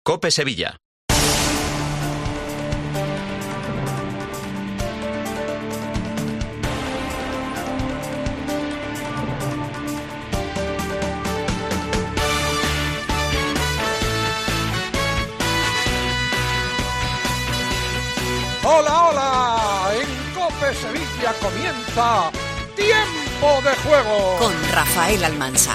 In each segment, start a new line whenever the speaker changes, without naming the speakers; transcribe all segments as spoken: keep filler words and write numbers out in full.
COPE Sevilla.
Hola, hola, en COPE Sevilla comienza Tiempo de Juego
con Rafael Almansa.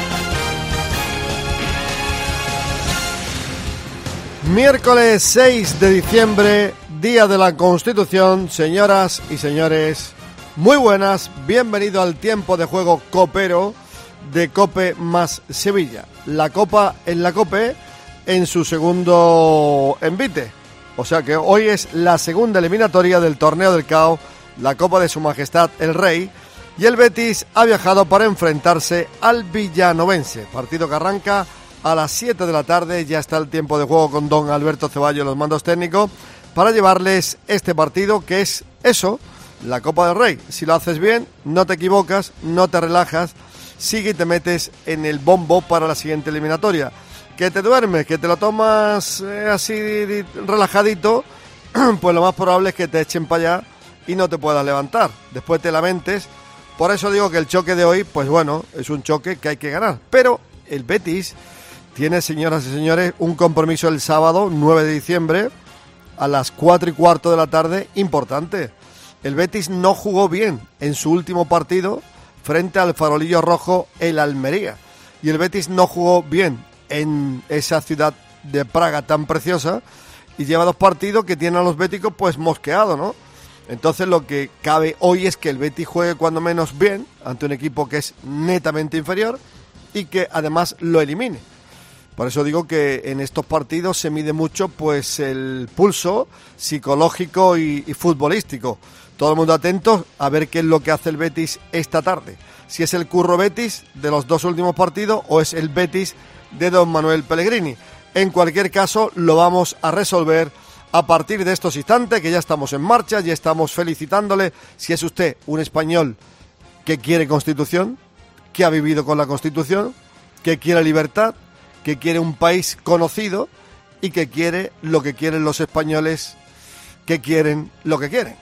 Miércoles seis de diciembre, Día de la Constitución. Señoras y señores, muy buenas, bienvenido al Tiempo de Juego copero de COPE más Sevilla. La Copa en la COPE en su segundo envite. O sea que hoy es la segunda eliminatoria del Torneo del C A O, la Copa de Su Majestad el Rey, y el Betis ha viajado para enfrentarse al Villanovense, partido que arranca a las siete de la tarde. Ya está el tiempo de juego con don Alberto Ceballos en los mandos técnicos para llevarles este partido que es eso, la Copa del Rey. Si lo haces bien, no te equivocas, no te relajas, sigue y te metes en el bombo para la siguiente eliminatoria. Que te duermes, que te lo tomas eh, así relajadito, pues lo más probable es que te echen para allá y no te puedas levantar. Después te lamentes. Por eso digo que el choque de hoy, pues bueno, es un choque que hay que ganar. Pero el Betis tiene, señoras y señores, un compromiso el sábado, nueve de diciembre, a las cuatro y cuarto de la tarde, importante. El Betis no jugó bien en su último partido frente al farolillo rojo, el Almería. Y el Betis no jugó bien en esa ciudad de Praga tan preciosa y lleva dos partidos que tienen a los béticos pues mosqueados, ¿no? Entonces lo que cabe hoy es que el Betis juegue cuando menos bien ante un equipo que es netamente inferior y que además lo elimine. Por eso digo que en estos partidos se mide mucho pues el pulso psicológico y, y futbolístico. Todo el mundo atento a ver qué es lo que hace el Betis esta tarde. Si es el Curro Betis de los dos últimos partidos o es el Betis de don Manuel Pellegrini. En cualquier caso, lo vamos a resolver a partir de estos instantes, que ya estamos en marcha, ya estamos felicitándole. Si es usted un español que quiere Constitución, que ha vivido con la Constitución, que quiere libertad, que quiere un país conocido y que quiere lo que quieren los españoles, que quieren lo que quieren.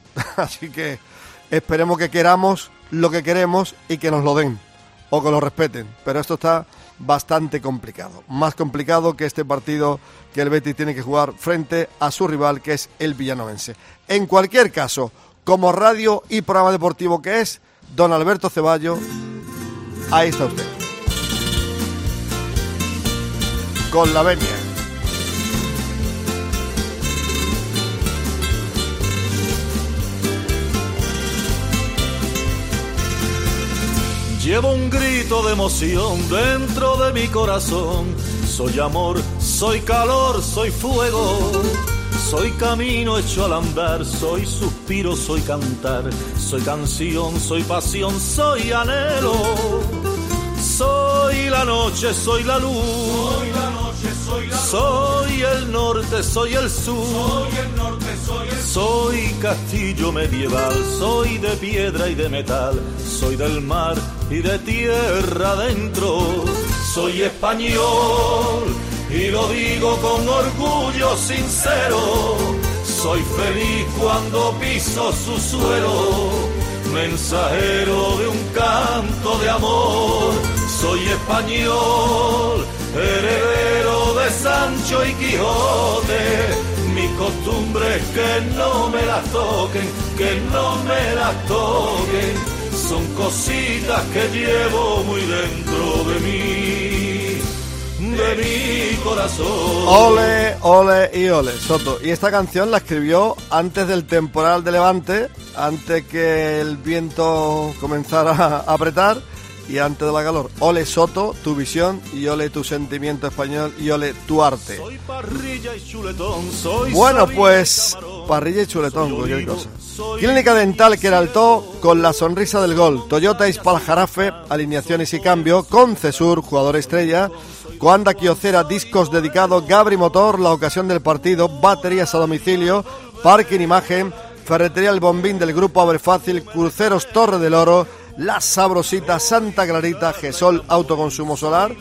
Así que esperemos que queramos lo que queremos y que nos lo den o que lo respeten. Pero esto está bastante complicado, más complicado que este partido que el Betis tiene que jugar frente a su rival, que es el Villanovense. En cualquier caso, como radio y programa deportivo que es, don Alberto Ceballos, ahí está usted con la venia.
Llevo un grito de emoción dentro de mi corazón. Soy amor, soy calor, soy fuego. Soy camino hecho al andar, soy suspiro, soy cantar. Soy canción, soy pasión, soy anhelo. Soy la noche, soy la luz. Soy la noche, soy la luz. Soy el norte, soy el sur. Soy el norte, soy el sur. Soy castillo medieval, soy de piedra y de metal. Soy del mar y de tierra adentro. Soy español y lo digo con orgullo sincero. Soy feliz cuando piso su suelo, mensajero de un canto de amor. Soy español, heredero de Sancho y Quijote. Mi costumbre es que no me las toquen, que no me las toquen. Son cositas que llevo muy dentro de mí, de mi corazón.
Ole, ole y ole, Soto. Y esta canción la escribió antes del temporal de Levante, antes que el viento comenzara a apretar y antes de la calor. Ole, Soto, tu visión, y ole tu sentimiento español, y ole tu arte.
Soy parrilla y chuletón, soy
bueno, pues parrilla y chuletón, cualquier cosa. Clínica Dental Queraltó con la sonrisa del gol. Toyota Ispal Jarafe, alineaciones y cambio. Concesur, jugador estrella. Coanda Quiocera, discos dedicados. Gabri Motor, la ocasión del partido. Baterías a domicilio. Parking Imagen. Ferretería El Bombín del Grupo Abrefácil. Cruceros Torre del Oro. La Sabrosita, Santa Clarita, Gesol Autoconsumo Solar.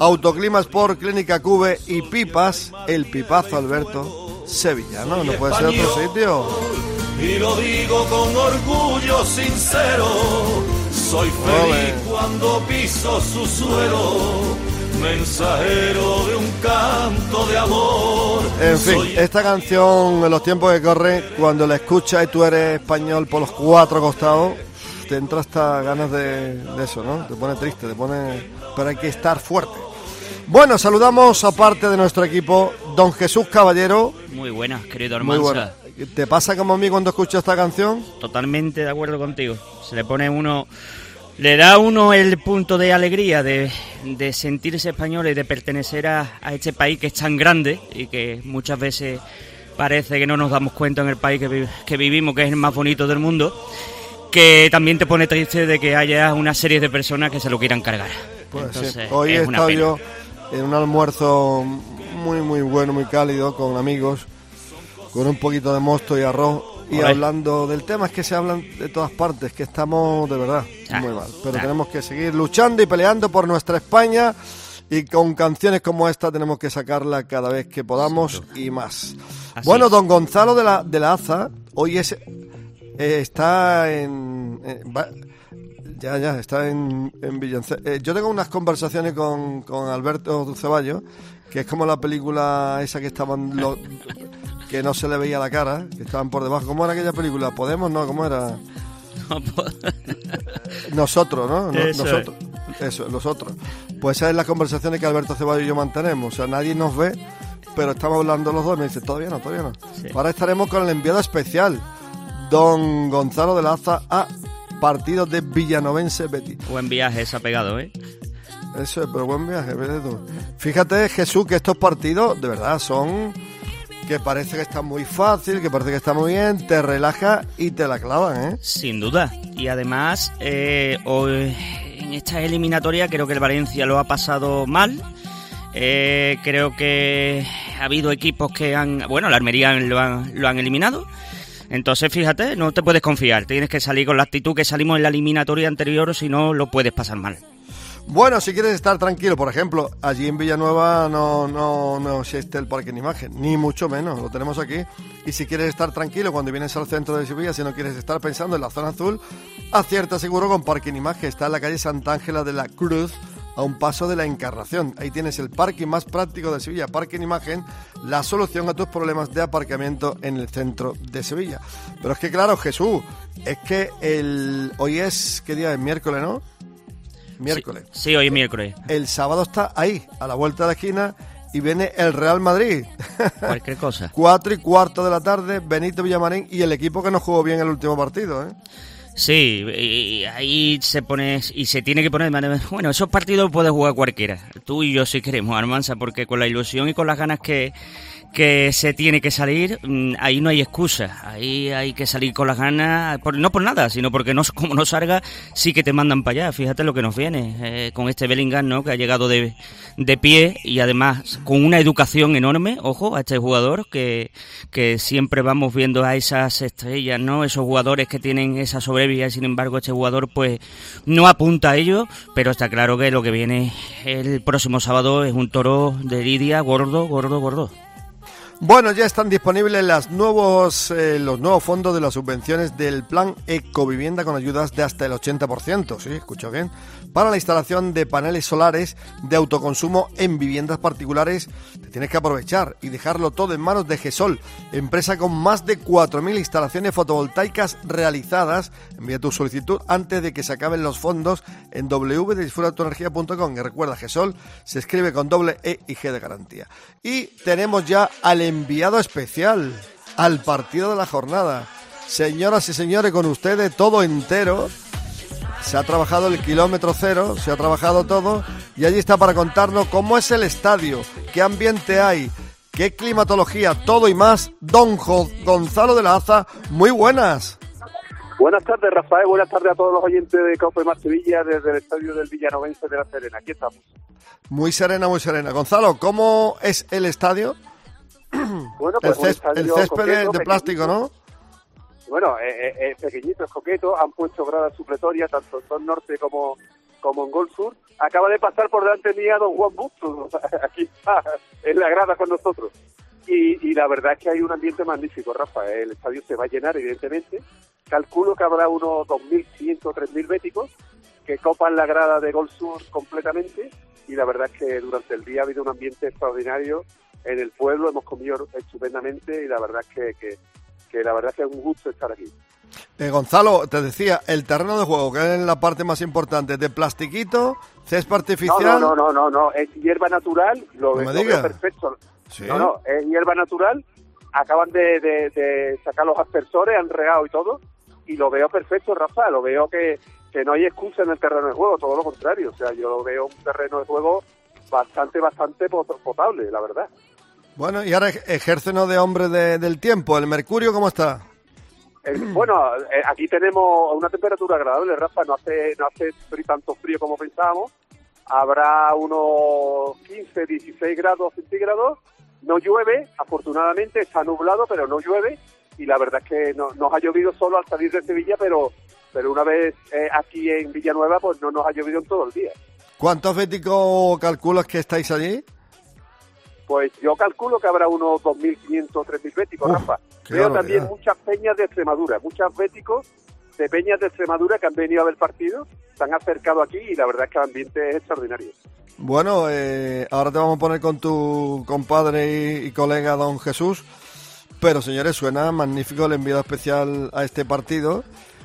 Autoclima Sport, Clínica Cube y Pipas, el Pipazo Alberto Sevillano, no puede ser otro sitio.
Y lo digo con orgullo sincero, soy feliz cuando piso su suelo, mensajero de un canto de amor.
En fin, esta canción en los tiempos que corren, cuando la escuchas y tú eres español por los cuatro costados, te entra hasta ganas de, de eso, ¿no? Te pone triste, te pone... pero hay que estar fuerte. Bueno, saludamos aparte de nuestro equipo, don Jesús Caballero.
Muy buenas, querido Armanza.
Muy buenas. ¿Te pasa como a mí cuando escucho esta canción?
Totalmente de acuerdo contigo. Se le pone uno... Le da a uno el punto de alegría de, de sentirse español y de pertenecer a, a este país que es tan grande y que muchas veces parece que no nos damos cuenta en el país que, vi, que vivimos, que es el más bonito del mundo, que también te pone triste de que haya una serie de personas que se lo quieran cargar.
Pues
Entonces,
sí. Hoy he estado yo en un almuerzo muy muy bueno, muy cálido, con amigos, con un poquito de mosto y arroz. Y Joder. Hablando del tema, es que se hablan de todas partes, que estamos de verdad ah, muy mal. Pero ah. tenemos que seguir luchando y peleando por nuestra España, y con canciones como esta tenemos que sacarla cada vez que podamos y más. Así bueno, don Gonzalo de la de la Aza, hoy es eh, está en... Eh, va, ya, ya, está en, en Villancé. Eh, yo tengo unas conversaciones con, con Alberto Ceballos, que es como la película esa que estaban... Los, que no se le veía la cara, que estaban por debajo. ¿Cómo era aquella película? ¿Podemos? No, ¿cómo era? Nosotros, ¿no? no
Eso
nosotros. Es. Eso, nosotros. Pues esas son las conversaciones que Alberto Ceballos y yo mantenemos. O sea, nadie nos ve, pero estamos hablando los dos. Me dice, todavía no, todavía no. Sí. Ahora estaremos con el enviado especial, don Gonzalo de la Aza, a partido de Villanovense Betis.
Buen viaje se ha pegado, ¿eh?
Eso es, pero buen viaje. Fíjate, Jesús, que estos partidos, de verdad, son... que parece que está muy fácil, que parece que está muy bien, te relaja y te la clavan, ¿eh?
Sin duda. Y además, eh, hoy, en esta eliminatoria creo que el Valencia lo ha pasado mal. Eh, creo que ha habido equipos que han... Bueno, la Almería lo han, lo han eliminado. Entonces, fíjate, no te puedes confiar. Tienes que salir con la actitud que salimos en la eliminatoria anterior, o si no, lo puedes pasar mal.
Bueno, si quieres estar tranquilo, por ejemplo, allí en Villanueva no, no, no existe el parque en imagen, ni mucho menos, lo tenemos aquí. Y si quieres estar tranquilo cuando vienes al centro de Sevilla, si no quieres estar pensando en la zona azul, acierta seguro con parque en imagen. Está en la calle Santa Ángela de la Cruz, a un paso de la Encarnación. Ahí tienes el parking más práctico de Sevilla, parque en imagen, la solución a tus problemas de aparcamiento en el centro de Sevilla. Pero es que claro, Jesús, es que el hoy es, ¿qué día es? Miércoles, ¿no? Miércoles.
Sí, sí, hoy es miércoles.
El sábado está ahí, a la vuelta de la esquina, y viene el Real Madrid.
Cualquier cosa.
Cuatro y cuarto de la tarde, Benito Villamarín y el equipo que no jugó bien el último partido, ¿eh?
Sí, y ahí se pone, y se tiene que poner, bueno, esos partidos puede jugar cualquiera, tú y yo si queremos, Armanza, porque con la ilusión y con las ganas que, que se tiene que salir, ahí no hay excusa, ahí hay que salir con las ganas, por, no por nada, sino porque no, como no salga, sí que te mandan para allá. Fíjate lo que nos viene, eh, con este Bellingham, ¿no?, que ha llegado de, de pie y además con una educación enorme, ojo, a este jugador, que, que siempre vamos viendo a esas estrellas, ¿no?, esos jugadores que tienen esa soberbia, y sin embargo este jugador pues no apunta a ello, pero está claro que lo que viene el próximo sábado es un toro de lidia gordo, gordo, gordo.
Bueno, ya están disponibles las nuevos, eh, los nuevos fondos de las subvenciones del Plan Ecovivienda con ayudas de hasta el ochenta por ciento, sí, escucho bien, para la instalación de paneles solares de autoconsumo en viviendas particulares. Te tienes que aprovechar y dejarlo todo en manos de GESOL, empresa con más de cuatro mil instalaciones fotovoltaicas realizadas. Envía tu solicitud antes de que se acaben los fondos en w w w punto disfruta tu energía punto com. Y recuerda, GESOL se escribe con doble E y G de garantía. Y tenemos ya al enviado especial al partido de la jornada. Señoras y señores, con ustedes todo entero. Se ha trabajado el kilómetro cero, se ha trabajado todo, y allí está para contarnos cómo es el estadio, qué ambiente hay, qué climatología, todo y más, don Gonzalo de la Aza. Muy buenas.
Buenas tardes, Rafael, buenas tardes a todos los oyentes de Cope Más Sevilla desde el estadio del Villanovense de La Serena. Aquí estamos.
Muy serena, muy serena. Gonzalo, ¿cómo es el estadio?
Bueno, pues
el, cés- el césped coqueto, de, de plástico, ¿no?
Bueno, es eh, eh, pequeñito, es coqueto, han puesto gradas supletorias, tanto en Zona Norte como, como en Gol Sur, acaba de pasar por delante mía don Juan Bustos, aquí está, en la grada con nosotros. Y, y la verdad es que hay un ambiente magnífico, Rafa. El estadio se va a llenar, evidentemente. Calculo que habrá unos dos mil quinientos, tres mil béticos que copan la grada de Gol Sur completamente. Y la verdad es que durante el día ha habido un ambiente extraordinario en el pueblo. Hemos comido estupendamente y la verdad es que, que, que la verdad es que es un gusto estar aquí.
Eh, Gonzalo, te decía, el terreno de juego, que es la parte más importante, de plastiquito, césped artificial...
No, no, no, no, no, es hierba natural, lo,
no
lo
me
veo perfecto.
¿Sí?
No, no, es hierba natural, acaban de, de, de sacar los aspersores, han regado y todo, y lo veo perfecto, Rafa, lo veo que, que no hay excusa en el terreno de juego, todo lo contrario, o sea, yo lo veo un terreno de juego bastante, bastante potable, la verdad.
Bueno, y ahora ejércenos de hombre de, del tiempo, ¿el mercurio cómo está?
Eh, bueno, eh, aquí tenemos una temperatura agradable, Rafa, no hace no hace tanto frío como pensábamos, habrá unos quince, dieciséis grados centígrados, no llueve, afortunadamente está nublado, pero no llueve, y la verdad es que no, nos ha llovido solo al salir de Sevilla, pero pero una vez eh, aquí en Villanueva, pues no nos ha llovido en todo el día.
¿Cuántos béticos calculas que estáis allí?
Pues yo calculo que habrá unos dos mil quinientos, tres mil béticos, Uf, Rafa. Veo también muchas peñas de Extremadura, muchos béticos de peñas de Extremadura que han venido a ver partido, se han acercado aquí y la verdad es que el ambiente es extraordinario.
Bueno, eh, ahora te vamos a poner con tu compadre y, y colega don Jesús, pero señores, suena magnífico el enviado especial a este partido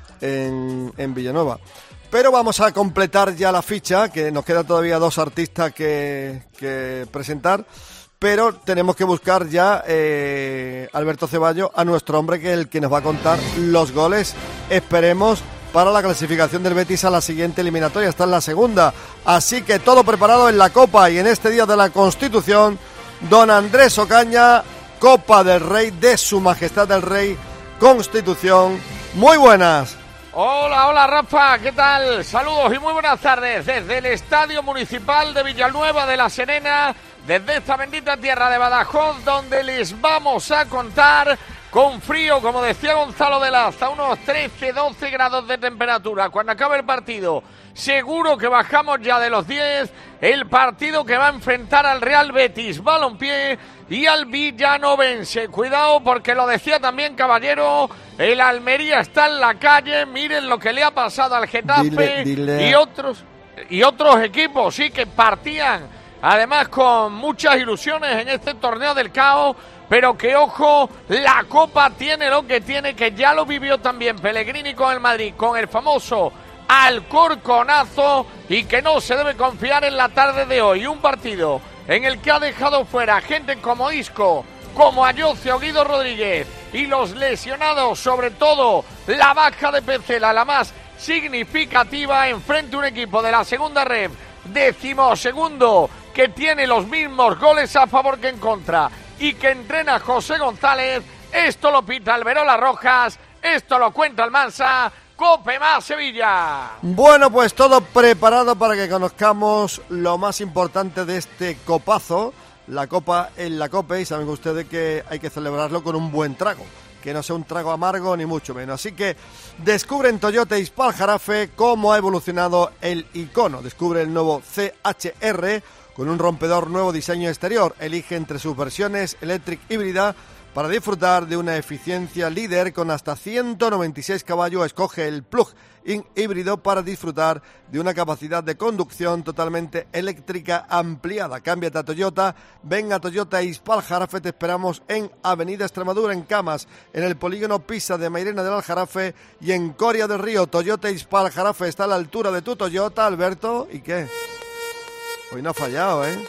en, en Villanueva. Pero vamos a completar ya la ficha, que nos quedan todavía dos artistas que, que presentar. Pero tenemos que buscar ya, eh, Alberto Ceballos, a nuestro hombre que es el que nos va a contar los goles, esperemos, para la clasificación del Betis a la siguiente eliminatoria. Está en la segunda, así que todo preparado en la Copa y en este Día de la Constitución, don Andrés Ocaña, Copa del Rey de Su Majestad el Rey, Constitución. Muy buenas.
Hola, hola Rafa, ¿qué tal? Saludos y muy buenas tardes desde el Estadio Municipal de Villanueva de la Serena, desde esta bendita tierra de Badajoz, donde les vamos a contar con frío, como decía Gonzalo de Laza, unos trece, doce grados de temperatura. Cuando acabe el partido, seguro que bajamos ya de los diez, el partido que va a enfrentar al Real Betis Balompié y al Villanovense. Cuidado, porque lo decía también Caballero, el Almería está en la calle, miren lo que le ha pasado al Getafe
dile, dile.
y otros y otros equipos, sí, que partían además con muchas ilusiones en este torneo del caos, pero que ojo, la Copa tiene lo que tiene, que ya lo vivió también Pellegrini con el Madrid, con el famoso Alcorconazo, y que no se debe confiar en la tarde de hoy. Un partido en el que ha dejado fuera gente como Isco, como Ayoce, Guido Rodríguez, y los lesionados, sobre todo la baja de Petzela, la más significativa, enfrente a un equipo de la segunda red, decimosegundo, que tiene los mismos goles a favor que en contra, y que entrena José González. Esto lo pita Alberola Rojas, esto lo cuenta Almansa. Cope más Sevilla.
Bueno, pues todo preparado para que conozcamos lo más importante de este copazo, la Copa en la Cope, y saben ustedes que hay que celebrarlo con un buen trago, que no sea un trago amargo ni mucho menos. Así que descubre en Toyota Ispal Jarafe cómo ha evolucionado el icono. Descubre el nuevo C H R con un rompedor nuevo diseño exterior. Elige entre sus versiones Electric híbrida para disfrutar de una eficiencia líder con hasta ciento noventa y seis caballos. Escoge el plug-in híbrido para disfrutar de una capacidad de conducción totalmente eléctrica ampliada. Cámbiate a Toyota, venga a Toyota Ispal Jarafe, te esperamos en Avenida Extremadura, en Camas, en el polígono Pisa de Mairena del Aljarafe y en Coria del Río. Toyota Ispal Jarafe está a la altura de tu Toyota, Alberto. ¿Y qué? Hoy no ha fallado, ¿eh?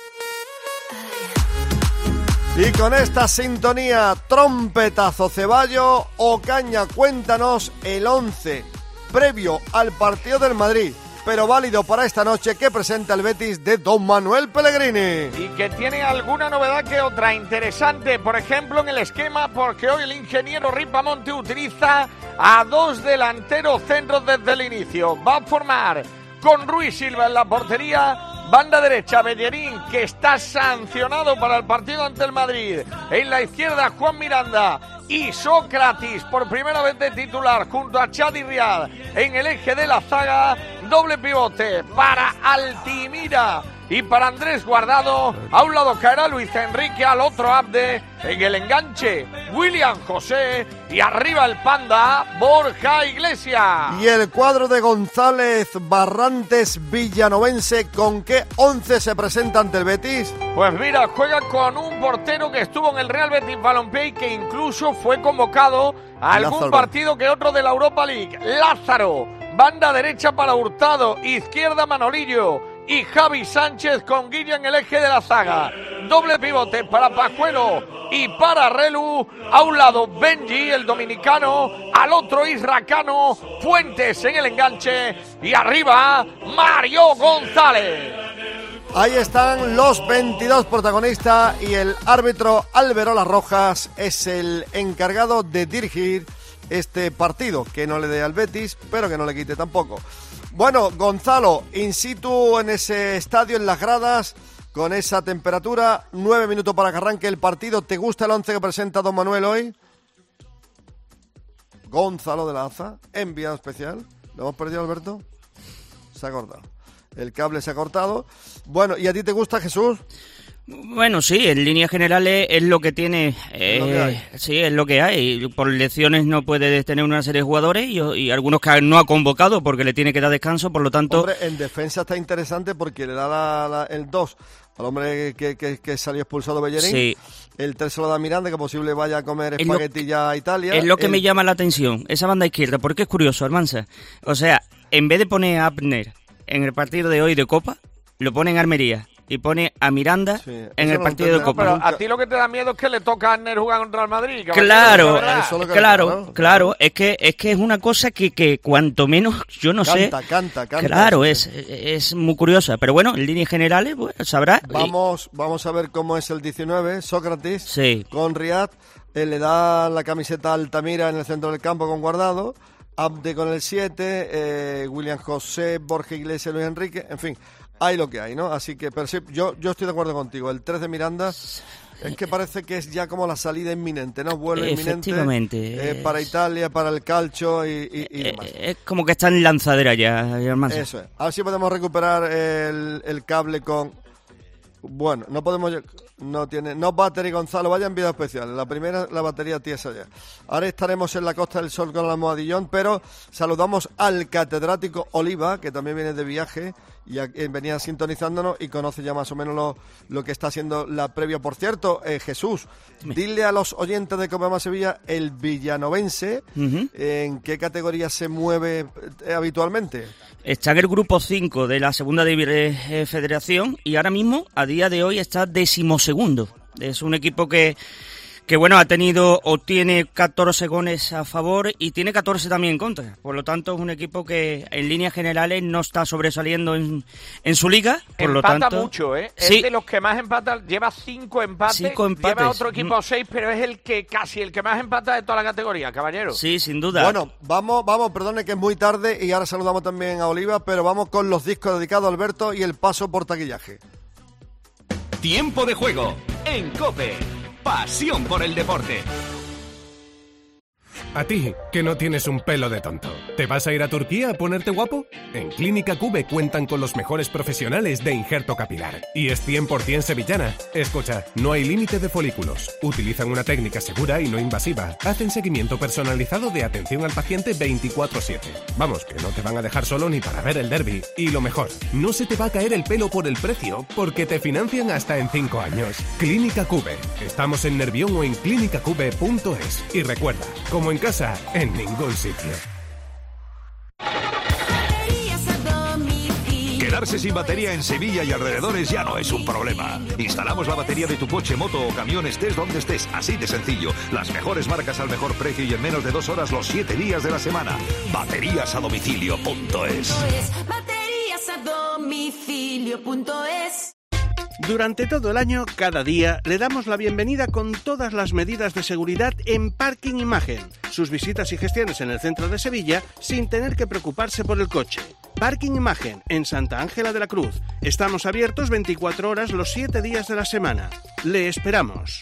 Y con esta sintonía, trompetazo Ceballos, Ocaña, cuéntanos el once previo al partido del Madrid, pero válido para esta noche, que presenta el Betis de don Manuel Pellegrini.
Y que tiene alguna novedad que otra interesante, por ejemplo en el esquema, porque hoy el ingeniero Ripamonte utiliza a dos delanteros centros desde el inicio. Va a formar con Ruiz Silva en la portería. Banda derecha, Bellerín, que está sancionado para el partido ante el Madrid. En la izquierda, Juan Miranda y Sócrates, por primera vez de titular, junto a Chad y Riad. En el eje de la zaga, doble pivote para Altimira y para Andrés Guardado. A un lado caerá Luis Enrique, al otro Abde. En el enganche, William José. Y arriba el Panda, Borja Iglesias.
Y el cuadro de González Barrantes Villanovense, ¿con qué once se presenta ante el Betis?
Pues mira, juega con un portero que estuvo en el Real Betis Balompié y que incluso fue convocado a algún
Lázaro.
partido que otro de la Europa League. Lázaro, banda derecha para Hurtado, izquierda Manolillo y Javi Sánchez con Guilla en el eje de la zaga. Doble pivote para Pajuelo y para Relu. A un lado Benji, el dominicano, al otro Isracano, Fuentes en el enganche y arriba Mario González.
Ahí están los veintidós protagonistas y el árbitro Alberola Rojas es el encargado de dirigir este partido, que no le dé al Betis, pero que no le quite tampoco. Bueno, Gonzalo, in situ en ese estadio, en las gradas, con esa temperatura, nueve minutos para que arranque el partido. ¿Te gusta el once que presenta Don Manuel hoy? Gonzalo de la Aza, enviado especial. ¿Lo hemos perdido, Alberto? Se ha cortado. El cable se ha cortado. Bueno, ¿y a ti te gusta, Jesús?
Bueno, sí, en líneas generales es lo que tiene, eh,
es lo que hay.
Sí, es lo que hay. Por lesiones no puede tener una serie de jugadores y, y algunos que no ha convocado porque le tiene que dar descanso, por lo tanto...
Hombre, en defensa está interesante porque le da la, la, el dos al hombre que, que, que salió expulsado Bellerín.
Sí.
El tres se lo da Miranda, que posible vaya a comer
Es lo-
espagueti ya a Italia.
Es lo que
el,
me llama la atención, esa banda izquierda, porque es curioso, Almanza. O sea, en vez de poner a Abner en el partido de hoy de Copa, lo pone en Almería y pone a Miranda
Sí,
en
eso
el
no
partido de
entendemos,
Copa.
Pero
nunca.
a ti lo que te da miedo es que le toca a Arner jugar contra el Madrid. caballero,
Claro,
de verdad.
Eso es lo que-
claro,
claro.
claro, es que es que es una cosa que, que cuanto menos, yo no sé.
Canta, canta, canta.
Claro, es, es muy curiosa, pero bueno, en líneas generales, pues, sabrá.
Vamos, vamos a ver cómo es el diecinueve, Sócrates,
Sí.
con Riyad, eh, le da la camiseta a Altamira en el centro del campo con Guardado, Abde con el siete, eh, William José, Borja Iglesias, Luis Enrique, en fin, hay lo que hay, ¿no? Así que, pero sí, yo, yo estoy de acuerdo contigo, el tres de Miranda es que parece que es ya como la salida inminente, ¿no? Vuelo inminente
Efectivamente,
eh, para Italia, para el calcio y, y, y
Eh,
demás.
es como que está en lanzadera ya, Almanza.
Eso es. A ver si podemos recuperar el, el cable con... Bueno, no podemos... No tiene... No battery, Gonzalo, vaya enviado especial. La primera, la batería tiesa ya. Ahora estaremos en la Costa del Sol con el almohadillón, pero saludamos al catedrático Oliva, que también viene de viaje y a- eh, venía sintonizándonos y conoce ya más o menos lo, lo que está haciendo la previa. Por cierto, eh, Jesús, dile a los oyentes de Copa Más Sevilla, el villanovense,
Ujú.
¿en qué categoría se mueve eh, habitualmente?
Está en el grupo cinco de la segunda divi- eh, federación y ahora mismo, a día de hoy, está decimosegundo. Es un equipo que, que bueno, ha tenido o tiene catorce goles a favor y tiene catorce también en contra. Por lo tanto, es un equipo que en líneas generales no está sobresaliendo en, en su liga. Por lo
Empata
tanto,
mucho, ¿eh?
Sí.
Es de los que más empata, lleva cinco empates,
Cinco empates.
lleva otro equipo
Mm.
seis, pero es el que casi el que más empata de toda la categoría, caballero.
Sí, sin duda.
Bueno, vamos, vamos, perdone que es muy tarde y ahora saludamos también a Oliva, pero vamos con los discos dedicados a Alberto y el paso por taquillaje.
Tiempo de juego en COPE. Pasión por el deporte.
A ti, que no tienes un pelo de tonto. ¿Te vas a ir a Turquía a ponerte guapo? En Clínica Cube cuentan con los mejores profesionales de injerto capilar. Y es cien por ciento sevillana. Escucha, no hay límite de folículos. Utilizan una técnica segura y no invasiva. Hacen seguimiento personalizado de atención al paciente veinticuatro siete. Vamos, que no te van a dejar solo ni para ver el derbi. Y lo mejor, no se te va a caer el pelo por el precio, porque te financian hasta en cinco años. Clínica Cube. Estamos en Nervión o en clínica cube punto es. Y recuerda, como en casa, en ningún sitio.
Quedarse sin batería en Sevilla y alrededores ya no es un problema. Instalamos la batería de tu coche, moto o camión estés donde estés, así de sencillo. Las mejores marcas al mejor precio y en menos de dos horas los siete días de la semana. Baterías a domicilio punto es.
Baterías a domicilio punto es.
Durante todo el año, cada día, le damos la bienvenida con todas las medidas de seguridad en Parking Imagen. Sus visitas y gestiones en el centro de Sevilla sin tener que preocuparse por el coche. Parking Imagen, en Santa Ángela de la Cruz. Estamos abiertos veinticuatro horas los siete días de la semana. Le esperamos.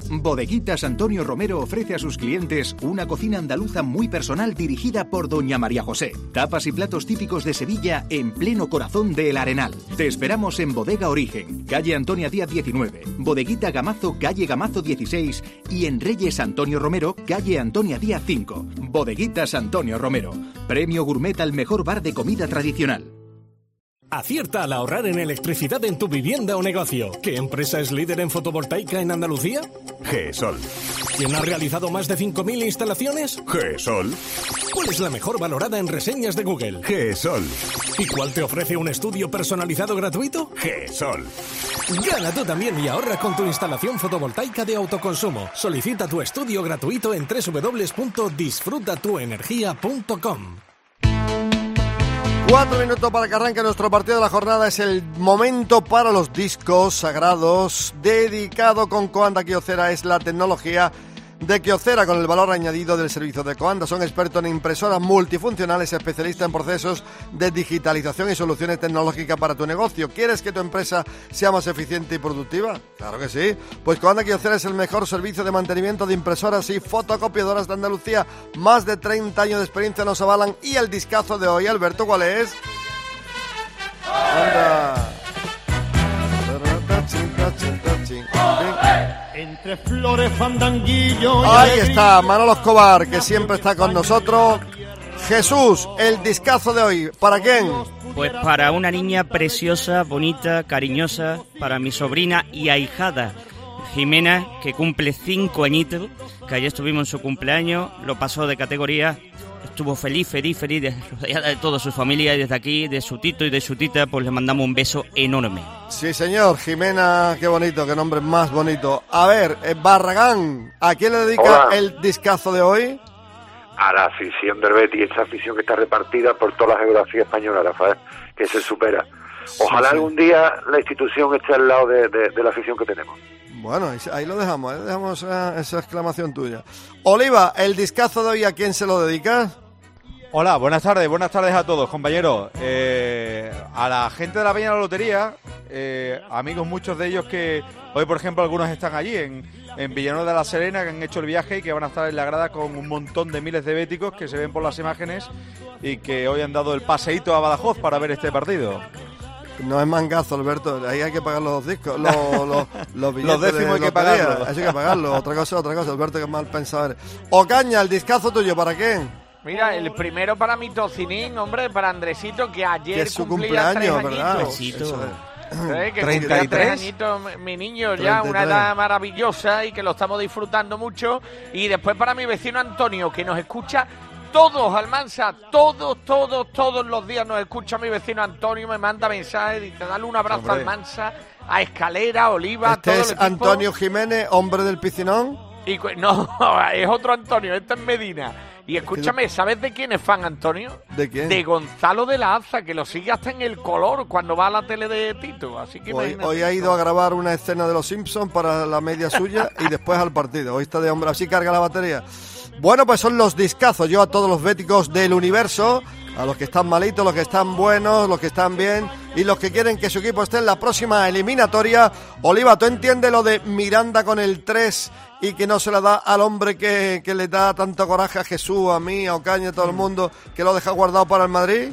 Bodeguitas Antonio Romero ofrece a sus clientes una cocina andaluza muy personal dirigida por doña María José. Tapas y platos típicos de Sevilla en pleno corazón del Arenal. Te esperamos en Bodega Origen, calle Antonia Díaz diecinueve, Bodeguita Gamazo, calle Gamazo dieciséis y en Reyes Antonio Romero, calle Antonia Díaz cinco. Bodeguitas Antonio Romero, premio gourmet al mejor bar de comida tradicional.
Acierta al ahorrar en electricidad en tu vivienda o negocio. ¿Qué empresa es líder en fotovoltaica en Andalucía?
GESOL.
¿Quién ha realizado más de cinco mil instalaciones?
GESOL.
¿Cuál es la mejor valorada en reseñas de Google?
GESOL.
¿Y cuál te ofrece un estudio personalizado gratuito?
GESOL.
Gana tú también y ahorra con tu instalación fotovoltaica de autoconsumo. Solicita tu estudio gratuito en doble u doble u doble u punto disfruta tu energía punto com.
Cuatro minutos para que arranque nuestro partido de la jornada. Es el momento para los discos sagrados, dedicado con Coanda Kyocera. Es la tecnología de Kyocera con el valor añadido del servicio de Coanda. Son expertos en impresoras multifuncionales, especialistas en procesos de digitalización y soluciones tecnológicas para tu negocio. ¿Quieres que tu empresa sea más eficiente y productiva? Claro que sí. Pues Coanda Kyocera es el mejor servicio de mantenimiento de impresoras y fotocopiadoras de Andalucía. Más de treinta años de experiencia nos avalan. Y el discazo de hoy, Alberto, ¿cuál es? ¡Anda!
Entre flores, fandanguillo.
Ahí está, Manolo Escobar, que siempre está con nosotros. Jesús, el discazo de hoy, ¿para quién?
Pues para una niña preciosa, bonita, cariñosa, para mi sobrina y ahijada Jimena, que cumple cinco añitos, que ayer estuvimos en su cumpleaños, lo pasó de categoría, estuvo feliz, feliz, feliz, de, rodeada de toda su familia, y desde aquí, de su tito y de su tita, pues le mandamos un beso enorme.
Sí, señor, Jimena, qué bonito, qué nombre más bonito. A ver, eh, Barragán, ¿a quién le dedica Hola. el discazo de hoy?
A la afición del Betis, esa afición que está repartida por toda la geografía española, Rafael, que se supera. Ojalá sí, sí. algún día la institución esté al lado de, de, de la afición que tenemos.
Bueno, ahí lo dejamos, ahí dejamos esa, esa exclamación tuya. Oliva, el discazo de hoy, ¿a quién se lo dedicas?
Hola, buenas tardes, buenas tardes a todos, compañeros. Eh, a la gente de la Peña de la Lotería, eh, amigos muchos de ellos que hoy, por ejemplo, algunos están allí en, en Villanueva de la Serena, que han hecho el viaje y que van a estar en la grada con un montón de miles de béticos que se ven por las imágenes y que hoy han dado el paseíto a Badajoz para ver este partido.
No es mangazo, Alberto, ahí hay que pagar los discos, los, los, los billetes.
Los décimos
de
hay que pagarlos.
Hay que pagarlo, otra cosa, otra cosa, Alberto, que mal pensado. Ocaña, el discazo tuyo, ¿para quién?
Mira, el primero para mi tocinín, hombre, para Andresito, que ayer
que es su
cumplía
cumpleaños,
tres
¿verdad?
añitos. ¿Eh? Que
¿treinta y tres?
tres añitos, mi niño, ya
treinta y tres.
Una edad maravillosa y que lo estamos disfrutando mucho. Y después para mi vecino Antonio, que nos escucha todos, Almansa, todos, todos, todos los días nos escucha mi vecino Antonio, me manda mensajes, dice, dale un abrazo a Almansa, a Escalera, a Oliva,
este
todo
es
el equipo.
Antonio Jiménez, hombre del piscinón.
Y cu- no, es otro Antonio, este es Medina. Y escúchame, ¿sabes de quién es fan, Antonio?
¿De quién?
De Gonzalo de la Aza, que lo sigue hasta en El Color cuando va a la tele de Tito. Así que
Hoy,
imagínate
hoy ha ido a grabar una escena de Los Simpsons para la media suya y después al partido. Hoy está de hombre, así carga la batería. Bueno, pues son los discazos. Yo a todos los béticos del universo, a los que están malitos, los que están buenos, los que están bien y los que quieren que su equipo esté en la próxima eliminatoria. Oliva, ¿tú entiendes lo de Miranda con el tres y que no se la da al hombre que, que le da tanto coraje a Jesús, a mí, a Ocaña, a todo el mundo, que lo deja guardado para el Madrid?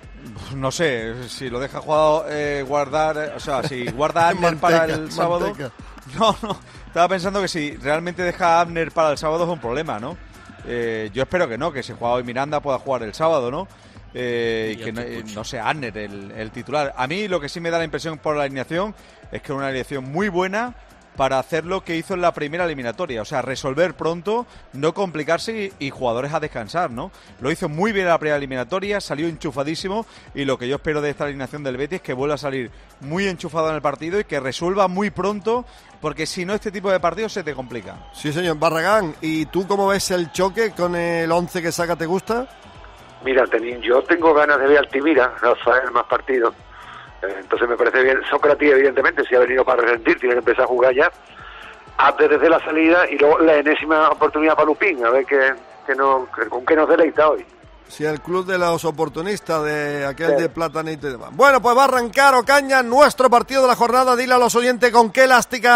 No sé, si lo deja jugado, eh, guardar, eh, o sea, si guarda a Abner para el sábado.
Manteca.
No, no, estaba pensando que si realmente deja a Abner para el sábado es un problema, ¿no? Eh, yo espero que no, que si juega hoy Miranda pueda jugar el sábado, ¿no? Eh, y que no, eh, no sea Abner el, el titular. A mí lo que sí me da la impresión por la alineación es que es una alineación muy buena para hacer lo que hizo en la primera eliminatoria, o sea, resolver pronto, no complicarse y, y jugadores a descansar, ¿no? Lo hizo muy bien en la primera eliminatoria, salió enchufadísimo y lo que yo espero de esta alineación del Betis es que vuelva a salir muy enchufado en el partido y que resuelva muy pronto, porque si no este tipo de partidos se te complica.
Sí, señor. Barragán, ¿y tú cómo ves el choque con el once que saca? ¿Te gusta?
Mira, ten, yo tengo ganas de ver a Altimira, Rafael, más partidos. Entonces me parece bien. Sócrates, evidentemente, si ha venido para resentir, tiene que empezar a jugar ya. Antes desde la salida y luego la enésima oportunidad para Lupín, a ver qué, qué no, qué, con qué nos deleita hoy.
Sí, el club de los oportunistas, de aquel sí. de Platanito y demás. Bueno, pues va a arrancar Ocaña nuestro partido de la jornada. Dile a los oyentes con qué elástica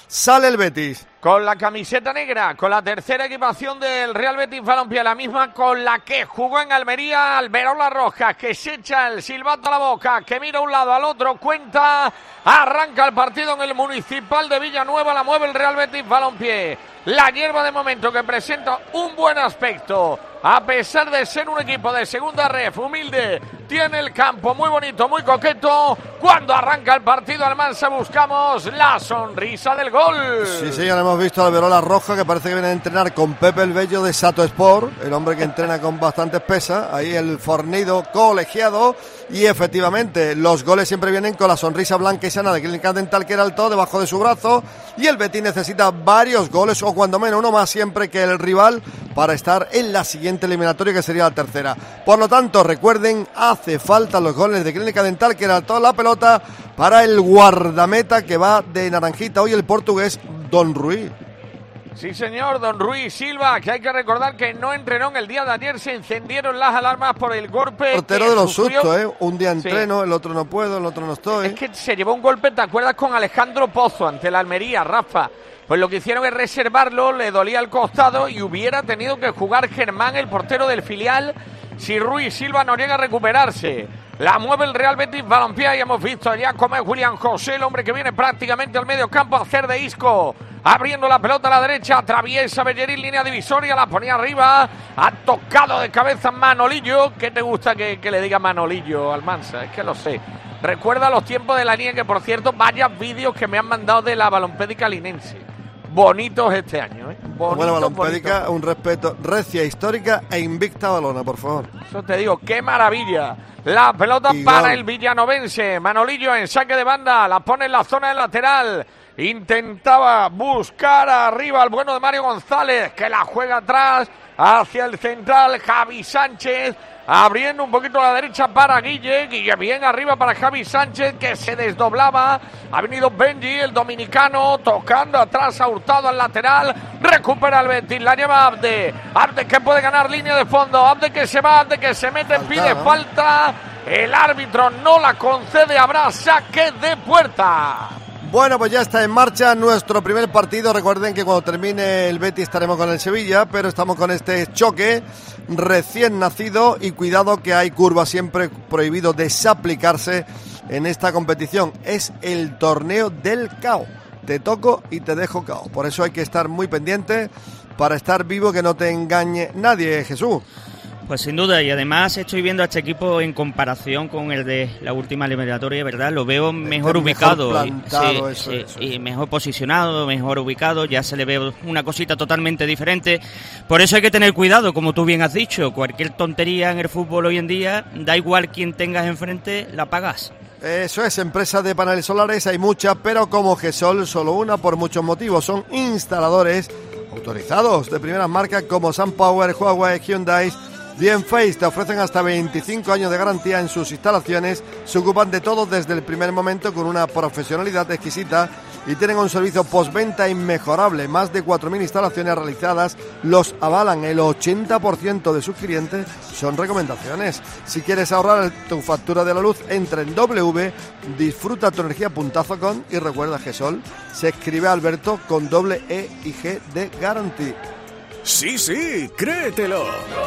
Sale el Betis.
Con la camiseta negra, con la tercera equipación del Real Betis Balompié, la misma con la que jugó en Almería Alberola Rojas, que se echa el silbato a la boca, que mira a un lado al otro, cuenta, arranca el partido en el Municipal de Villanueva, la mueve el Real Betis Balompié. La hierba de momento que presenta un buen aspecto, a pesar de ser un equipo de segunda ref, humilde, tiene el campo muy bonito, muy coqueto. Cuando arranca el partido Almansa buscamos la sonrisa del gol.
Sí, señor, hemos visto a Alberola Roja, que parece que viene a entrenar con Pepe el Bello de Sato Sport, el hombre que entrena con bastantes pesas, ahí el fornido colegiado, y efectivamente los goles siempre vienen con la sonrisa blanca y sana de Clínica Dental Queraltó debajo de su brazo, y el Betis necesita varios goles, o cuando menos uno más siempre que el rival, para estar en la siguiente eliminatoria, que sería la tercera. Por lo tanto, recuerden, hace falta los goles de Clínica Dental Queraltó, la pelota para el guardameta que va de naranjita hoy, el portugués Don Ruiz.
Sí, señor, Don Ruiz Silva, que hay que recordar que no entrenó en el día de ayer, se encendieron las alarmas por el golpe.
Portero
que
de los
sufrió.
sustos, ¿eh? Un día entreno,
Sí.
el otro no puedo, el otro no estoy.
Es que se llevó un golpe, ¿te acuerdas? Con Alejandro Pozo ante la Almería, Rafa. Pues lo que hicieron es reservarlo, le dolía el costado y hubiera tenido que jugar Germán, el portero del filial, si Ruiz Silva no llega a recuperarse. La mueve el Real Betis Balompié y hemos visto ya cómo es William José, el hombre que viene prácticamente al medio campo a hacer de Isco. Abriendo la pelota a la derecha, atraviesa Bellerín, línea divisoria, la ponía arriba, ha tocado de cabeza Manolillo. ¿Qué te gusta que, que le diga Manolillo, Almansa? Es que lo sé. Recuerda los tiempos de la niña, que por cierto, vaya vídeos que me han mandado de la balompédica linense. Bonitos este año, ¿eh? Bonitos,
Bueno, balompédica,
bonitos.
un respeto, recia, histórica e invicta balona, por favor.
Eso te digo, qué maravilla. La pelota
Y
para
gol.
el villanovense. Manolillo en saque de banda, la pone en la zona del lateral. Intentaba buscar arriba al bueno de Mario González, que la juega atrás hacia el central. Javi Sánchez abriendo un poquito a la derecha para Guille. Guille bien arriba para Javi Sánchez, que se desdoblaba. Ha venido Benji, el dominicano, tocando atrás a Hurtado al lateral. Recupera el Betis, la lleva Abde. Abde que puede ganar línea de fondo. Abde que se va, Abde que se mete,
Falta,
pide
¿no?
falta. El árbitro no la concede, habrá saque de puerta.
Bueno, pues ya está en marcha nuestro primer partido. Recuerden que cuando termine el Betis estaremos con el Sevilla, pero estamos con este choque recién nacido y cuidado que hay curva, siempre prohibido desaplicarse en esta competición. Es el torneo del K O. Te toco y te dejo K O. Por eso hay que estar muy pendiente para estar vivo, que no te engañe nadie, Jesús.
Pues sin duda, y además estoy viendo a este equipo en comparación con el de la última eliminatoria, ¿verdad? Lo veo mejor
mejor
ubicado,
plantado,
y,
eso,
sí,
eso,
y mejor posicionado, mejor ubicado, ya se le ve una cosita totalmente diferente. Por eso hay que tener cuidado, como tú bien has dicho, cualquier tontería en el fútbol hoy en día, da igual quién tengas enfrente, la pagas.
Eso es, empresa de paneles solares hay muchas, pero como GESOL solo una por muchos motivos. Son instaladores autorizados de primeras marcas como SunPower, Huawei, Hyundai, Dienface. Te ofrecen hasta veinticinco años de garantía en sus instalaciones. Se ocupan de todo desde el primer momento con una profesionalidad exquisita y tienen un servicio postventa inmejorable. Más de cuatro mil instalaciones realizadas los avalan. El ochenta por ciento de sus clientes son recomendaciones. Si quieres ahorrar tu factura de la luz, entra en w w w punto disfruta tu energía punto com y recuerda que GESOL se escribe Alberto con doble E y G de Guarantee.
Sí, sí, créetelo.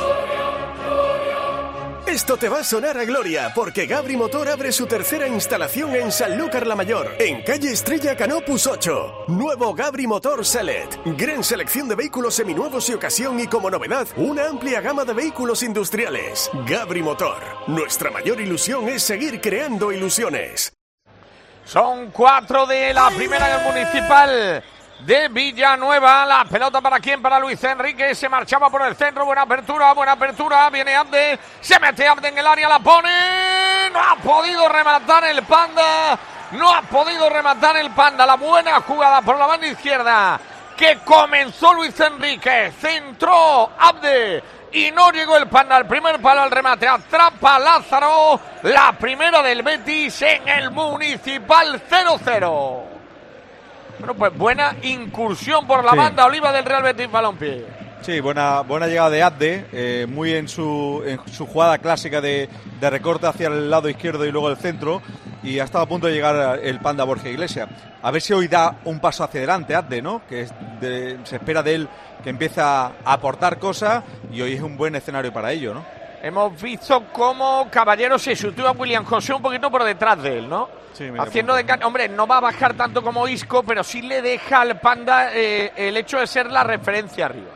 Esto te va a sonar a gloria, porque Gabri Motor abre su tercera instalación en Sanlúcar la Mayor, en calle Estrella Canopus ocho. Nuevo Gabri Motor Select. Gran selección de vehículos seminuevos y ocasión, y como novedad, una amplia gama de vehículos industriales. Gabri Motor. Nuestra mayor ilusión es seguir creando ilusiones.
Son cuatro de la primera en el Municipal de Villanueva. La pelota para quién, para Luis Enrique, se marchaba por el centro, buena apertura, buena apertura, viene Abde, se mete Abde en el área, la pone, no ha podido rematar el Panda, no ha podido rematar el Panda, la buena jugada por la banda izquierda que comenzó Luis Enrique, centró Abde y no llegó el Panda al primer palo, al remate, atrapa Lázaro, la primera del Betis en el Municipal cero cero. Bueno, pues buena incursión por la
Sí.
banda Oliva del Real Betis Balompié.
Sí, buena buena llegada de Abde, eh, muy en su en su jugada clásica de, de recorte hacia el lado izquierdo y luego el centro, y ha estado a punto de llegar el Panda Borja Iglesias. A ver si hoy da un paso hacia adelante Abde, ¿no? Que es de, se espera de él que empieza a aportar cosas, y hoy es un buen escenario para ello, ¿no?
Hemos visto cómo Caballero se sitúa a William José un poquito por detrás de él, ¿no?
Sí, mira,
haciendo de can... Hombre, no va a bajar tanto como Isco, pero sí le deja al Panda eh, el hecho de ser la referencia arriba.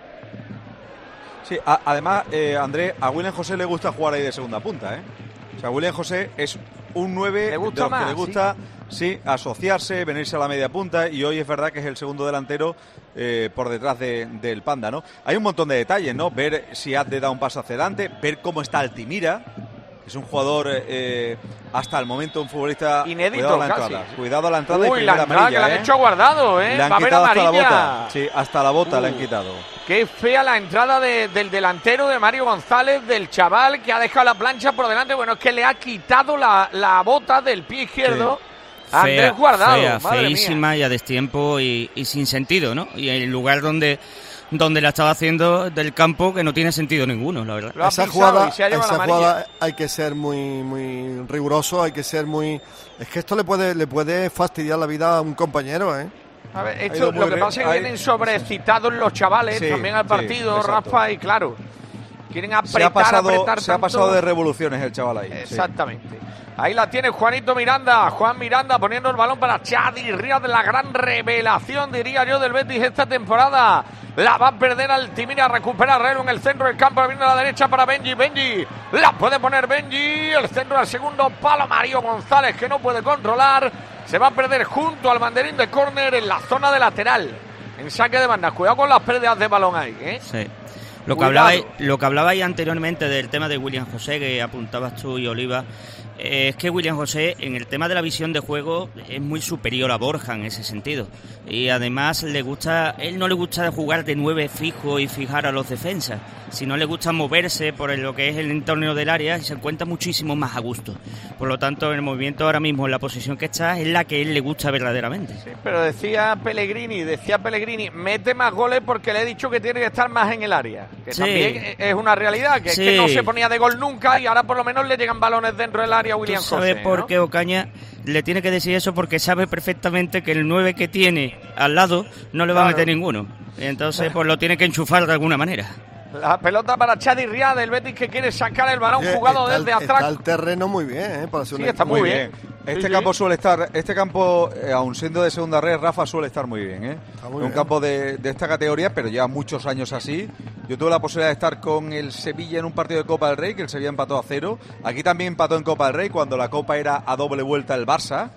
Sí, a, además, eh, André, a William José le gusta jugar ahí de segunda punta, ¿eh? O sea, William José es un nueve de los
más,
que le gusta, sí. sí, asociarse, venirse a la media punta, y hoy es verdad que es el segundo delantero eh, por detrás de, del Panda, ¿no? Hay un montón de detalles, ¿no? Ver si Abde da un paso hacia adelante, ver cómo está Altimira, que es un jugador eh, hasta el momento un futbolista
inédito,
cuidado a la
casi.
entrada, cuidado a la entrada.
Uy,
y
la entrada
amarilla,
que le
¿eh?
han hecho a Guardado, ¿eh?
Le han
Va a haber
quitado hasta la
amarilla.
bota, sí, hasta la bota
uh.
le han quitado.
Qué fea la entrada de, del delantero de Mario González, del chaval que ha dejado la plancha por delante. Bueno, es que le ha quitado la, la bota del pie izquierdo
Sí.
a Andrés
Fea,
Guardado.
fea,
Madre
feísima
mía.
y a destiempo y, y sin sentido, ¿no? Y el lugar donde donde la estaba haciendo del campo, que no tiene sentido ninguno, la verdad.
Esa jugada, esa jugada hay que ser muy muy riguroso, hay que ser muy... Es que esto le puede le puede fastidiar la vida a un compañero, ¿eh?
A ver, esto lo que pasa es que vienen sobrecitados los chavales
Sí,
también al partido,
sí,
Rafa, y claro, quieren apretar,
Se ha pasado,
apretar
se ha
tanto.
pasado de revoluciones el chaval ahí.
Exactamente. Ahí la tiene Juanito Miranda, Juan Miranda poniendo el balón para Chadi Ríos, de la gran revelación, diría yo, del Betis esta temporada. La va a perder Altimira, recupera Relo en el centro del campo, viene a la derecha para Benji, Benji, la puede poner Benji, el centro al segundo palo, Mario González que no puede controlar, se va a perder junto al banderín de córner en la zona de lateral, en saque de banda. Cuidado con las pérdidas de balón ahí, ¿eh?
Sí. Lo que,
Cuidado.
hablabais, lo que hablabais anteriormente del tema de William José, que apuntabas tú y Oliva, eh, es que William José en el tema de la visión de juego es muy superior a Borja en ese sentido, y además le gusta, él no le gusta jugar de nueve fijo y fijar a los defensas, sino le gusta moverse por lo que es el entorno del área y se encuentra muchísimo más a gusto. Por lo tanto, el movimiento ahora mismo en la posición que está es la que a él le gusta verdaderamente.
Sí, pero decía Pellegrini, decía Pellegrini, mete más goles porque le he dicho que tiene que estar más en el área. Que
Sí.
también es una realidad, que
Sí.
es que no se ponía de gol nunca y ahora por lo menos le llegan balones dentro del área a William
¿Tú sabes
José,
por
¿no?
qué Ocaña le tiene que decir eso? Porque sabe perfectamente que el nueve que tiene al lado no le va
Claro.
a meter ninguno. Entonces, pues lo tiene que enchufar de alguna manera.
La pelota para Chadi Ríos del Betis, que quiere sacar el balón
Oye,
jugado
está el-
desde atrás.
Está el terreno muy bien, ¿eh? Para hacer
Sí,
una-
está muy bien.
Este
Sí, sí.
campo suele estar, este campo, eh, aun siendo de segunda red, Rafa, suele estar muy bien, ¿eh?
muy
un
bien.
campo de, de esta categoría, pero lleva muchos años así. Yo tuve la posibilidad de estar con el Sevilla en un partido de Copa del Rey, que el Sevilla empató a cero. Aquí también empató en Copa del Rey, cuando la Copa era a doble vuelta el Barça.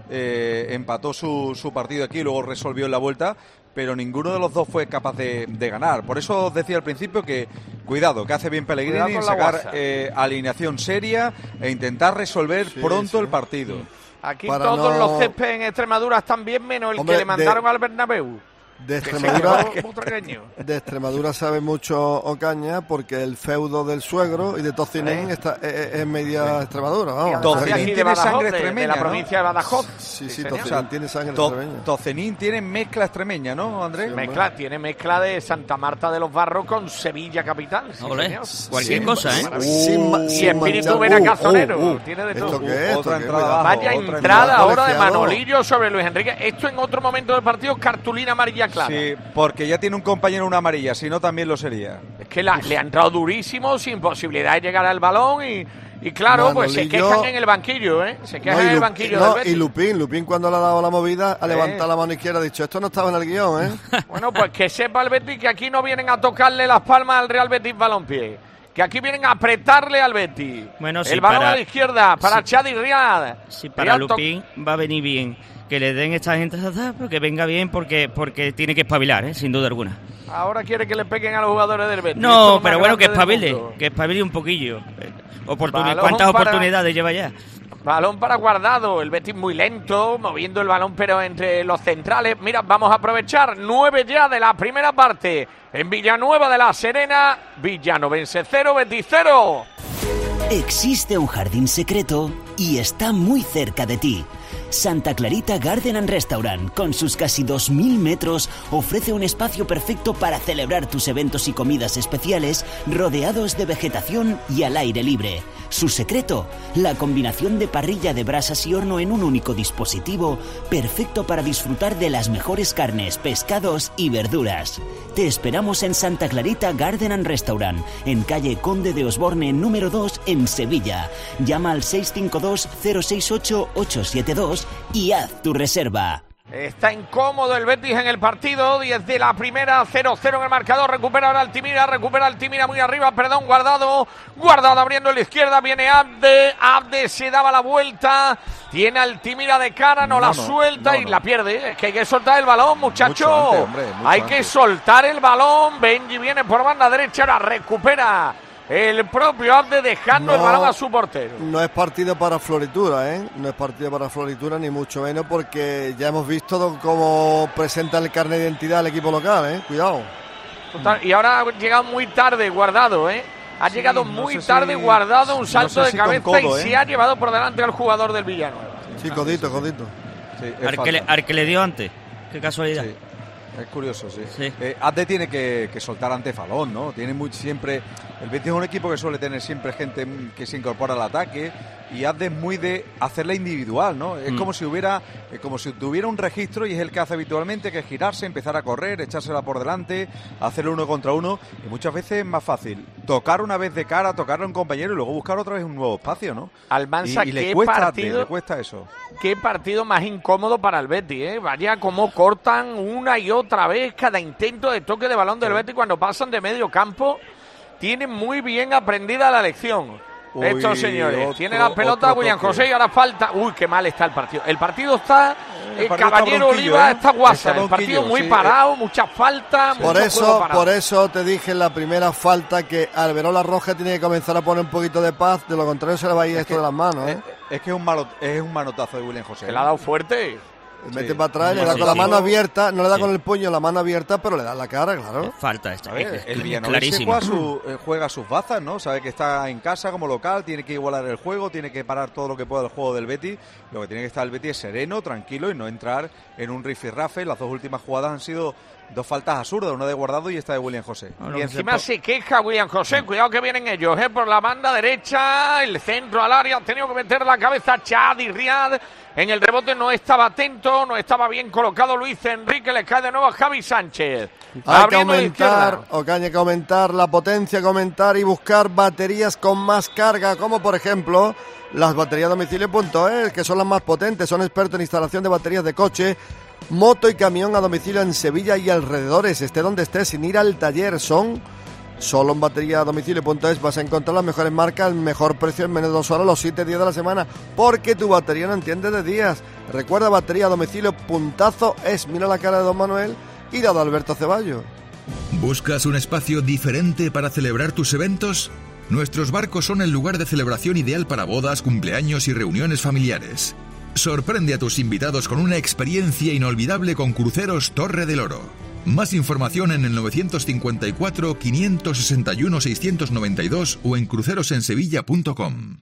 Eh, empató su, su partido aquí y luego resolvió en la vuelta, pero ninguno de los dos fue capaz de, de ganar. Por eso os decía al principio que cuidado, que hace bien Pellegrini
Cuidado
en
con la
sacar
guasa.
eh, alineación seria e intentar resolver
Sí,
pronto
sí.
el partido.
Aquí
Para
todos
no-
los céspedes en Extremadura están bien, menos el
Hombre,
que le mandaron
de-
al Bernabéu.
De
Que se
Extremadura,
quedó butragueño.
de Extremadura sabe mucho Ocaña porque el feudo del suegro y de Tocinín
Sí.
está, es, es media Extremadura. Vamos.
Tocinín
De aquí de
tiene
Badajoz,
sangre
de- de,
extremeña,
la
¿no?
provincia de Badajoz.
Sí, sí,
señor.
Tocinín
O sea,
tiene sangre
To-
extremeña.
Tocenín tiene mezcla extremeña, ¿no, Andrés?
Mezcla, tiene mezcla de Santa Marta de los Barros con Sevilla capital. Sí,
Olé,
señor.
cualquier
Sin-
cosa, ¿eh?
sin ma-
Y
sin
espíritu
manchar-
veracazonero,
uh, uh,
tiene de
¿esto
todo.
qué es?
Otra
¿Esto qué?
entrada
Cuidado.
abajo.
Vaya
otra
entrada
entrada.
ahora de
Colegiado.
Manolillo sobre Luis Enrique. Esto en otro momento del partido, cartulina amarilla clara.
Sí, porque ya tiene un compañero una amarilla, si no también lo sería.
Es que la- le ha entrado durísimo, sin posibilidad de llegar al balón y, y claro, pues se
Manolillo-
quejan en el banquillo, ¿eh? Se
No,
quejan
y,
en el
Lu-
banquillo
no,
del
y
Betis.
Lupín, Lupín cuando le ha dado la movida ha
Sí.
levantado la mano izquierda, ha dicho, esto no estaba en el guión, ¿eh?
Bueno, pues que sepa el Betis que aquí no vienen a tocarle las palmas al Real Betis Balompié. Que aquí vienen a apretarle al Betis.
Bueno,
el
sí,
balón
para-
a la izquierda para
sí.
Chadi Riad.
Sí, para
Riad to-
Lupín va a venir bien que le den esta gente, porque venga bien, porque porque tiene que espabilar, ¿eh? Sin duda alguna.
Ahora quiere que le peguen a los jugadores del Betis. Esto es
No,
lo
pero
más
bueno, que
grande del
espabile,
mundo.
que espabile un poquillo. Eh, oportuni-
Balón
¿Cuántas
para-
oportunidades lleva ya?
Balón para Guardado, el Betis muy lento, moviendo el balón pero entre los centrales. Mira, vamos a aprovechar nueve ya de la primera parte. En Villanueva de la Serena, Villanovense cero, Betis cero.
Existe un jardín secreto y está muy cerca de ti. Santa Clarita Garden and Restaurant, con sus casi dos mil metros, ofrece un espacio perfecto para celebrar tus eventos y comidas especiales rodeados de vegetación y al aire libre. Su secreto, la combinación de parrilla de brasas y horno en un único dispositivo, perfecto para disfrutar de las mejores carnes, pescados y verduras. Te esperamos en Santa Clarita Garden and Restaurant, en calle Conde de Osborne número dos en Sevilla. Llama al seis cinco dos cero seis ocho ocho siete dos y haz tu reserva.
Está incómodo el Betis en el partido, diez de la primera, cero cero en el marcador, recupera ahora Altimira, recupera Altimira muy arriba, perdón, Guardado, Guardado abriendo a la izquierda, viene Abde, Abde se daba la vuelta, tiene Altimira de cara, no, no la no, suelta no, no. y la pierde, es que hay que soltar el balón, muchacho, mucho antes, hombre, mucho hay antes. que soltar el balón, Benji viene por banda derecha, ahora recupera el propio Abde dejando no, el balón a su portero.
No es partido para floritura, ¿eh? No es partido para floritura, ni mucho menos, porque ya hemos visto cómo presenta el carnet de identidad el equipo local, ¿eh? Cuidado.
Total, y ahora ha llegado muy tarde Guardado, ¿eh? Ha sí, llegado muy no tarde si, Guardado, un salto no de si cabeza codo, y ¿eh? se ha llevado por delante al jugador del Villanueva.
Sí, codito, codito.
Sí, al, que le, al que le dio antes. Qué casualidad.
Sí. Es curioso, sí.
sí.
Eh, Abde tiene que, que soltar ante Falón, ¿no? Tiene muy, siempre... El Betis es un equipo que suele tener siempre gente que se incorpora al ataque y Abde es muy de hacerla individual, ¿no? Es mm. como si hubiera eh, como si tuviera un registro y es el que hace habitualmente, que es girarse, empezar a correr, echársela por delante, hacer uno contra uno, y muchas veces es más fácil tocar una vez de cara, tocarle a un compañero y luego buscar otra vez un nuevo espacio, ¿no?
Almanza,
y, y
¿qué
le cuesta
partido,
Abde, le cuesta eso.
Qué partido más incómodo para el Betis, ¿eh? Vaya cómo cortan una y otra vez cada intento de toque de balón del sí. Betis cuando pasan de medio campo. Tienen muy bien aprendida la lección. Uy, estos señores. Otro, Tiene la pelota William José y ahora falta. Uy, qué mal está el partido. El partido está. El, el partido Caballero está Oliva ¿eh? está guasa. Está el partido muy sí, parado, eh. muchas faltas.
Por eso, por eso te dije en la primera falta que Alberola Roja tiene que comenzar a poner un poquito de paz. De lo contrario, se le va a ir es esto que, de las manos. ¿eh?
Es, es que es un, malo, es un manotazo de William José.
Se le ha dado fuerte.
Sí. Mete para atrás, le da con la mano abierta, no le da sí. con el puño la mano abierta, pero le da la cara, claro.
Falta esta.
Ver, el Villanueva juega, su, juega sus bazas, ¿no? Sabe que está en casa como local, tiene que igualar el juego, tiene que parar todo lo que pueda el juego del Betis. Lo que tiene que estar el Betis es sereno, tranquilo y no entrar en un rifirrafe. Las dos últimas jugadas han sido dos faltas absurdas, una de Guardado y esta de William José.
No, y encima se, se queja William José, cuidado que vienen ellos, ¿eh? Por la banda derecha, el centro al área, ha tenido que meter la cabeza Chadi Riad. En el rebote no estaba atento, no estaba bien colocado Luis Enrique, le cae de nuevo a Javi Sánchez.
Hay que aumentar, o que hay que aumentar la potencia, que aumentar y buscar baterías con más carga, como por ejemplo las baterías domicilio punto es, que son las más potentes, son expertos en instalación de baterías de coche, moto y camión a domicilio en Sevilla y alrededores, esté donde estés, sin ir al taller. Son solo en batería a domicilio punto es vas a encontrar las mejores marcas, el mejor precio en menos de dos horas, los siete días de la semana, porque tu batería no entiende de días. Recuerda, batería a domicilio puntazo es. Mira la cara de don Manuel y la de Alberto Ceballos.
¿Buscas un espacio diferente para celebrar tus eventos? Nuestros barcos son el lugar de celebración ideal para bodas, cumpleaños y reuniones familiares. Sorprende a tus invitados con una experiencia inolvidable con Cruceros Torre del Oro. Más información en el nueve cinco cuatro, cinco seis uno, seis nueve dos o en crucerosensevilla punto com.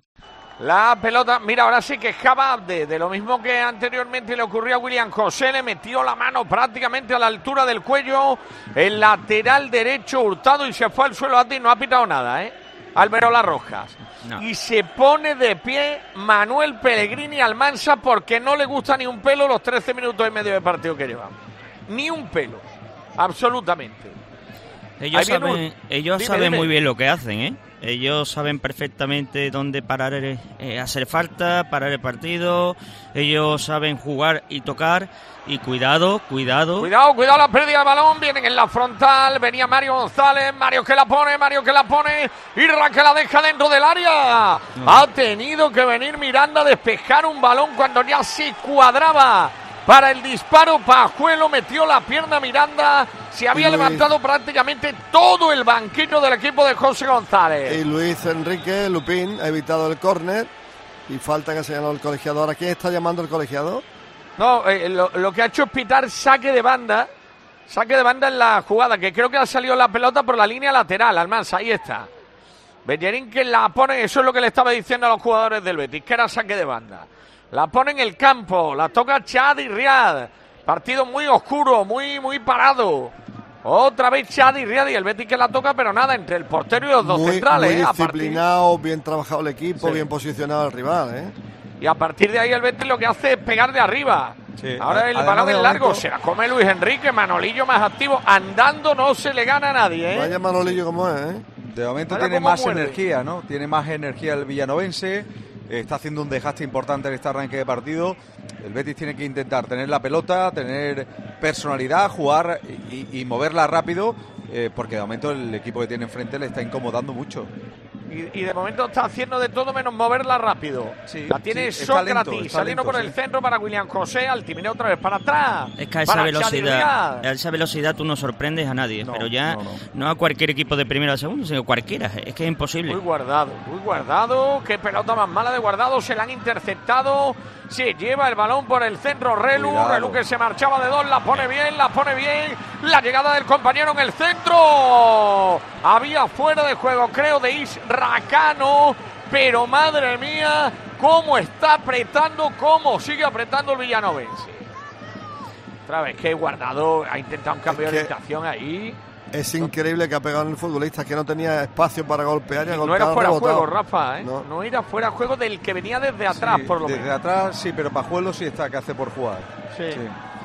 La pelota, mira, ahora se quejaba de, de lo mismo que anteriormente le ocurrió a William José, le metió la mano prácticamente a la altura del cuello, el lateral derecho Hurtado y se fue al suelo y no ha pitado nada, ¿eh? Alberola Rojas. No. Y se pone de pie Manuel Pellegrini Almansa porque no le gusta ni un pelo los trece minutos y medio de partido que llevamos. Ni un pelo. Absolutamente.
Ellos saben, un... ellos dime, saben dime. muy bien lo que hacen, ¿eh? Ellos saben perfectamente dónde parar, eh, hacer falta, parar el partido. Ellos saben jugar y tocar. Y cuidado, cuidado.
Cuidado, cuidado la pérdida del balón. Vienen en la frontal. Venía Mario González. Mario que la pone, Mario que la pone. Irra que la deja dentro del área. No. Ha tenido que venir Miranda a despejar un balón cuando ya se cuadraba para el disparo. Pajuelo metió la pierna Miranda. Se había
Luis,
levantado prácticamente todo el banquillo del equipo de José González.
Y Luis Enrique Lupín ha evitado el córner. Y falta que se llamó el colegiador. ¿A quién está llamando el colegiador?
No, eh, lo, lo que ha hecho es pitar saque de banda. Saque de banda en la jugada, que creo que ha salido la pelota por la línea lateral. Almansa, ahí está. Bellerín que la pone, eso es lo que le estaba diciendo a los jugadores del Betis, que era saque de banda. La pone en el campo, la toca Chadi Riad. Partido muy oscuro, muy, muy parado. Otra vez Chadi Riad y el Betis que la toca, pero nada, entre el portero y los dos
muy,
centrales.
Muy
¿eh?
disciplinado, partir... bien trabajado el equipo,
sí.
bien posicionado el rival, ¿eh?
Y a partir de ahí el Betis lo que hace es pegar de arriba.
Sí.
Ahora el
Además
balón es largo,
momento...
se la come Luis Enrique, Manolillo más activo. Andando no se le gana a nadie, ¿eh?
Vaya Manolillo como es, ¿eh?
De momento
Vaya
tiene
como
más
muerde.
energía, ¿no? Tiene más energía el villanovense. Está haciendo un desgaste importante en este arranque de partido. El Betis tiene que intentar tener la pelota, tener personalidad, jugar y, y moverla rápido, eh, porque de momento el equipo que tiene enfrente le está incomodando mucho.
Y, y de momento está haciendo de todo menos moverla rápido.
Sí,
la tiene
sí, está
Sócrates
lento, está
saliendo
lento,
por el
sí.
centro para William José. Altimira otra vez para atrás.
Es que a esa
para
velocidad, a esa velocidad tú no sorprendes a nadie,
No,
pero ya
no, no.
no a cualquier equipo de primera o segunda, sino cualquiera. Es que es imposible.
Muy guardado, muy guardado. Qué pelota más mala de Guardado. Se la han interceptado. Se lleva el balón por el centro Relu.
Cuidado.
Relu que se marchaba de dos. La pone bien, la pone bien. La llegada del compañero en el centro. Había fuera de juego, creo, de Isracano. Pero madre mía, cómo está apretando, cómo sigue apretando el villanovense. Otra vez que Guardado ha intentado un cambio
Es
de
que-
orientación ahí.
Es increíble que ha pegado en el futbolista, que no tenía espacio para golpear y ha
No
golpeado.
era fuera de
rebotado.
juego, Rafa, ¿eh? No.
No.
era fuera de juego del que venía desde atrás,
Sí,
por lo
desde
menos.
atrás sí, pero Pajuelo sí está que hace por jugar.
Sí.
Sí.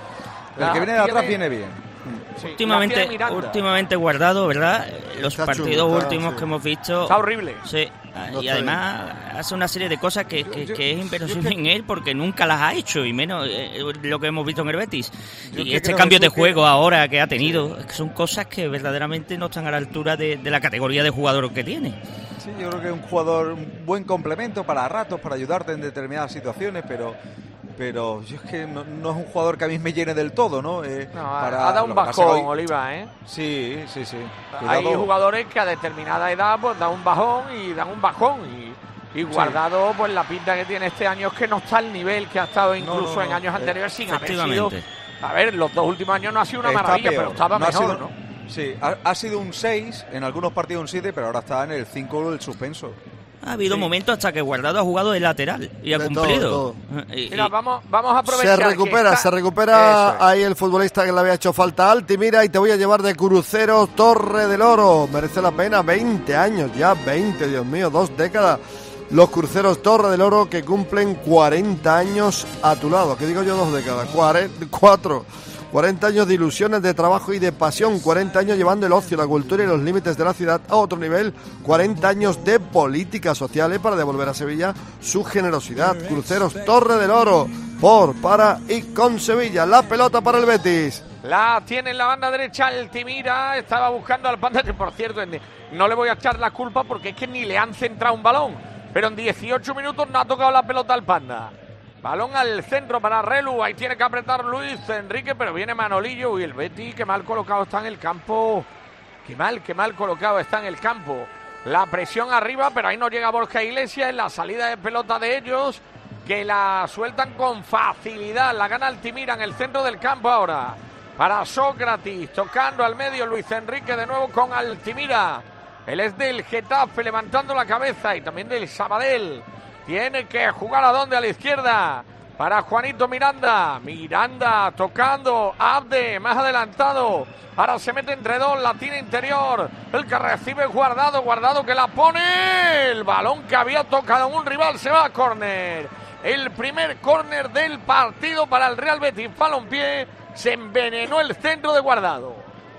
La
El que viene de atrás
tiene-
viene bien.
Sí, la
Últimamente,
tiene Miranda.
últimamente Guardado, ¿verdad? Los
Está
partidos
chungo, está,
últimos
sí.
que hemos visto.
Está horrible.
Sí,
No
y
está
además hace una serie de cosas que, que,
yo-
que es
yo
inverosímil
que-
en él porque nunca las ha hecho, y menos eh, lo que hemos visto en el Betis.
Yo
Y
que
este
creo,
cambio de
Jesús, que-
juego ahora que ha tenido, es que son cosas que verdaderamente no están a la altura de, de la categoría de jugador que tiene.
Sí, yo creo que es un jugador, un buen complemento para ratos, para ayudarte en determinadas situaciones, pero pero yo es que no, no es un jugador que a mí me llene del todo, ¿no? Eh,
No,
para
ha dado un
lo que pasa que
bajón,
hoy-
Oliva, ¿eh?
Sí, sí, sí.
Hay
Cuidado.
jugadores que a determinada edad pues dan un bajón y dan un bajón. Y, y Guardado, pues la pinta que tiene este año es que no está al nivel que ha estado incluso
no, no.
en años
Eh,
anteriores sin haber sido...
efectivamente.
A ver, los dos últimos años no ha sido una
Está
maravilla,
peor.
pero estaba
No ha
mejor,
sido-
¿no?
Sí, ha, ha sido un seis, en algunos partidos un siete, pero ahora está en el cinco del suspenso.
Ha habido
Sí.
momentos hasta que Guardado ha jugado de lateral y ha
De
cumplido.
todo,
Y-
Mira,
y-
vamos, vamos a aprovechar
Se
que
recupera,
está-
se recupera
Eso es.
ahí el futbolista que le había hecho falta a Altimira, y te voy a llevar de crucero Torre del Oro. Merece la pena, veinte años ya, veinte, Dios mío, dos décadas. Los cruceros Torre del Oro que cumplen cuarenta años a tu lado. ¿Qué digo yo? Dos décadas, cuarenta, cuatro. cuarenta años de ilusiones, de trabajo y de pasión. cuarenta años llevando el ocio, la cultura y los límites de la ciudad a otro nivel. cuarenta años de políticas sociales para devolver a Sevilla su generosidad. Cruceros Torre del Oro. Por, para y con Sevilla. La pelota para el Betis.
La tiene en la banda derecha Altimira. Estaba buscando al Panda, que por cierto, no le voy a echar la culpa porque es que ni le han centrado un balón. Pero en dieciocho minutos no ha tocado la pelota al Panda. Balón al centro para Relu. Ahí tiene que apretar Luis Enrique, pero viene Manolillo. Y el Betis, que mal colocado está en el campo. Qué mal, qué mal colocado está en el campo. La presión arriba, pero ahí no llega Borja Iglesias. En la salida de pelota de ellos, que la sueltan con facilidad. La gana Altimira en el centro del campo ahora. Para Sócrates, tocando al medio Luis Enrique de nuevo con Altimira. Él es del Getafe, levantando la cabeza, y también del Sabadell. Tiene que jugar a donde, a la izquierda, para Juanito Miranda. Miranda tocando, Abde más adelantado. Ahora se mete entre dos, la tira interior. El que recibe Guardado, Guardado que la pone. El balón que había tocado un rival se va a córner. El primer córner del partido para el Real Betis. Balompié, se envenenó el centro de Guardado.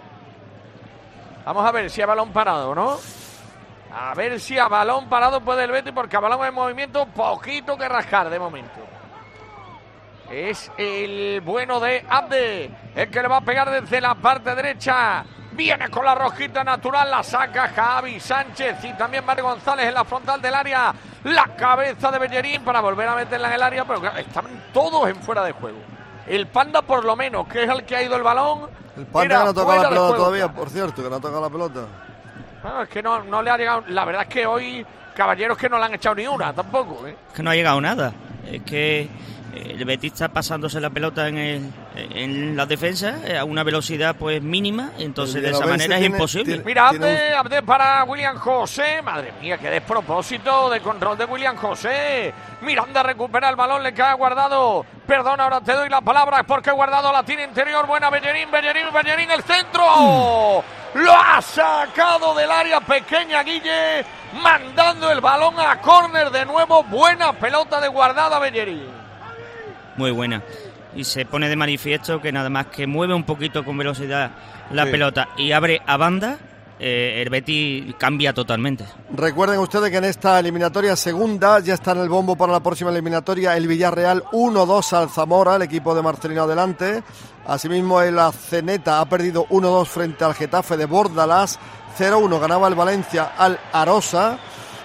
Vamos a ver si a balón parado, ¿no? A ver si a balón parado puede el Betis, porque a balón en movimiento poquito que rascar de momento. Es el bueno de Abde, el que le va a pegar desde la parte derecha. Viene con la rojita natural, la saca Javi Sánchez y también Mario González en la frontal del área. La cabeza de Bellerín para volver a meterla en el área, pero claro, están todos en fuera de juego. El Panda, por lo menos, que es el que ha ido el balón.
El Panda
era
que no ha tocado
fuera
la
de
pelota
juego,
todavía,
claro.
por cierto, que no ha tocado la pelota.
Bueno, es que no, no le ha llegado. La verdad es que hoy, caballeros, que no le han echado ni una tampoco, ¿eh?
Es que no ha llegado nada. Es que el Betis está pasándose la pelota en el, en la defensa a una velocidad pues mínima, entonces de esa
Villanovense
manera
tiene,
es imposible.
Tiene,
Mira,
tiene
Abde, un... Abde para William José. Madre mía, qué despropósito de control de William José. Miranda recupera el balón, le cae a Guardado. Perdona, ahora te doy la palabra porque Guardado la tiene interior. Buena Bellerín, Bellerín, Bellerín, el centro. Mm. Lo ha sacado del área pequeña Guille, mandando el balón a córner de nuevo. Buena pelota de Guardado a Bellerín.
Muy buena. Y se pone de manifiesto que nada más que mueve un poquito con velocidad la sí. pelota y abre a banda, eh, el Betis cambia totalmente.
Recuerden ustedes que en esta eliminatoria segunda ya está en el bombo para la próxima eliminatoria el Villarreal uno dos al Zamora, el equipo de Marcelino adelante. Asimismo el Zeneta ha perdido uno dos frente al Getafe de Bordalás, cero uno ganaba el Valencia al Arosa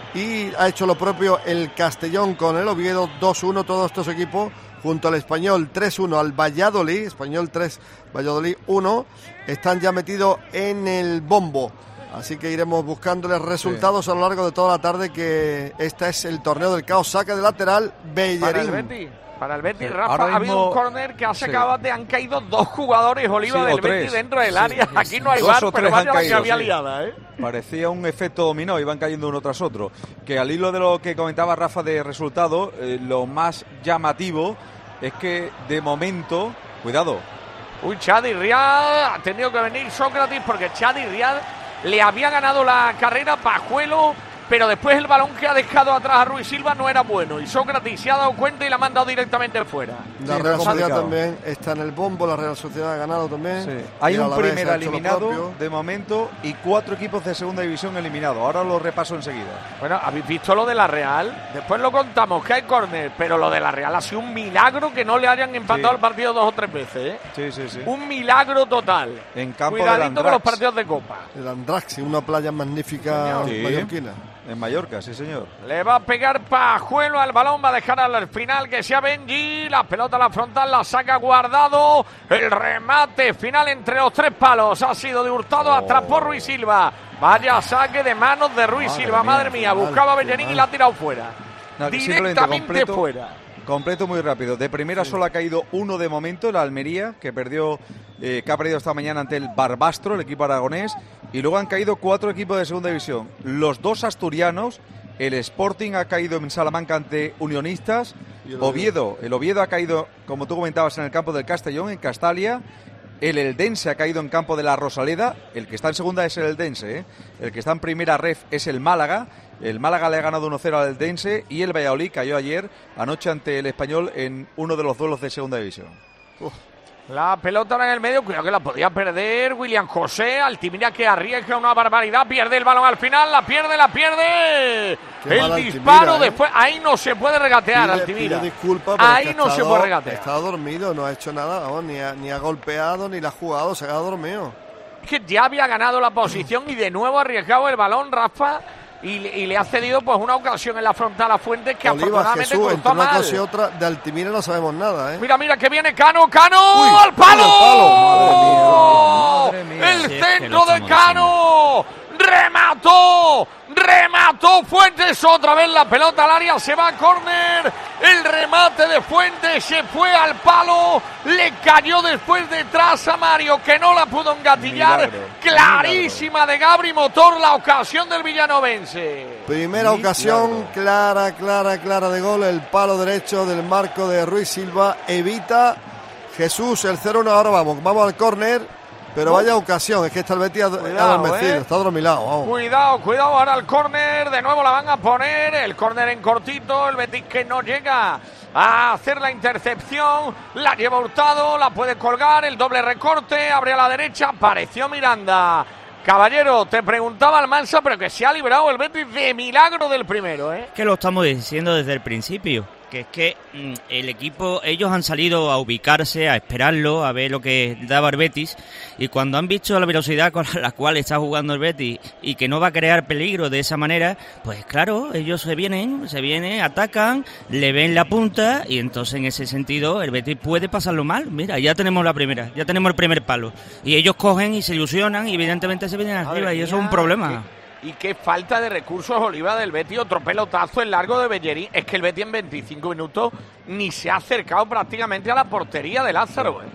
y ha hecho lo propio el Castellón con el Oviedo dos uno, todos estos equipos junto al Español tres uno al Valladolid, Español tres, Valladolid uno, están ya metidos en el bombo. Así que iremos buscándoles resultados sí. a lo largo de toda la tarde, que este es el torneo del caos. Saque de lateral, Bellerín.
Para el Betis, para el Betis, sí. Rafa, Ahora ha mismo... habido un córner que ha sacado, sí. han caído dos jugadores, Oliva, sí, del Betis dentro del sí, área. Sí, Aquí no hay bar, pero vaya la que había sí. liada, ¿eh?
Parecía un efecto dominó, iban cayendo uno tras otro. Que al hilo de lo que comentaba Rafa de resultados, eh, lo más llamativo es que de momento, cuidado.
Uy, Chadi Riad, ha tenido que venir Sócrates porque Chadi Riad le había ganado la carrera Pajuelo, pero después el balón que ha dejado atrás a Ruiz Silva no era bueno y Sócrates se ha dado cuenta y la ha mandado directamente fuera.
La sí, Real Sociedad también está en el bombo, la Real Sociedad ha ganado también.
Sí. Hay un primer eliminado de momento y cuatro equipos de segunda división eliminados. Ahora lo repaso enseguida.
Bueno, ¿habéis visto lo de la Real? Después lo contamos, que hay córner, pero lo de la Real ha sido un milagro que no le hayan empatado sí. el partido dos o tres veces, ¿eh?
Sí, sí, sí.
Un milagro total.
En campo
Cuidadito con los partidos de Copa.
El Andraxi, una playa magnífica sí. mallorquina.
En Mallorca, sí señor.
Le va a pegar Pajuelo al balón, va a dejar al final que sea Benji. La pelota a la frontal la saca Guardado. El remate final entre los tres palos ha sido de Hurtado, oh. atrapó Ruiz Silva. Vaya saque de manos de Ruiz madre Silva, mía, madre mía. Buscaba a Bellerín y la ha tirado fuera.
No,
Directamente
completo,
fuera.
Completo muy rápido. De primera sí. solo ha caído uno de momento, la Almería, que perdió, eh, que ha perdido esta mañana ante el Barbastro, el equipo aragonés. Y luego han caído cuatro equipos de segunda división. Los dos asturianos, el Sporting ha caído en Salamanca ante Unionistas. Oviedo, el Oviedo ha caído, como tú comentabas, en el campo del Castellón, en Castalia. El Eldense ha caído en campo de la Rosaleda. El que está en segunda es el Eldense, ¿eh? El que está en primera ref es el Málaga. El Málaga le ha ganado uno cero al Eldense y el Valladolid cayó ayer, anoche, ante el Español en uno de los duelos de segunda división.
Uf. La pelota ahora en el medio, cuidado que la podía perder William José. Altimira que arriesga una barbaridad, pierde el balón al final, la pierde, la pierde. Qué el disparo Altimira, después, ¿eh? Ahí no se puede regatear, pide, Altimira.
Pide disculpa,
ahí no se puede regatear.
Está dormido, no ha hecho nada, no, ni, ha, ni ha golpeado, ni la ha jugado, se ha dormido.
Es que ya había ganado la posición y de nuevo ha arriesgado el balón, Rafa. Y, y le ha cedido pues una ocasión en la frontal a Fuentes que Oliva, afortunadamente
Jesús,
cortó mal.
Una cosa y otra, de Altimira no sabemos nada, ¿eh?
Mira, mira que viene Cano, Cano,
Uy,
al palo.
Al palo. Madre mía, madre mía.
El sí, centro de Cano. Remató, remató Fuentes, otra vez la pelota al área, se va a córner, el remate de Fuentes se fue al palo, le cayó después detrás a Mario, que no la pudo engatillar. Milagro, clarísima milagro. De Gabri Motor la ocasión del villanovense.
Primera milagro. Ocasión clara, clara, clara de gol, el palo derecho del marco de Ruiz Silva, evita Jesús el cero uno, ahora vamos, vamos al córner. Pero vaya ocasión, es que está el Betis adormecido, eh. está adormilado. Vamos.
Cuidado, cuidado, ahora el córner, de nuevo la van a poner, el córner en cortito, el Betis que no llega a hacer la intercepción, la lleva Hurtado, la puede colgar, el doble recorte, abre a la derecha, apareció Miranda. Caballero, te preguntaba Almansa, pero que se ha librado el Betis de milagro del primero, ¿eh?
Que lo estamos diciendo desde el principio, que es que mmm, el equipo, ellos han salido a ubicarse, a esperarlo, a ver lo que daba el Betis, y cuando han visto la velocidad con la cual está jugando el Betis y que no va a crear peligro de esa manera, pues claro, ellos se vienen, se vienen, atacan, le ven la punta y entonces en ese sentido el Betis puede pasarlo mal. Mira, ya tenemos la primera, ya tenemos el primer palo y ellos cogen y se ilusionan y evidentemente se vienen arriba. Madre y eso mía, es un problema.
¿Qué? Y qué falta de recursos, Oliva, del Betis. Otro pelotazo en largo de Bellerín. Es que el Betis en veinticinco minutos ni se ha acercado prácticamente a la portería de Lázaro, ¿eh?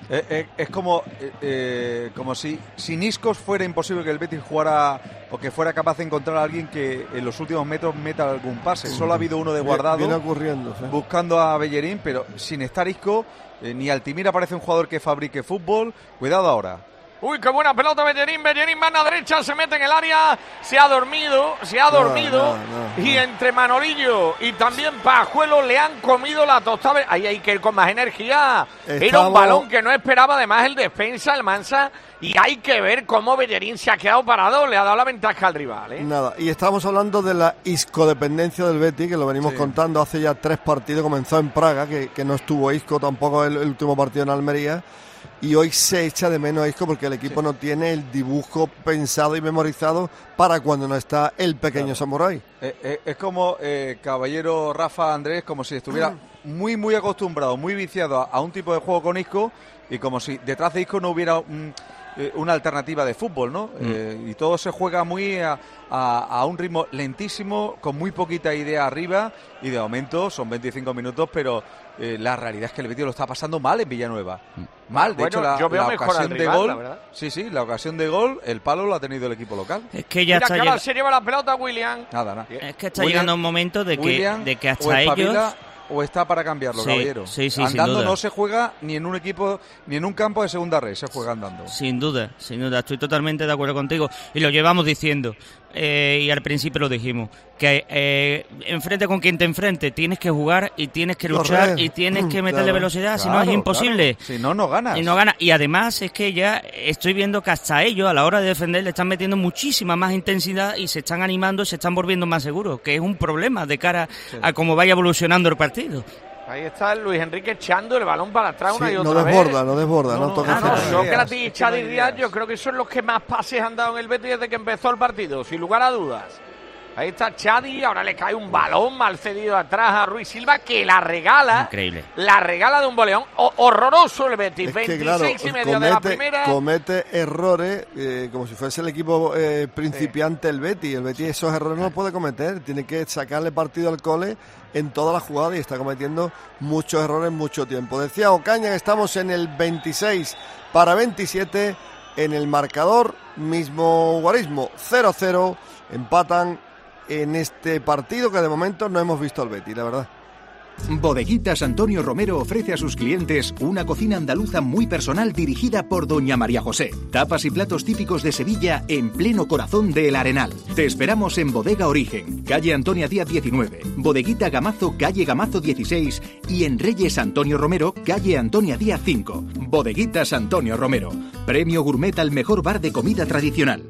Eh, eh, es como eh, eh, como si sin Isco fuera imposible que el Betis jugara o que fuera capaz de encontrar a alguien que en los últimos metros meta algún pase. Sí. Solo ha habido uno de Guardado
viene ocurriendo, sí.
buscando a Bellerín, pero sin estar Isco, eh, ni Altimira parece un jugador que fabrique fútbol. Cuidado ahora.
Uy, qué buena pelota Bellerín, Bellerín mano derecha, se mete en el área, se ha dormido, se ha dormido, no, no, no, y no. entre Manolillo y también Pajuelo le han comido la tostada. Ahí hay que ir con más energía. Estamos... Era un balón que no esperaba además el defensa, el Mansa, y hay que ver cómo Bellerín se ha quedado parado, le ha dado la ventaja al rival, ¿eh?
Nada, y estamos hablando de la iscodependencia del Betis, que lo venimos sí. contando hace ya tres partidos, comenzó en Praga, que, que no estuvo Isco tampoco el, el último partido en Almería. Y hoy se echa de menos a Isco porque el equipo sí. no tiene el dibujo pensado y memorizado para cuando no está el pequeño claro. samurái.
Eh, eh, es como eh, caballero Rafa Andrés, como si estuviera muy muy acostumbrado, muy viciado a, a un tipo de juego con Isco, y como si detrás de Isco no hubiera un, eh, una alternativa de fútbol, ¿no? Mm. Eh, y todo se juega muy a, a, a un ritmo lentísimo, con muy poquita idea arriba, y de momento son veinticinco minutos, pero eh, la realidad es que el Betis lo está pasando mal en Villanueva. Mm. Mal, de bueno, hecho la,
yo veo
la ocasión
rival,
de gol, sí, sí, la ocasión de gol, el palo lo ha tenido el equipo local.
Es que ya
Mira
está
que ahora lleg- se lleva la pelota William.
Nada, nada.
Es que está
William,
llegando un momento de que,
William,
de que hasta
o
ellos
o está para cambiarlo,
sí,
caballero.
Sí, sí,
andando no se juega ni en un equipo ni en un campo de segunda red, se juega andando.
Sin duda, sin duda, estoy totalmente de acuerdo contigo y lo llevamos diciendo. Eh, y al principio lo dijimos, que eh, enfrente con quien te enfrente tienes que jugar y tienes que luchar Correr. y tienes que meterle claro. velocidad,
claro,
si no es imposible.
Claro. Si no, no ganas.
Y no ganas. Y además es que ya estoy viendo que hasta ellos a la hora de defender le están metiendo muchísima más intensidad y se están animando, se están volviendo más seguros, que es un problema de cara sí. a cómo vaya evolucionando el partido.
Ahí está Luis Enrique echando el balón para atrás una
sí,
y otra
no desborda,
vez.
No desborda, no, no toca.
No, no, Sócrates y Chadi Díaz, yo creo que son los que más pases han dado en el Betis desde que empezó el partido, sin lugar a dudas. Ahí está Chadi, ahora le cae un balón mal cedido atrás a Ruiz Silva, que la regala.
Increíble.
La regala de un boleón. O- horroroso el Betis,
es que,
veintiséis
claro,
y medio
comete,
de la primera.
Comete errores eh, como si fuese el equipo eh, principiante sí. el Betis. El Betis esos errores no los puede cometer. Tiene que sacarle partido al cole en todas las jugadas y está cometiendo muchos errores mucho tiempo. Decía Ocaña que estamos en el veintiséis para veintisiete en el marcador, mismo guarismo, cero cero, empatan en este partido que de momento no hemos visto al Betis, la verdad.
Bodeguitas Antonio Romero ofrece a sus clientes una cocina andaluza muy personal dirigida por doña María José. Tapas y platos típicos de Sevilla en pleno corazón del Arenal. Te esperamos en Bodega Origen, calle Antonia Díaz diecinueve, Bodeguita Gamazo, calle Gamazo dieciséis y en Reyes Antonio Romero, calle Antonia Díaz cinco. Bodeguitas Antonio Romero, premio gourmet al mejor bar de comida tradicional.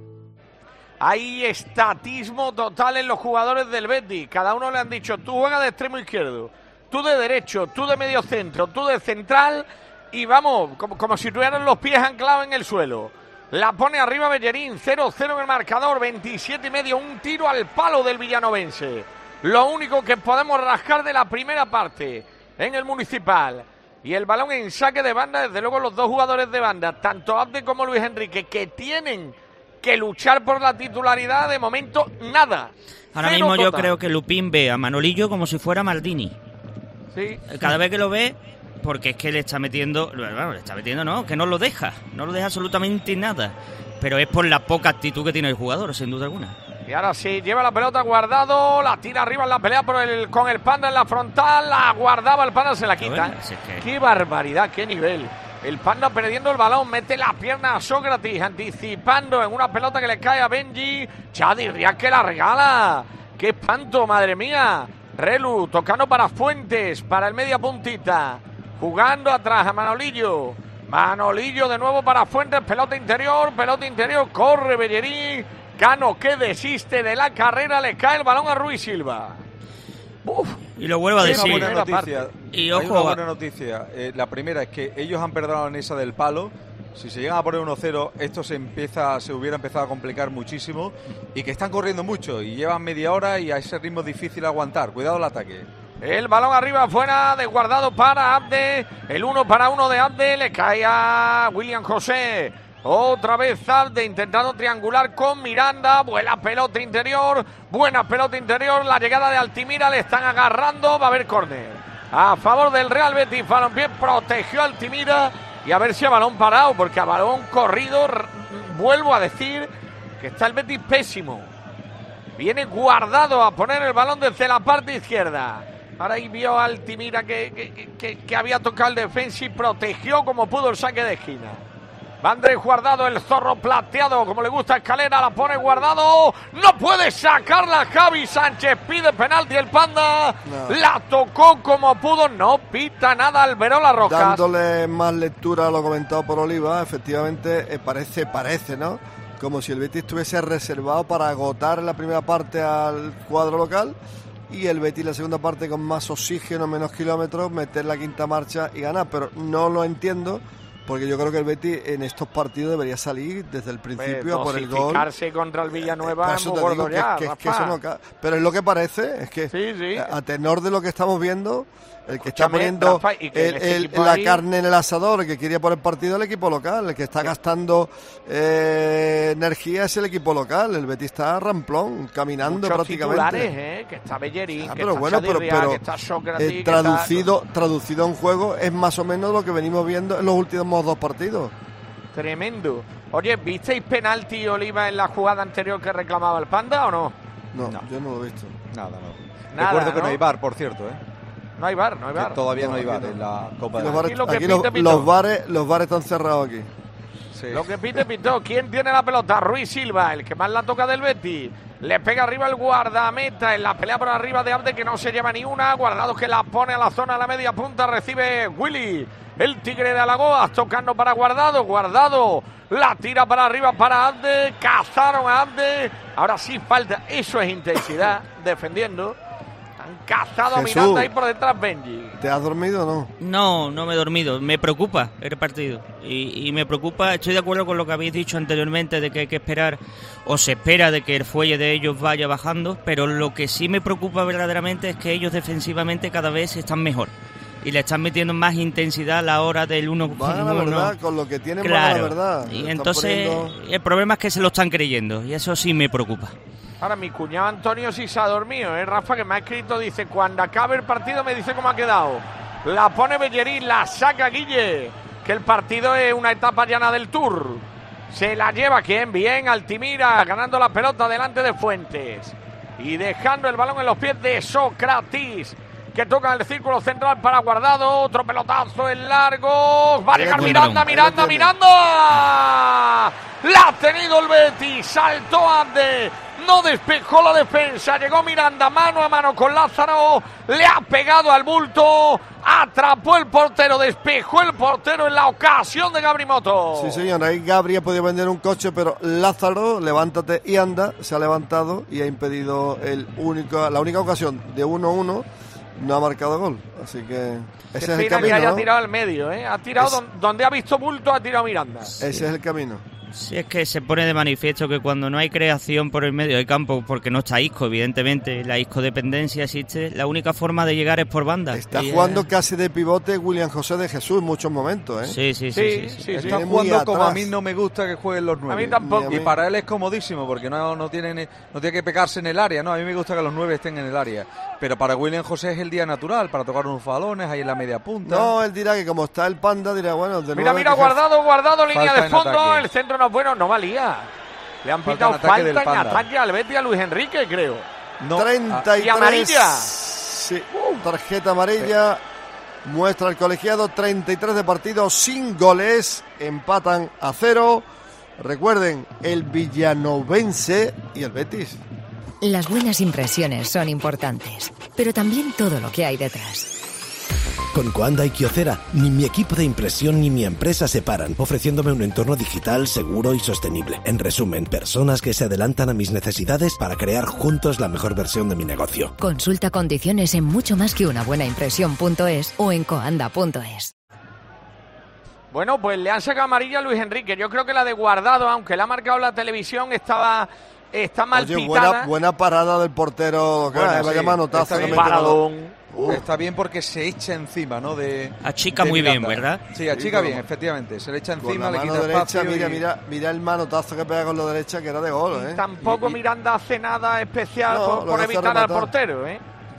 Hay estatismo total en los jugadores del Betis. Cada uno le han dicho, tú juegas de extremo izquierdo, tú de derecho, tú de medio centro, tú de central, y vamos, como, como si tuvieran los pies anclados en el suelo. La pone arriba Bellerín, cero cero en el marcador, veintisiete y medio, un tiro al palo del villanovense. Lo único que podemos rascar de la primera parte en el Municipal. Y el balón en saque de banda, desde luego los dos jugadores de banda, tanto Abde como Luis Enrique, que tienen que luchar por la titularidad, de momento nada.
Ahora
Cero
mismo yo
total.
creo que Lupín ve a Manolillo como si fuera Maldini.
Sí.
Cada vez que lo ve, porque es que le está metiendo, bueno, le está metiendo no, que no lo deja, no lo deja absolutamente nada. Pero es por la poca actitud que tiene el jugador, sin duda alguna.
Y ahora sí, lleva la pelota Guardado, la tira arriba en la pelea por el, con el Panda en la frontal, la guardaba el Panda, se la quita.
Bueno, si es que...
¡Qué barbaridad, qué nivel! El Panda perdiendo el balón, mete la pierna a Sócrates, anticipando en una pelota que le cae a Benji. Chadi Díaz que la regala. ¡Qué espanto, madre mía! Relu, tocando para Fuentes, para el media puntita. Jugando atrás a Manolillo. Manolillo de nuevo para Fuentes, pelota interior, pelota interior, corre Bellerín. Cano que desiste de la carrera, le cae el balón a Ruiz Silva.
Uf, y lo vuelvo a decir.
Hay una buena noticia.
Y
Hay
ojo,
una buena noticia. Eh, la primera es que ellos han perdido en esa del palo. Si se llegan a poner uno cero, esto se empieza, se hubiera empezado a complicar muchísimo. Y que están corriendo mucho y llevan media hora y a ese ritmo es difícil aguantar. Cuidado el ataque.
El balón arriba, fuera, desguardado para Abde. El uno para uno de Abde, le cae a William José. Otra vez Abde intentando triangular con Miranda. Buena pelota interior, buena pelota interior. La llegada de Altimira, le están agarrando. Va a haber córner a favor del Real Betis. Balompié protegió a Altimira y a ver si a balón parado, porque a balón corrido, r- vuelvo a decir que está el Betis pésimo. Viene Guardado a poner el balón desde la parte izquierda. Ahora ahí vio a Altimira que, que, que, que había tocado el defensa y protegió como pudo el saque de esquina. Va Andrés Guardado, el zorro plateado, como le gusta a Escalera, la pone Guardado. No puede sacarla Javi Sánchez, pide penalti el Panda. No. La tocó como pudo, no pita nada Alberola Rojas.
Dándole más lectura a lo comentado por Oliva, efectivamente eh, parece, parece, ¿no? Como si el Betis estuviese reservado para agotar en la primera parte al cuadro local y el Betis la segunda parte con más oxígeno, menos kilómetros, meter la quinta marcha y ganar. Pero no lo entiendo, porque yo creo que el Betis en estos partidos debería salir desde el principio
pues,
a por el gol.
Dosificarse contra el Villanueva es muy gordo ya,
que, que, que eso no ca- Pero es lo que parece, es que
sí, sí.
a tenor de lo que estamos viendo, el que está poniendo
Rafa, y que
el,
el
el, la
ahí...
carne en el asador, el que quería poner partido el equipo local, el que está gastando eh, energía es el equipo local. El Betis está ramplón, caminando
muchos
prácticamente.
Titulares, ¿eh? Que está Bellerín,
ah,
que
pero
está
bueno, pero,
Chadirria,
pero
que está Sócrates,
eh, traducido,
que está...
traducido en juego es más o menos lo que venimos viendo en los últimos dos partidos.
Tremendo. Oye, ¿visteis penalti, Oliva, en la jugada anterior que reclamaba el Panda o no?
No,
no.
yo no lo he visto.
Nada, no.
Nada,
Recuerdo que
¿no?
no hay V A R, por cierto, ¿eh?
No hay V A R, no hay V A R.
Que todavía no,
no
hay V A R
no.
en la Copa
aquí
de
los,
Rey.
bares, aquí los, los, bares, los bares están cerrados aquí.
Sí.
Lo que pite pitó. ¿Quién tiene la pelota? Ruiz Silva, el que más la toca del Betis. Le pega arriba el guardameta en la pelea por arriba de Abde, que no se lleva ni una. Guardado que la pone a la zona, a la media punta. Recibe Willy, el tigre de Alagoas, tocando para Guardado. Guardado la tira para arriba para Abde. Cazaron a Abde. Ahora sí falta. Eso es intensidad, defendiendo. Han cazado a Miranda ahí por detrás Benji.
¿Te has dormido o no?
No, no me he dormido. Me preocupa el partido. Y, y me preocupa, estoy de acuerdo con lo que habéis dicho anteriormente, de que hay que esperar, o se espera de que el fuelle de ellos vaya bajando, pero lo que sí me preocupa verdaderamente es que ellos defensivamente cada vez están mejor. Y le están metiendo más intensidad a la hora del uno contra uno.
La verdad, con lo que tienen,
claro.
la verdad.
Y entonces poniendo... el problema es que se lo están creyendo, y eso sí me preocupa.
Ahora mi cuñado Antonio sí se ha dormido, ¿eh? Rafa, que me ha escrito, dice, cuando acabe el partido me dice cómo ha quedado. La pone Bellerín, la saca Guille, que el partido es una etapa llana del Tour. Se la lleva, ¿quién? Bien, Altimira, ganando la pelota delante de Fuentes. Y dejando el balón en los pies de Sócrates, que toca el círculo central para Guardado. Otro pelotazo en largo. Va a llegar Miranda, Miranda, Miranda. La ha tenido el Betis. Saltó Abde. No despejó la defensa. Llegó Miranda mano a mano con Lázaro. Le ha pegado al bulto. Atrapó el portero. Despejó el portero en la ocasión de Gabri Moto.
Sí, señor. Ahí Gabri ha podido vender un coche, pero Lázaro, levántate y anda, se ha levantado y ha impedido el único, la única ocasión de uno a uno. No ha marcado gol, así que ese
Qué
es el
pena
camino,
que haya
¿no?
tirado al medio, ¿eh? Ha tirado
Es...
donde, donde ha visto bulto, ha tirado Miranda.
Ese es el camino.
Sí, es que se pone de manifiesto que cuando no hay creación por el medio del campo, porque no está Isco, evidentemente, la Isco-dependencia existe, la única forma de llegar es por banda.
Está
y
jugando
es...
casi de pivote William José de Jesús en muchos momentos, ¿eh?
Sí, sí, sí. sí, sí, sí.
Está jugando como a mí no me gusta que jueguen los nueve.
A mí tampoco.
Y para él es comodísimo, porque no, no, tiene, no tiene que pegarse en el área, ¿no? A mí me gusta que los nueve estén en el área. Pero para William José es el día natural, para tocar unos balones ahí en la media punta.
No, él dirá que como está el Panda, dirá, bueno... De
mira, mira, guardado, guardado, línea de fondo,
ataque.
El centro no es bueno, no valía. Le han pitado falta, falta en ataque al Betis a Luis Enrique, creo.
No. treinta y tres.
Y amarilla.
Sí, tarjeta amarilla. Sí. Muestra el colegiado, treinta y tres de partido sin goles. Empatan a cero. Recuerden, el villanovense y el Betis.
Las buenas impresiones son importantes, pero también todo lo que hay detrás.
Con Coanda y Kyocera, ni mi equipo de impresión ni mi empresa se paran, ofreciéndome un entorno digital seguro y sostenible. En resumen, personas que se adelantan a mis necesidades para crear juntos la mejor versión de mi negocio.
Consulta condiciones en mucho más que una buena impresión punto es o en coanda punto es.
Bueno, pues le han sacado amarilla a Luis Enrique. Yo creo que la de Guardado, aunque la ha marcado la televisión, estaba... Está mal
Oye,
pitada.
Buena, buena parada del portero.
Bueno,
que vaya
sí,
manotazo.
está bien,
paradón.
Uh. Está bien porque se echa encima, ¿no? De,
achica
de
muy
Miranda.
bien, ¿verdad?
Sí, achica
sí,
bien,
con,
efectivamente. Se le echa encima,
con la
le
mano
quita
derecha,
espacio.
Mira,
y...
mira, mira el manotazo que pega con la derecha, que era de gol, ¿eh?
Tampoco
y, y...
Miranda hace nada especial
no,
por, por evitar al portero, ¿eh?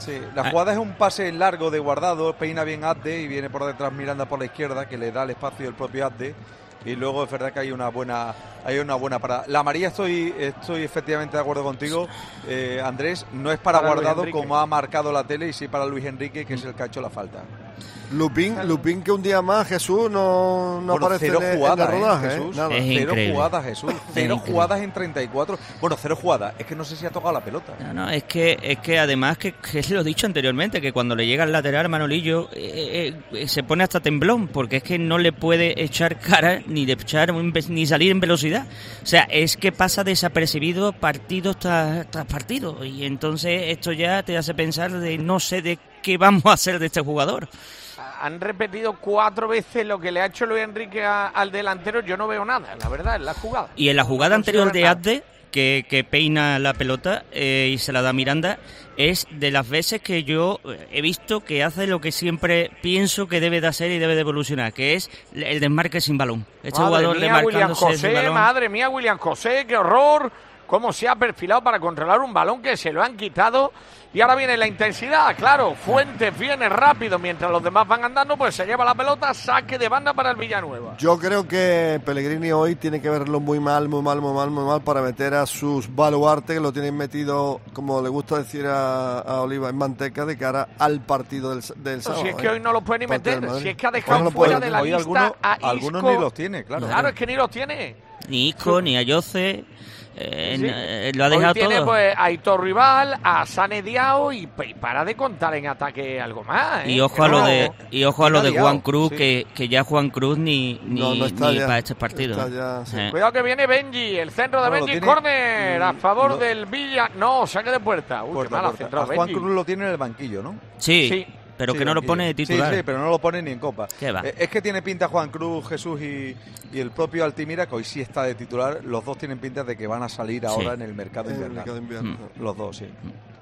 Sí, la jugada ah. es un pase largo de Guardado, peina bien Abde y viene por detrás Miranda por la izquierda, que le da el espacio del propio Abde. Y luego es verdad que hay una buena hay una buena parada. La María estoy estoy efectivamente de acuerdo contigo, eh, Andrés, no es para, para Guardado como ha marcado la tele, y sí para Luis Enrique, que es el que ha hecho la falta.
Lupín, Lupín que un día más, Jesús, no, no
bueno,
aparece
cero
en,
jugadas,
en el rodaje,
¿eh, Jesús?
¿eh? Nada.
Es
cero
increíble.
jugadas, Jesús. Cero
increíble.
jugadas en treinta y cuatro. Bueno, cero jugadas. Es que no sé si ha tocado la pelota.
No, no, es que es que además que, que lo he dicho anteriormente, que cuando le llega al lateral Manolillo eh, eh, se pone hasta temblón, porque es que no le puede echar cara ni de echar ni salir en velocidad. O sea, es que pasa desapercibido partido tras, tras partido, y entonces esto ya te hace pensar de no sé de qué vamos a hacer de este jugador.
Han repetido cuatro veces lo que le ha hecho Luis Enrique a, al delantero. Yo no veo nada, la verdad, en la jugada.
Y en la jugada
no
anterior de Abde, que, que peina la pelota eh, y se la da a Miranda, es de las veces que yo he visto que hace lo que siempre pienso que debe de hacer y debe de evolucionar, que es el desmarque sin balón. Este
madre
jugador
mía, William
desmarcándose sin
José,
balón.
madre mía, William José, qué horror. Cómo se ha perfilado para controlar un balón que se lo han quitado. Y ahora viene la intensidad, claro. Fuentes viene rápido mientras los demás van andando, pues se lleva la pelota, saque de banda para el Villanueva.
Yo creo que Pellegrini hoy tiene que verlo muy mal, muy mal, muy mal, muy mal para meter a sus baluartes, que lo tienen metido, como le gusta decir a, a Oliva, en manteca de cara al partido del, del sábado.
Si es que hoy no los puede ni meter, si es que ha dejado
no
fuera
puede.
de la
Hoy
lista
algunos,
a Isco.
algunos ni los tiene, claro.
Claro, es que ni los tiene.
Ni Isco, ni Ayoce. Eh,
Sí.
eh, lo ha dejado
Hoy tiene
todo.
pues a Aitor Rival, a Sane Diao y, y para de contar en ataque algo más. ¿eh?
Y ojo
Que
a lo
no-
de y ojo a lo de
Diao,
Juan Cruz,
sí.
que, que ya Juan Cruz ni, ni,
No, no está
ni
ya.
para este partido.
Está ya, sí.
Eh.
Cuidado que viene Benji, el centro de
No, lo
Benji,
tiene-
córner a favor
lo-
del Villa. No, saque de puerta. Uy,
Corta,
qué mal ha
corta.
centrado
A Juan
Benji.
Cruz lo tiene en el banquillo, ¿no?
Sí,
Sí.
pero
Sí,
que no lo
banquillo.
pone de titular.
Sí, sí, pero no lo pone ni en Copa.
¿Qué va?
Eh, Es que tiene pinta Juan Cruz, Jesús y, y el propio Altimira, que hoy sí está de titular. Los dos tienen pinta de que van a salir ahora
Sí.
en el mercado
En el
invernal.
mercado invierno.
Los dos, sí.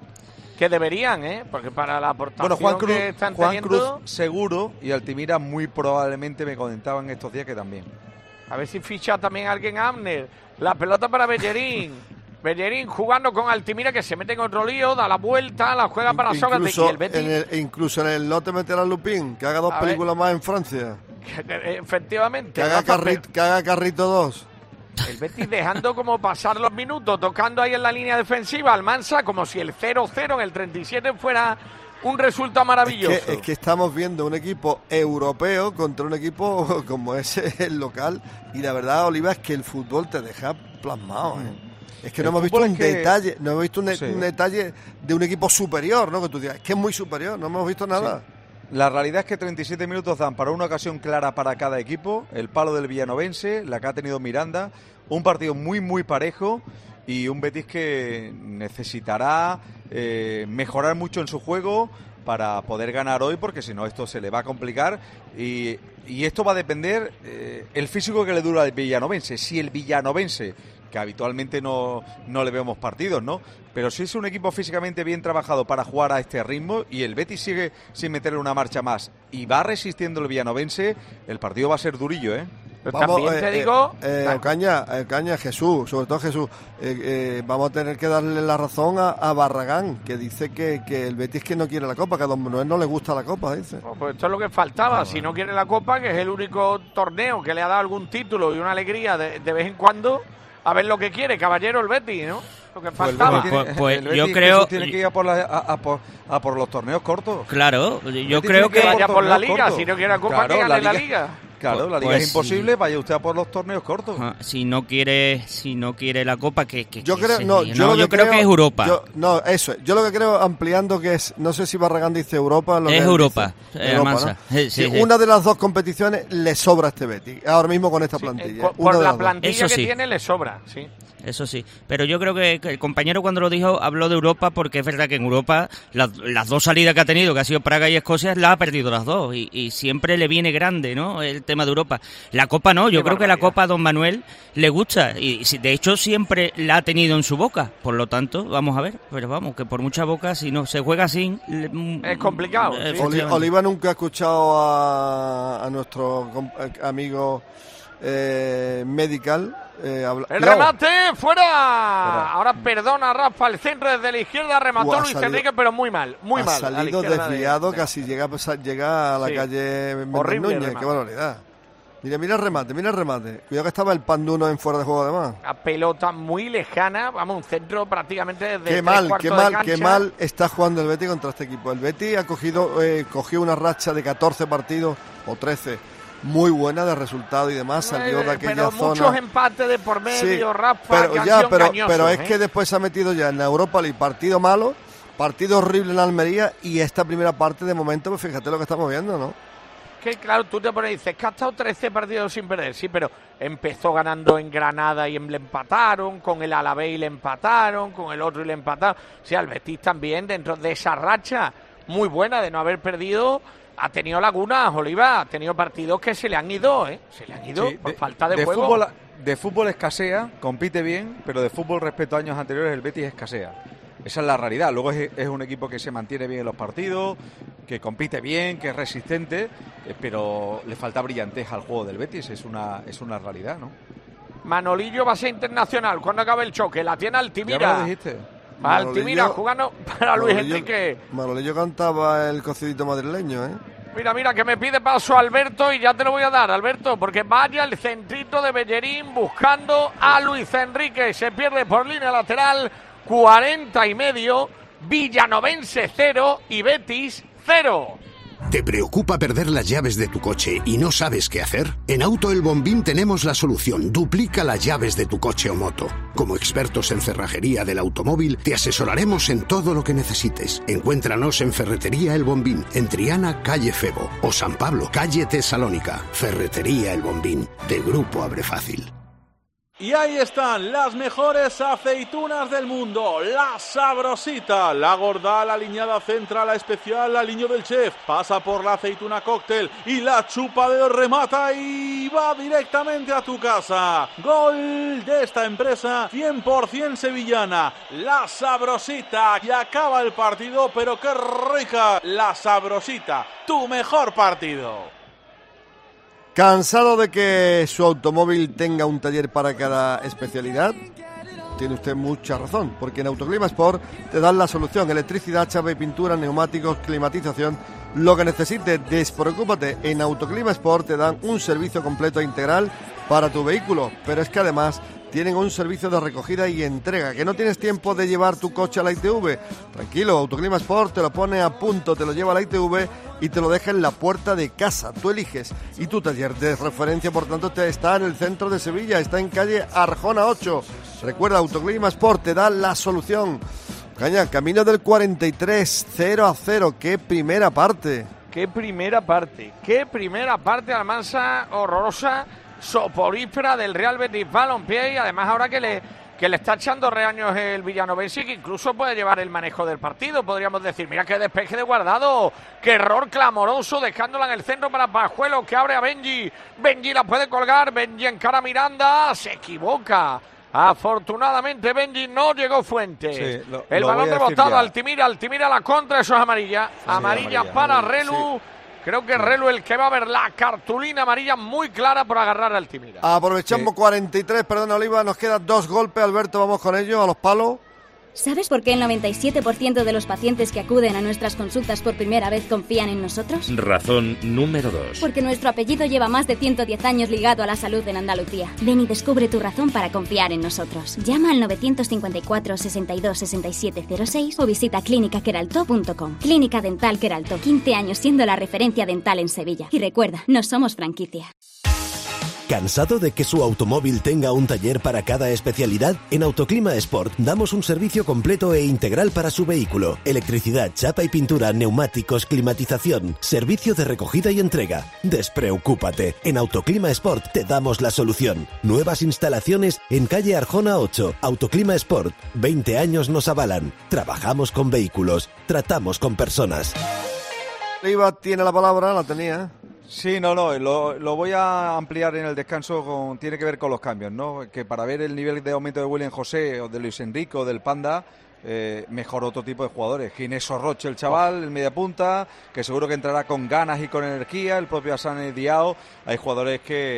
Que deberían, ¿eh? Porque para la aportación
Bueno, Juan Cruz,
que están
Juan
teniendo,
Cruz seguro, y Altimira muy probablemente, me comentaban estos días que también.
a ver si ficha también alguien a Abner. La pelota para Bellerín. Bellerín jugando con Altimira, que se mete en otro lío, da la vuelta, la juega para Sócrates y
Incluso
el Betis.
en el, incluso en el no te meterá Lupín, que haga dos
A ver.
películas más en Francia.
Efectivamente.
Que haga,
Rafa,
carrito, que haga Carrito dos.
El Betis dejando como pasar los minutos, tocando ahí en la línea defensiva Almansa, como si el cero cero en el treinta y siete fuera un resultado maravilloso.
Es que, es que estamos viendo un equipo europeo contra un equipo como ese, el local, y la verdad, Oliva, es que el fútbol te deja plasmado, ¿eh? Es que no
El
hemos visto
fútbol
un
es que-
detalle, no hemos visto un,
Sí.
un detalle de un equipo superior, ¿no? Que tú digas, es que es muy superior, no hemos visto nada.
La realidad es que treinta y siete minutos dan para una ocasión clara para cada equipo, el palo del villanovense, la que ha tenido Miranda, un partido muy muy parejo y un Betis que necesitará eh, mejorar mucho en su juego para poder ganar hoy, porque si no esto se le va a complicar y, y esto va a depender eh, el físico que le dura al villanovense. Si el villanovense, que habitualmente no, no le vemos partidos, ¿no? Pero si es un equipo físicamente bien trabajado para jugar a este ritmo y el Betis sigue sin meterle una marcha más y va resistiendo el villanovense, el partido va a ser durillo, ¿eh?
Pero también te digo...
Eh, eh, Ocaña, eh, Ocaña, Jesús, sobre todo Jesús, eh, eh, vamos a tener que darle la razón a, a Barragán, que dice que, que el Betis que no quiere la Copa, que a Don Manuel no le gusta la Copa, dice.
Pues esto es lo que faltaba. Si no quiere la Copa, que es el único torneo que le ha dado algún título y una alegría de, de vez en cuando, a ver lo que quiere, caballero, el Betis, ¿no? Lo que
Pues el
faltaba.
Betis tiene-
Pues- pues
el Betis,
yo
Jesús,
creo-
tiene que ir a por, la- a- a por- a por los torneos cortos.
Claro, yo
Betis
creo
tiene
que...
ir
vaya por la
torneos
Liga,
cortos.
si no quiere la Copa,
Claro,
que gane la Liga.
Claro, la Liga
Pues
es imposible,
sí.
vaya usted a por los torneos cortos.
Ajá, si no quiere si no quiere la Copa, que, que
Yo
que
creo,
se
no,
líe.
yo, lo
yo
que
creo que es Europa.
yo- no, eso es. Yo lo que creo, ampliando, que es, no sé si Barragán dice Europa. Lo que
Es
él
Europa,
dice.
eh,
Europa,
Almansa.
¿no?
Sí, sí,
Sí,
sí.
Una de las dos competiciones le sobra a este Betis, ahora mismo con esta
Eh,
plantilla.
por
Una
por
de
la
las dos.
plantilla
Eso
que
sí.
tiene le sobra, sí.
Eso sí, pero yo creo que, que el compañero cuando lo dijo habló de Europa, porque es verdad que en Europa las, las dos salidas que ha tenido, que ha sido Praga y Escocia, las ha perdido las dos y, y siempre le viene grande, ¿no? El tema de Europa. La Copa no, yo
Qué
creo que la
barbaridad.
Copa a Don Manuel le gusta y si- de hecho siempre la ha tenido en su boca, por lo tanto, vamos a ver, pero vamos, que por mucha boca, si no se juega sin...
Es complicado, sí.
Oli-
efectivamente.
Oliva nunca ha escuchado a, a nuestro com- eh, amigo eh, Medical Eh, habla...
El
Cuidado.
remate fuera. fuera. Ahora perdona Rafa, el centro desde la izquierda remató uh, Luis salido, Enrique, pero muy mal, muy
ha
mal.
Ha salido desviado, de... casi llega, llega a la sí. calle Méndez Núñez. Qué barbaridad. Mira, mira el remate, mira el remate. Cuidado que estaba el Panduno en fuera de juego además.
La pelota muy lejana, vamos, un centro prácticamente desde
qué mal, qué mal, qué mal está jugando el Betis contra este equipo. El Betis ha cogido, eh, cogió una racha de catorce partidos o trece. Muy buena de resultado y demás, salió de aquella
pero
zona.
Muchos empates de por medio,
sí,
Rafa,
pero
que
ya, pero,
engañosos,
pero es
¿eh?
que después se ha metido ya en la Europa League partido malo, partido horrible en Almería y esta primera parte de momento, pues fíjate lo que estamos viendo, ¿no?
Que claro, tú te pones y dices que ha estado trece partidos sin perder, sí, pero empezó ganando en Granada y le empataron, con el Alavés y le empataron, con el otro y le empataron. O sea, el Betis también, dentro de esa racha muy buena de no haber perdido, ha tenido lagunas, Oliva, ha tenido partidos que se le han ido, ¿eh? Se le han ido sí, por de, falta de,
de
juego.
Fútbol, de fútbol escasea, compite bien, pero de fútbol respecto a años anteriores el Betis escasea. Esa es la realidad. Luego es, es un equipo que se mantiene bien en los partidos, que compite bien, que es resistente, eh, pero le falta brillantez al juego del Betis. Es una, es una realidad, ¿no?
Manolillo va a ser internacional cuando acabe el choque. La tiene Altimira.
Ya me lo dijiste.
Altimira jugando para Luis
Manolillo,
Enrique.
Manolillo cantaba el cocidito madrileño, ¿eh?
Mira, mira, que me pide paso Alberto y ya te lo voy a dar, Alberto, porque vaya el centrito de Bellerín buscando a Luis Enrique. Se pierde por línea lateral. cuarenta y medio, Villanovense cero y Betis cero.
¿Te preocupa perder las llaves de tu coche y no sabes qué hacer? En Auto El Bombín tenemos la solución. Duplica las llaves de tu coche o moto. Como expertos en cerrajería del automóvil, te asesoraremos en todo lo que necesites. Encuéntranos en Ferretería El Bombín, en Triana, calle Febo, o San Pablo, calle Tesalónica. Ferretería El Bombín, de Grupo Abre Fácil.
Y ahí están las mejores aceitunas del mundo, la Sabrosita, la gorda, la aliñada central, la especial, la aliño del chef, pasa por la aceituna cóctel y la chupa de remata y va directamente a tu casa. Gol de esta empresa cien por ciento sevillana, la Sabrosita, y acaba el partido, pero qué rica, la Sabrosita, tu mejor partido.
¿Cansado de que su automóvil tenga un taller para cada especialidad? Tiene usted mucha razón, porque en Autoclima Sport te dan la solución: electricidad, chapa y pintura, neumáticos, climatización, lo que necesites. Despreocúpate, en Autoclima Sport te dan un servicio completo e integral para tu vehículo, pero es que además tienen un servicio de recogida y entrega. ¿Que no tienes tiempo de llevar tu coche a la I T V? Tranquilo, Autoclima Sport te lo pone a punto, te lo lleva a la I T V y te lo deja en la puerta de casa. Tú eliges. Y tu taller de referencia, por tanto, te está en el centro de Sevilla, está en calle Arjona ocho. Recuerda, Autoclima Sport te da la solución. Caña, camino del cuarenta y tres, cero a cero. ¡Qué primera parte!
¡Qué primera parte! ¡Qué primera parte, Almansa, horrorosa! Soporífera del Real Betis Balompié, y además ahora que le que le está echando reaños el Villanovense, que incluso puede llevar el manejo del partido, podríamos decir. Mira qué despeje de Guardado, qué error clamoroso, dejándola en el centro para Pajuelo, que abre a Benji, Benji la puede colgar, Benji encara a Miranda, se equivoca. Afortunadamente Benji no llegó Fuentes. Sí, lo, el lo balón rebotado, Altimira, Altimira la contra, eso es amarilla. Sí, amarilla, amarilla para Relu. Sí. Creo que Relu el que va a ver la cartulina amarilla muy clara por agarrar a Altimira.
Aprovechamos sí. cuarenta y tres, perdón, Oliva, nos quedan dos golpes, Alberto, vamos con ellos, a los palos.
¿Sabes por qué el noventa y siete por ciento de los pacientes que acuden a nuestras consultas por primera vez confían en nosotros?
Razón número dos.
Porque nuestro apellido lleva más de ciento diez años ligado a la salud en Andalucía. Ven y descubre tu razón para confiar en nosotros. Llama al novecientos cincuenta y cuatro, sesenta y dos, sesenta y siete cero seis o visita clínica queraltó punto com. Clínica Dental Queraltó, quince años siendo la referencia dental en Sevilla. Y recuerda, no somos franquicia.
¿Cansado de que su automóvil tenga un taller para cada especialidad? En Autoclima Sport damos un servicio completo e integral para su vehículo. Electricidad, chapa y pintura, neumáticos, climatización, servicio de recogida y entrega. Despreocúpate, en Autoclima Sport te damos la solución. Nuevas instalaciones en calle Arjona ocho. Autoclima Sport, veinte años nos avalan. Trabajamos con vehículos, tratamos con personas.
Iba tiene la palabra, la tenía.
Sí, no, no, lo, lo voy a ampliar en el descanso, con, tiene que ver con los cambios, ¿no? Que para ver el nivel de aumento de William José o de Luis Enrique o del Panda, eh, mejor otro tipo de jugadores. Ginés Sorroche, el chaval, el media punta, que seguro que entrará con ganas y con energía, el propio Hassan Diao. Hay jugadores que,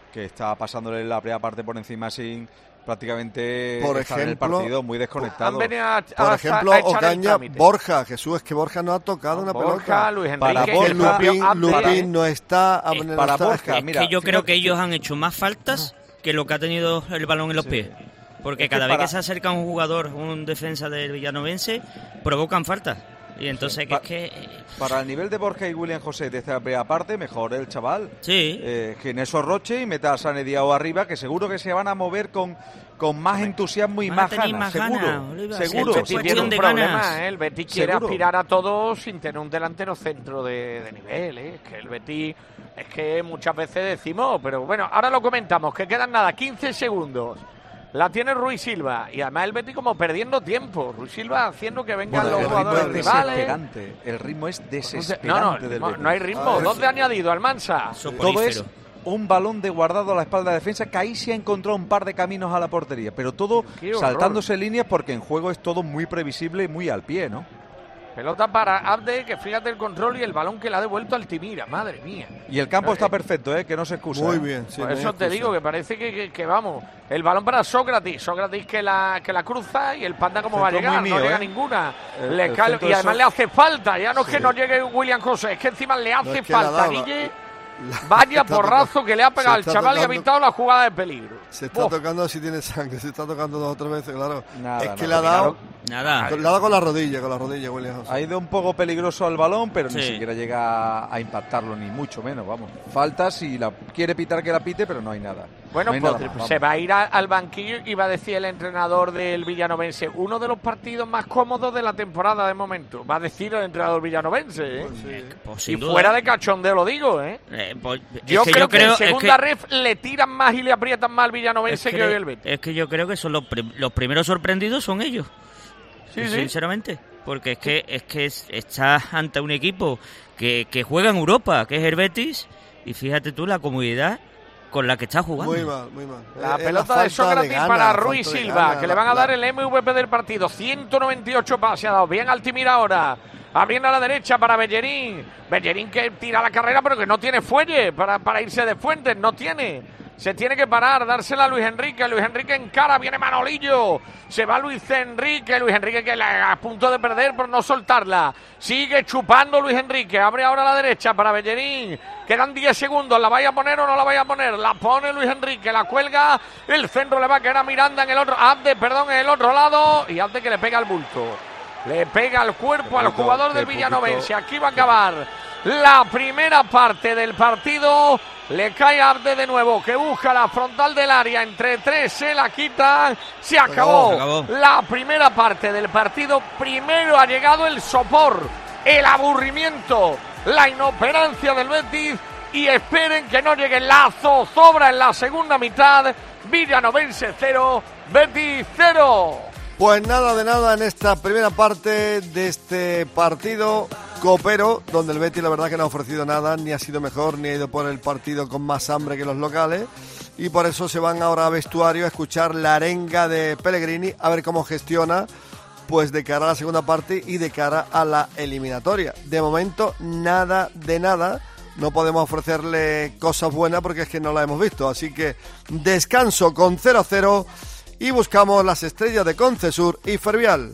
que está pasándole la primera parte por encima sin prácticamente
por
estar
ejemplo,
en el partido, muy desconectado.
A,
por
a,
ejemplo,
a
Ocaña, Borja, Jesús, es que Borja no ha tocado
no,
una
Borja,
pelota.
Luis Enrique,
para Borja, Lupín, Lupín no está.
Eh,
no
para
está.
Borja, es mira, que yo creo que ellos han hecho más faltas que lo que ha tenido el balón en los sí. pies. Porque es cada que vez para... que se acerca un jugador, un defensa del villanovense, provocan faltas. Y entonces, sí, que
pa-
es que...
Para el nivel de Borja y William José de esta primera parte, mejor el chaval.
Sí.
Eh, que en eso Roche y meta a Sane Diao arriba, que seguro que se van a mover con, con más entusiasmo y más ganas.
más
seguro,
ganas, Oliva.
seguro.
El Betis tiene un problema, ¿eh? El Betis quiere
seguro.
aspirar a todo sin tener un delantero centro de, de nivel, ¿eh? Es que el Betis, es que muchas veces decimos, pero bueno, ahora lo comentamos, que quedan nada, quince segundos. La tiene Ruiz Silva y además el Betis como perdiendo tiempo. Ruiz Silva haciendo que vengan
bueno,
los jugadores
es
rivales.
Desesperante. El ritmo es desesperante.
No, no,
del
no, no hay ritmo. Ah, ¿Dónde ha añadido Almansa?
Todo es un balón de guardado a la espalda de defensa, que ahí se ha encontrado un par de caminos a la portería, pero todo saltándose líneas porque en juego es todo muy previsible y muy al pie, ¿no?
Pelota para Abde, que fíjate el control y el balón que le ha devuelto Altimira, madre mía.
Y el campo está perfecto, ¿eh? Que no se excusa.
Muy
¿eh?
bien, sí.
Por eso te digo que parece que, que, que vamos. El balón para Sócrates, Sócrates que la que la cruza y el Panda cómo va a llegar,
mío,
no llega
¿eh?
ninguna.
El,
le
el
cal... Y además
son...
le hace falta, ya no es
sí.
que no llegue William José, es que encima le hace
no es que
falta, Guille. Vaya porrazo que le ha pegado al chaval tocando, y ha pintado la jugada de peligro.
Se está
Uf.
tocando si tiene sangre, se está tocando dos o tres veces, claro.
Nada,
es que
no,
le ha dado.
Nada.
Le ha dado con la rodilla, con la rodilla, William José.
Ha ido un poco peligroso al balón, pero
sí.
ni siquiera llega a impactarlo, ni mucho menos, vamos. Falta si la quiere pitar que la pite, pero no hay nada.
Bueno,
no hay
pues
nada más,
se va a ir a, al banquillo y va a decir el entrenador del villanovense, uno de los partidos más cómodos de la temporada de momento. Va a decir el entrenador villanovense, ¿eh?
Pues sí.
Pues
y
duda.
fuera de cachondeo lo digo, ¿eh?
eh pues,
yo,
que
creo
yo
que
creo
en segunda
es que,
ref le tiran más y le aprietan más al villanovense
es
que,
que
hoy el Betis.
Es que yo creo que son los, prim- los primeros sorprendidos son ellos.
Sí, sí.
Sinceramente. Porque es que es que es, está ante un equipo que, que juega en Europa, que es el Betis, y fíjate tú la comodidad con la que está jugando.
Muy mal, muy mal.
La
es
pelota
la
de Sócrates
gana,
para Ruiz Silva,
gana,
que
la,
le van a
la,
dar el M V P del partido. ciento noventa y ocho pases ha dado. Bien Altimira ahora. Abriendo a la derecha para Bellerín. Bellerín que tira la carrera, pero que no tiene fuelle para, para irse de Fuentes. No tiene. Se tiene que parar, dársela a Luis Enrique. Luis Enrique encara, viene Manolillo. Se va Luis Enrique. Luis Enrique que la, a punto de perder por no soltarla. Sigue chupando Luis Enrique. Abre ahora a la derecha para Bellerín. Quedan diez segundos. ¿La vaya a poner o no la vaya a poner? La pone Luis Enrique. La cuelga. El centro le va a quedar a Miranda en el otro. Abde, perdón, en el otro lado. Y Abde que le pega al bulto. Le pega al cuerpo al jugador del Villanovense. Aquí va a acabar la primera parte del partido. Le cae a Abde de nuevo, que busca la frontal del área. Entre tres se la quita. Se acabó,
se acabó
la primera parte del partido. Primero ha llegado el sopor, el aburrimiento, la inoperancia del Betis. Y esperen que no llegue la zozobra en la segunda mitad. Villanovense cero, Betis cero.
Pues nada de nada en esta primera parte de este partido copero, donde el Betis la verdad que no ha ofrecido nada, ni ha sido mejor, ni ha ido por el partido con más hambre que los locales, y por eso se van ahora a vestuario a escuchar la arenga de Pellegrini, a ver cómo gestiona, pues de cara a la segunda parte y de cara a la eliminatoria. De momento, nada de nada, no podemos ofrecerle cosas buenas porque es que no la hemos visto, así que descanso con cero a cero. Y buscamos las estrellas de Concesur y Fervial.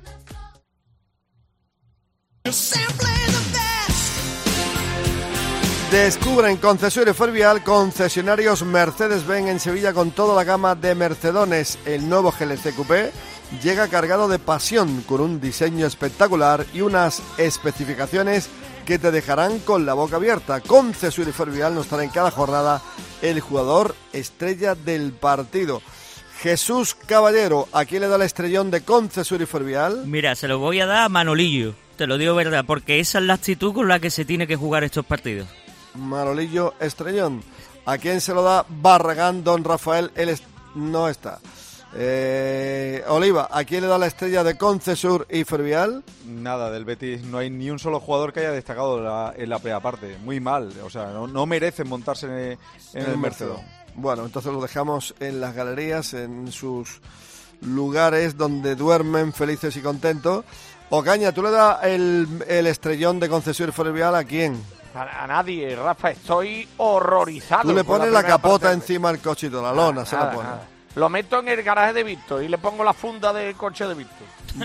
Descubren Concesur y Fervial, concesionarios Mercedes-Benz en Sevilla con toda la gama de Mercedones. El nuevo G L C Coupé llega cargado de pasión, con un diseño espectacular y unas especificaciones que te dejarán con la boca abierta. Concesur y Fervial nos traen cada jornada el jugador estrella del partido. Jesús Caballero, ¿a quién le da el estrellón de Concesur y Fervial?
Mira, se lo voy a dar a Manolillo, te lo digo verdad, porque esa es la actitud con la que se tiene que jugar estos partidos.
Manolillo, estrellón. ¿A quién se lo da Barragán, don Rafael? Él est- no está. Eh, Oliva, ¿a quién le da la estrella de Concesur y Fervial?
Nada, del Betis no hay ni un solo jugador que haya destacado la, en la primera parte. Muy mal, o sea, no, no merecen montarse en, en, en el Mercedes.
Bueno, entonces lo dejamos en las galerías, en sus lugares donde duermen felices y contentos. Ocaña, ¿tú le das el, el estrellón de Concesur y Fervial a quién?
A, a nadie, Rafa, estoy horrorizado.
Tú le
por
pones la,
primera
capota
parte.
encima del cochito, la lona,
Nada,
se
nada,
la pone.
nada. Lo meto en el garaje de Víctor y le pongo la funda de coche de Víctor.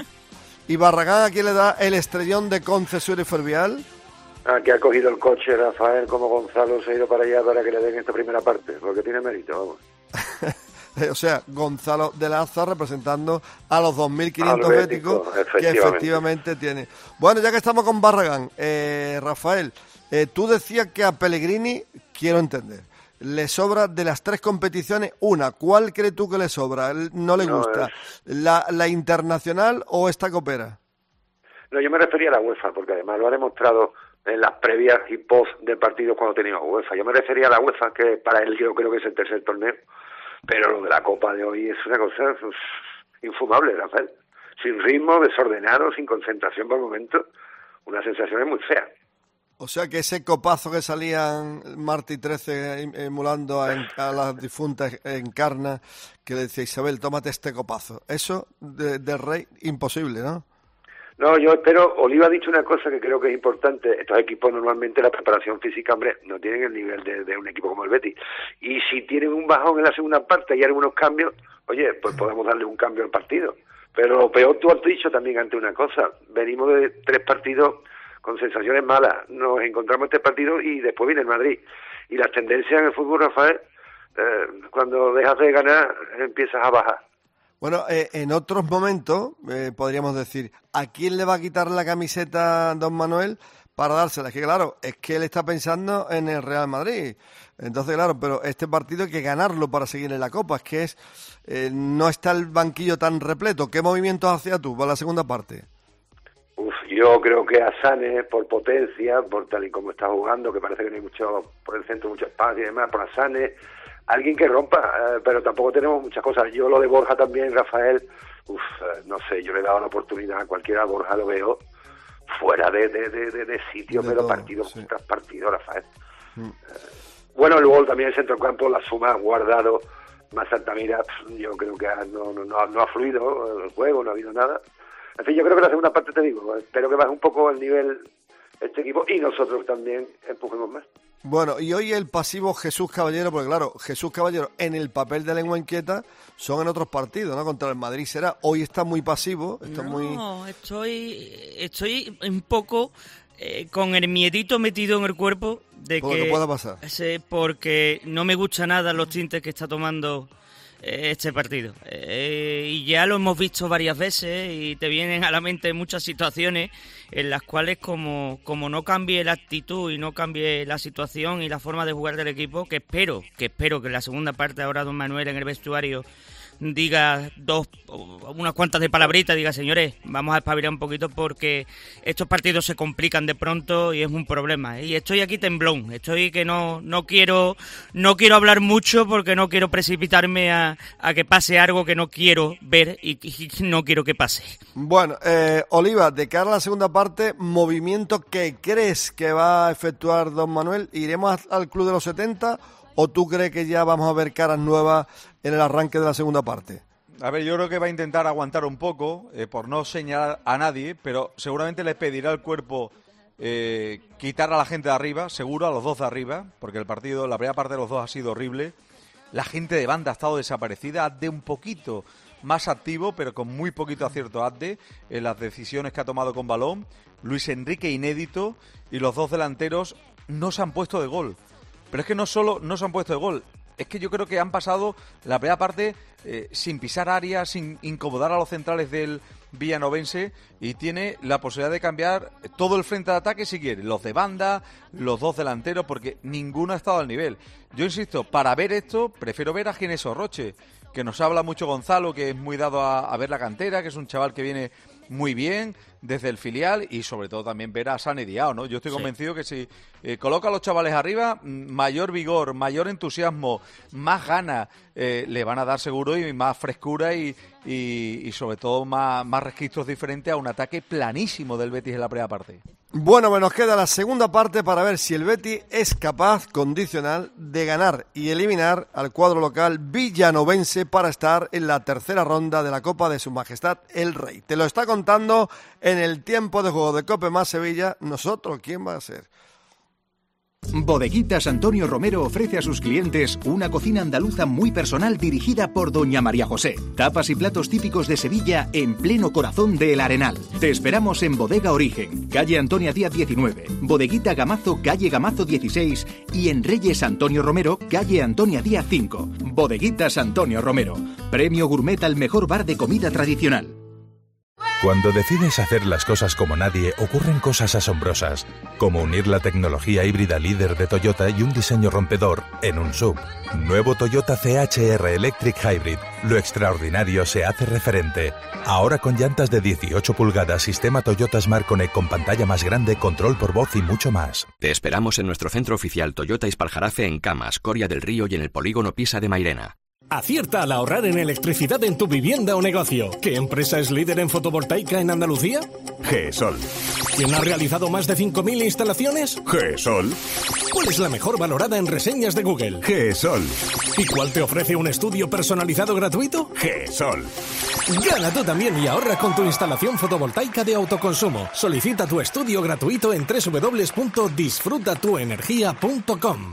¿Y Barragán a quién le da el estrellón de Concesur y Fervial?
Ah, que ha cogido el coche Rafael como Gonzalo se ha ido para allá para que le den esta primera parte, porque tiene mérito, vamos.
O sea, Gonzalo de Laza representando a los dos mil quinientos
Al Bético,
béticos que
efectivamente.
efectivamente tiene. Bueno, ya que estamos con Barragán, eh, Rafael, eh, tú decías que a Pellegrini, quiero entender, le sobra de las tres competiciones una. ¿Cuál crees tú que le sobra? ¿No le
No,
gusta? ¿La, la internacional o esta copera?
No, yo me refería a la UEFA, porque además lo ha demostrado en las previas y post de partidos cuando tenía UEFA. Yo me refería a la UEFA, que para él yo creo que es el tercer torneo, pero lo de la Copa de hoy es una cosa pues, infumable, Rafael. Sin ritmo, desordenado, sin concentración por el momento, una sensación muy fea.
O sea que ese copazo que salían Martí trece emulando a, a las difuntas Encarna, que le decía Isabel, tómate este copazo. Eso de, de Rey, imposible, ¿no?
No, yo espero, Oliva ha dicho una cosa que creo que es importante, estos equipos normalmente la preparación física, hombre, no tienen el nivel de, de un equipo como el Betis, y si tienen un bajón en la segunda parte y hay algunos cambios, oye, pues podemos darle un cambio al partido, pero lo peor tú has dicho también ante una cosa, venimos de tres partidos con sensaciones malas, nos encontramos este partido y después viene el Madrid, y las tendencias en el fútbol, Rafael, eh, cuando dejas de ganar empiezas a bajar.
Bueno, eh, en otros momentos, eh, podríamos decir, ¿a quién le va a quitar la camiseta don Manuel para dársela? Es que claro, es que él está pensando en el Real Madrid. Entonces, claro, pero este partido hay que ganarlo para seguir en la Copa. Es que es eh, no está el banquillo tan repleto. ¿Qué movimientos hacías tú para la segunda parte?
Uf, yo creo que a Sané, por potencia, por tal y como está jugando, que parece que no hay mucho por el centro, mucho espacio y demás, por a Sané, alguien que rompa, eh, pero tampoco tenemos muchas cosas. Yo lo de Borja también, Rafael, uf, eh, no sé, yo le he dado la oportunidad a cualquiera, a Borja lo veo fuera de, de, de, de, de sitio, de pero todo, partido sí. tras partido, Rafael. Mm. Eh, bueno, luego también el centrocampo, la suma guardado, más Altamira, yo creo que no, no, no, no ha fluido el juego, no ha habido nada. En fin, yo creo que la segunda parte, te digo, espero que baje un poco el nivel este equipo y nosotros también empujemos más.
Bueno, y hoy el pasivo Jesús Caballero, porque claro, Jesús Caballero en el papel de lengua inquieta son en otros partidos, ¿no? Contra el Madrid será. Hoy está muy pasivo, está
no,
muy...
No, estoy, estoy un poco eh, con el miedito metido en el cuerpo de
por
que...
lo que pueda pasar.
Sí, porque no me gustan nada los tintes que está tomando eh, este partido. Eh, y ya lo hemos visto varias veces y te vienen a la mente muchas situaciones en las cuales como, como no cambie la actitud y no cambie la situación y la forma de jugar del equipo, que espero, que espero que en la segunda parte ahora don Manuel en el vestuario diga dos, unas cuantas de palabritas, diga señores, vamos a espabilar un poquito porque estos partidos se complican de pronto y es un problema. Y estoy aquí temblón, estoy que no, no quiero, no quiero hablar mucho porque no quiero precipitarme a, a que pase algo que no quiero ver y, y no quiero que pase.
Bueno, eh, Oliva, de cara a la segunda parte, movimiento que crees que va a efectuar don Manuel, ¿iremos al Club de los setenta o tú crees que ya vamos a ver caras nuevas en el arranque de la segunda parte?
A ver, yo creo que va a intentar aguantar un poco, eh, por no señalar a nadie, pero seguramente le pedirá al cuerpo eh, quitar a la gente de arriba, seguro a los dos de arriba, porque el partido, la primera parte de los dos ha sido horrible. La gente de banda ha estado desaparecida, Adde un poquito más activo, pero con muy poquito acierto Adde en las decisiones que ha tomado con balón. Luis Enrique inédito y los dos delanteros no se han puesto de gol. Pero es que no solo no se han puesto de gol, es que yo creo que han pasado la primera parte eh, sin pisar área, sin incomodar a los centrales del villanovense y tiene la posibilidad de cambiar todo el frente de ataque si quiere, los de banda, los dos delanteros, porque ninguno ha estado al nivel. Yo insisto, para ver esto, prefiero ver a Ginés Roche, que nos habla mucho Gonzalo, que es muy dado a, a ver la cantera, que es un chaval que viene muy bien desde el filial y sobre todo también ver a Sané Diao, ¿no? Yo estoy sí. convencido que si eh, coloca a los chavales arriba, mayor vigor, mayor entusiasmo, más ganas eh, le van a dar seguro y más frescura y, y, y sobre todo más, más registros diferentes a un ataque planísimo del Betis en la primera parte.
Bueno, pues nos queda la segunda parte para ver si el Betis es capaz, condicional, de ganar y eliminar al cuadro local villanovense para estar en la tercera ronda de la Copa de Su Majestad el Rey. Te lo está contando en el tiempo de juego de Cope más Sevilla. Nosotros, ¿quién va a ser?
Bodeguitas Antonio Romero ofrece a sus clientes una cocina andaluza muy personal dirigida por doña María José. Tapas y platos típicos de Sevilla en pleno corazón de El Arenal. Te esperamos en Bodega Origen, calle Antonia Díaz diecinueve, Bodeguita Gamazo, calle Gamazo dieciséis y en Reyes Antonio Romero, calle Antonia Díaz cinco. Bodeguitas Antonio Romero, premio gourmet al mejor bar de comida tradicional.
Cuando decides hacer las cosas como nadie, ocurren cosas asombrosas, como unir la tecnología híbrida líder de Toyota y un diseño rompedor en un S U V. Nuevo Toyota C H R Electric Hybrid. Lo extraordinario se hace referente. Ahora con llantas de dieciocho pulgadas, sistema Toyota Smart Connect con pantalla más grande, control por voz y mucho más.
Te esperamos en nuestro centro oficial Toyota Ispaljarafe en Camas, Coria del Río y en el polígono Pisa de Mairena.
Acierta al ahorrar en electricidad en tu vivienda o negocio. ¿Qué empresa es líder en fotovoltaica en Andalucía?
GESOL.
¿Quién ha realizado más de cinco mil instalaciones?
GESOL.
¿Cuál es la mejor valorada en reseñas de Google?
GESOL.
¿Y cuál te ofrece un estudio personalizado gratuito?
GESOL.
Gana tú también y ahorra con tu instalación fotovoltaica de autoconsumo. Solicita tu estudio gratuito en doble u doble u doble u punto disfruta tu energía punto com.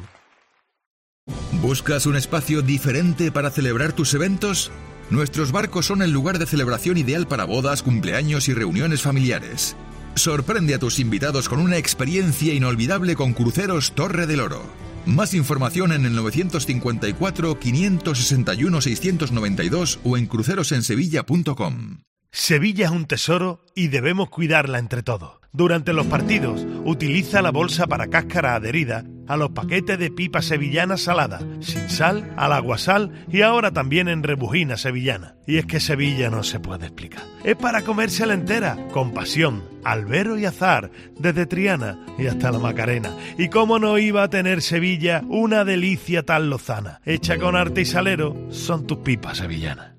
¿Buscas un espacio diferente para celebrar tus eventos? Nuestros barcos son el lugar de celebración ideal para bodas, cumpleaños y reuniones familiares. Sorprende a tus invitados con una experiencia inolvidable con Cruceros Torre del Oro. Más información en el nueve cinco cuatro, cinco seis uno, seis nueve dos o en crucerosensevilla punto com.
Sevilla es un tesoro y debemos cuidarla entre todos. Durante los partidos, utiliza la bolsa para cáscara adherida a los paquetes de pipa sevillana salada, sin sal, al aguasal y ahora también en rebujina sevillana. Y es que Sevilla no se puede explicar. Es para comérsela entera, con pasión, albero y azar, desde Triana y hasta la Macarena. Y cómo no iba a tener Sevilla una delicia tan lozana. Hecha con arte y salero, son tus pipas sevillanas.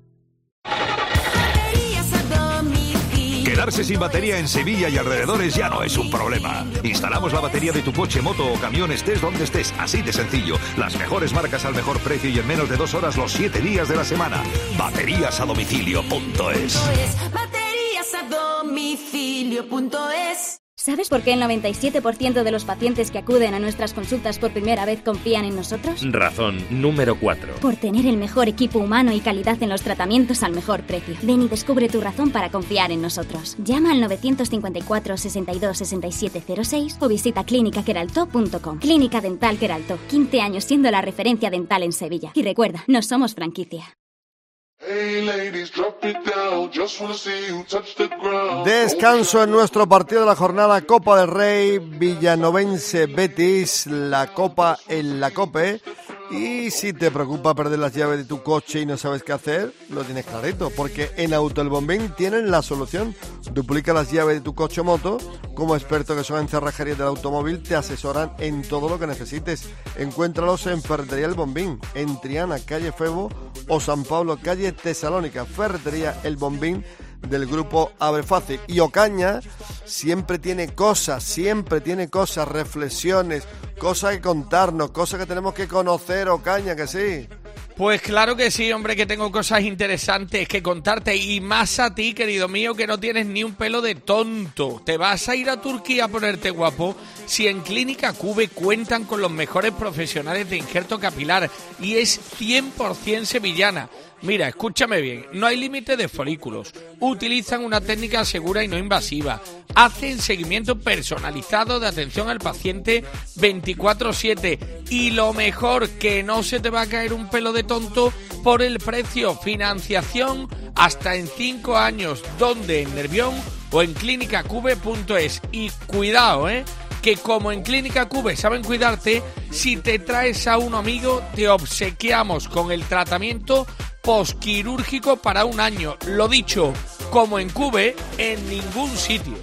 Quedarse sin batería en Sevilla y alrededores ya no es un problema. Instalamos la batería de tu coche, moto o camión, estés donde estés, así de sencillo. Las mejores marcas al mejor precio y en menos de dos horas los siete días de la semana. Baterías a domicilio punto es.
Baterías a domicilio punto es.
¿Sabes por qué el noventa y siete por ciento de los pacientes que acuden a nuestras consultas por primera vez confían en nosotros?
Razón número cuatro.
Por tener el mejor equipo humano y calidad en los tratamientos al mejor precio. Ven y descubre tu razón para confiar en nosotros. Llama al nueve cinco cuatro, sesenta y dos, sesenta y siete cero seis o visita clínica queralto punto com. Clínica Dental Queralto, quince años siendo la referencia dental en Sevilla. Y recuerda, no somos franquicia.
Descanso en nuestro partido de la jornada, Copa del Rey, Villanovense Betis, la Copa en la Cope. Y si te preocupa perder las llaves de tu coche y no sabes qué hacer, lo tienes clarito, porque en Auto El Bombín tienen la solución. Duplica las llaves de tu coche o moto. Como expertos que son en cerrajería del automóvil, te asesoran en todo lo que necesites. Encuéntralos en Ferretería El Bombín, en Triana, calle Febo, o San Pablo, calle Tesalónica. Ferretería El Bombín, del grupo Abre Fácil. Y Ocaña siempre tiene cosas, siempre tiene cosas, reflexiones, cosas que contarnos, cosas que tenemos que conocer, Ocaña, que sí.
Pues claro que sí, hombre, que tengo cosas interesantes que contarte y más a ti, querido mío, que no tienes ni un pelo de tonto. ¿Te vas a ir a Turquía a ponerte guapo? Si en Clínica Cube cuentan con los mejores profesionales de injerto capilar y es cien por ciento sevillana. Mira, escúchame bien, no hay límite de folículos, utilizan una técnica segura y no invasiva, hacen seguimiento personalizado de atención al paciente veinticuatro siete y lo mejor, que no se te va a caer un pelo de tonto por el precio, financiación hasta en cinco años, donde en Nervión o en clínica cube punto es. Y cuidado, eh, que como en Clínica Cube saben cuidarte, si te traes a un amigo te obsequiamos con el tratamiento posquirúrgico para un año. Lo dicho, como en Cube, en ningún sitio.